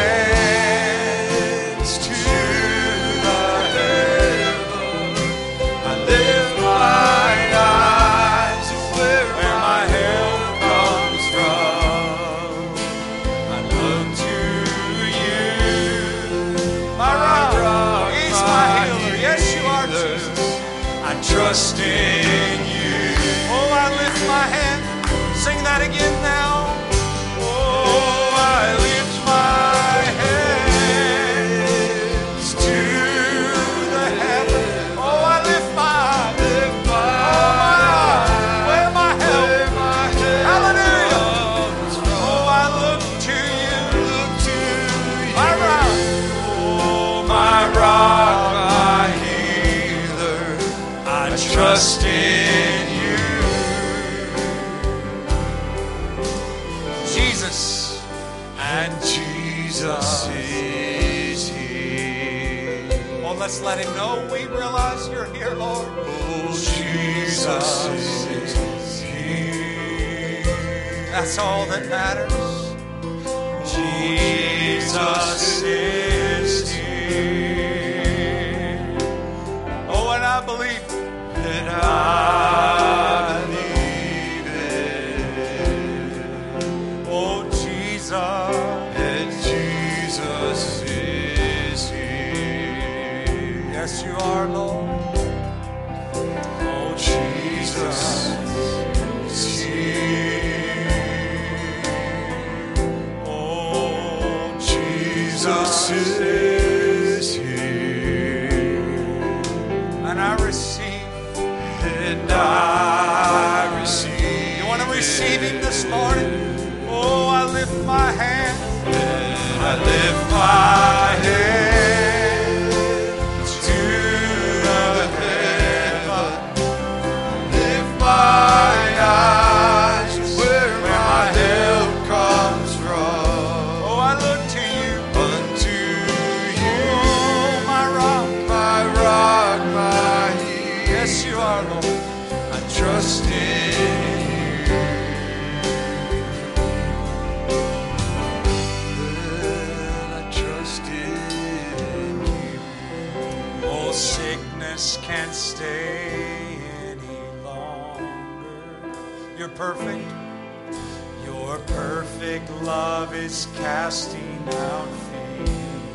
hands to the heavens. I lift my eyes where my help comes from. I look to you, my rock, He's my healer. Yes, you are, Jesus. I trust in you. Oh, I lift my hand. Sing that again now. Oh, I lift my hands to the heavens. Oh, I lift my, lift my, oh, where my help, hallelujah. Oh, I look to you, look to you, my rock, oh, my rock, my healer. I trust in you, Jesus. And Jesus is here. Oh, let's let Him know we realize You're here, Lord. Oh, Jesus is here. That's all that matters. Jesus is here. Oh, and I believe that I believe it. Oh, Jesus. And Jesus is here. Yes, you are, Lord. Oh, Jesus is here. Oh, Jesus is here. And I receive. And I receive. You want to receive Him this morning? Oh, I lift my hand. And I lift my hand to the heavens. Lift my eyes where my help comes from. Oh, I look to you, unto you. Oh, my rock, my rock, my healer. Yes, you are, Lord. I trust in you. I trust in you. Oh, sickness can't stay any longer. You're perfect. Your perfect love is casting out fear.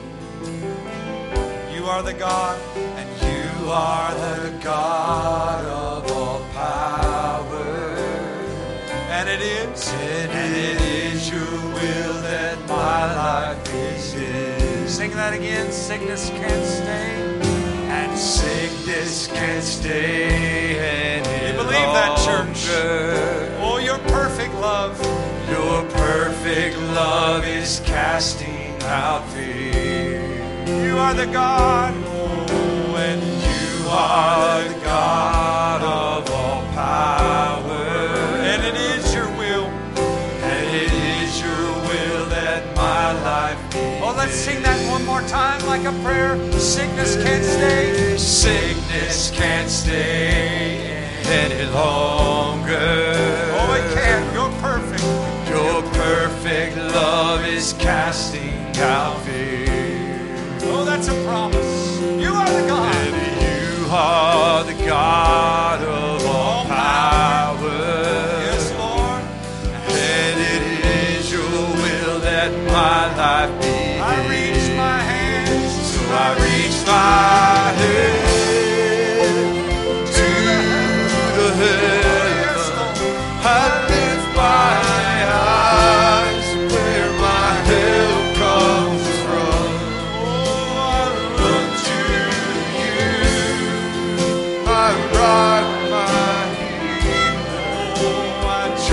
You are the God, and you are the God of all power. And it is, and it is your will that my life is His. Sing that again. Sickness can't stay. And sickness can't stay any You believe that, church? Oh, your perfect love. Your perfect love is casting out fear. You are the God, oh, and you are the God of all power. And it is your will, and it is your will that my life be. Oh, let's sing that one more time like a prayer. Sickness can't stay. Sickness can't stay any longer. Oh, it can't. You're perfect. Your perfect love is casting out fear. Oh, that's a promise. You are the God. And you are the God of all power. Yes, Lord. And it is your will that my life be. I reach my hands. So I reach my hand to the heavens.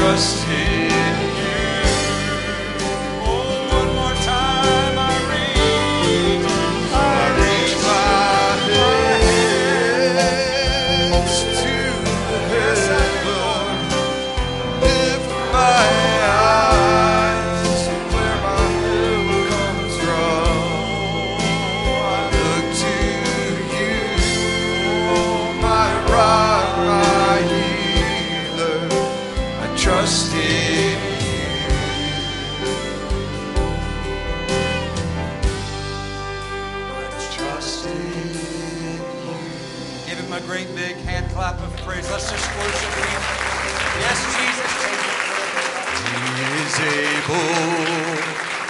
trust in you. Oh, one more time I reach. I reach my hands to heaven, lift my eyes where my help comes from. I look to you, my rock, my healer. I trust in Give him a great big hand clap of praise. Let's just worship him. Yes, Jesus. He is able,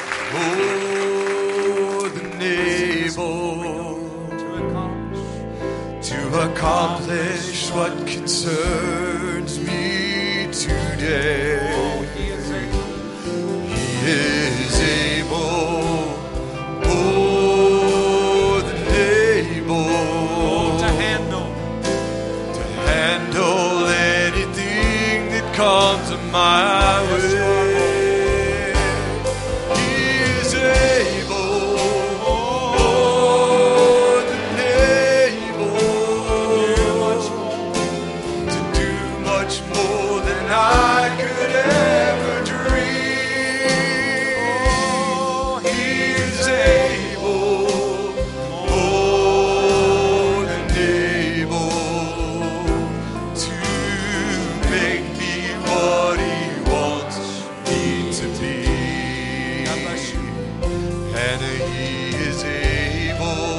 more than able, To accomplish. to accomplish what concerns me today. He is able. He is able, more than able, To handle. to handle anything that comes my way. He is able, more than able, to do much more than I could ever dream. He is able, more than able, to make me what He wants me to be. God bless you. And He is able,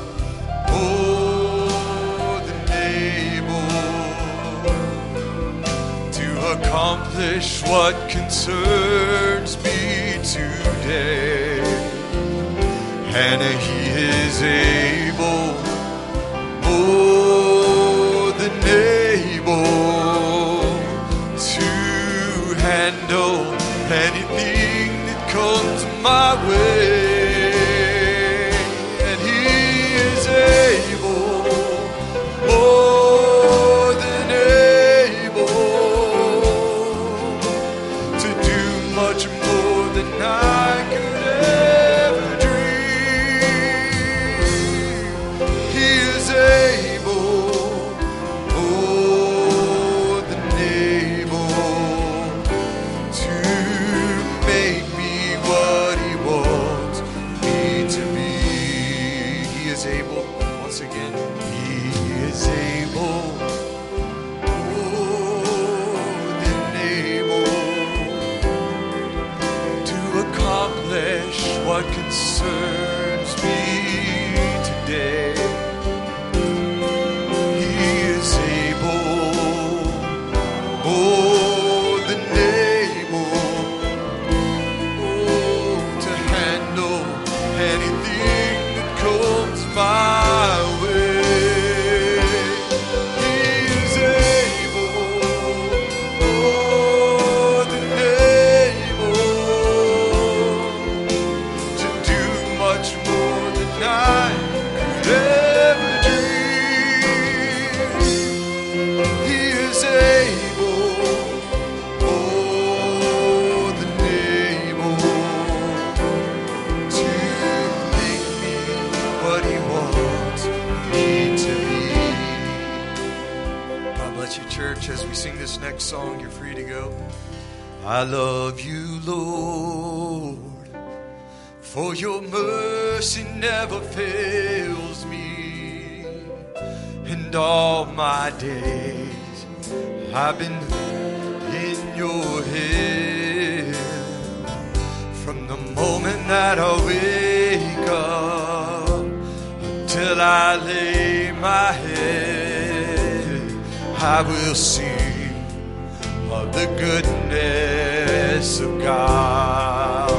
more than able, to accomplish what concerns me today. And He is able, more than able, to handle anything that comes my way. And He is able, more than able, to do much more than I could ever dream. He is able, more than able, to make me what He wants me to be. He is able, once again, He is able, more than able, to accomplish what concerns me today. He is able, more than able, oh, to handle anything that comes my way. He is able, more than able, to do much more than I could ever dream. He is able, more than able, to make me what He wants me to be. God bless you, church. As we sing this next song, you're free to go. I love you, Lord, for your mercy never fails me. And all my days I've been in your hand. From the moment that I wake up until I lay my head, I will sing of the goodness of God.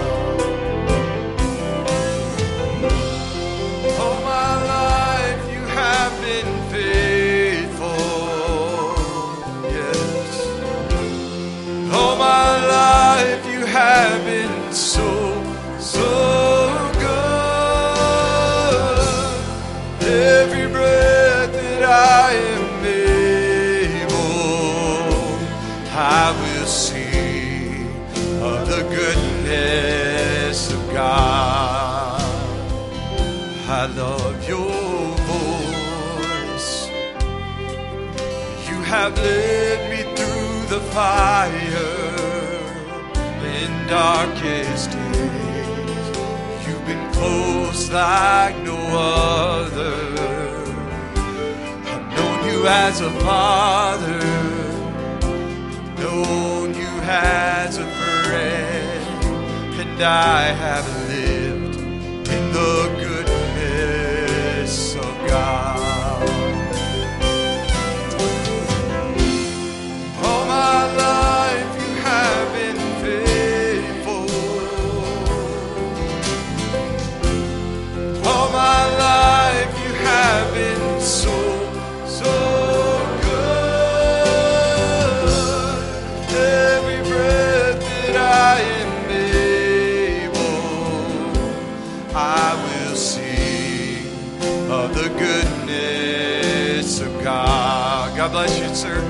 All my life you have been faithful, yes. All my life you have been so, so good. Every breath that I am able, I will sing have led me through the fire in darkest days. You've been close like no other. I've known you as a father, known you as a friend, and I have lived in the goodness of God. All my life you have been faithful. All my life you have been so, so good. Every breath that I am able, I will sing of the goodness of God. God bless you, sir.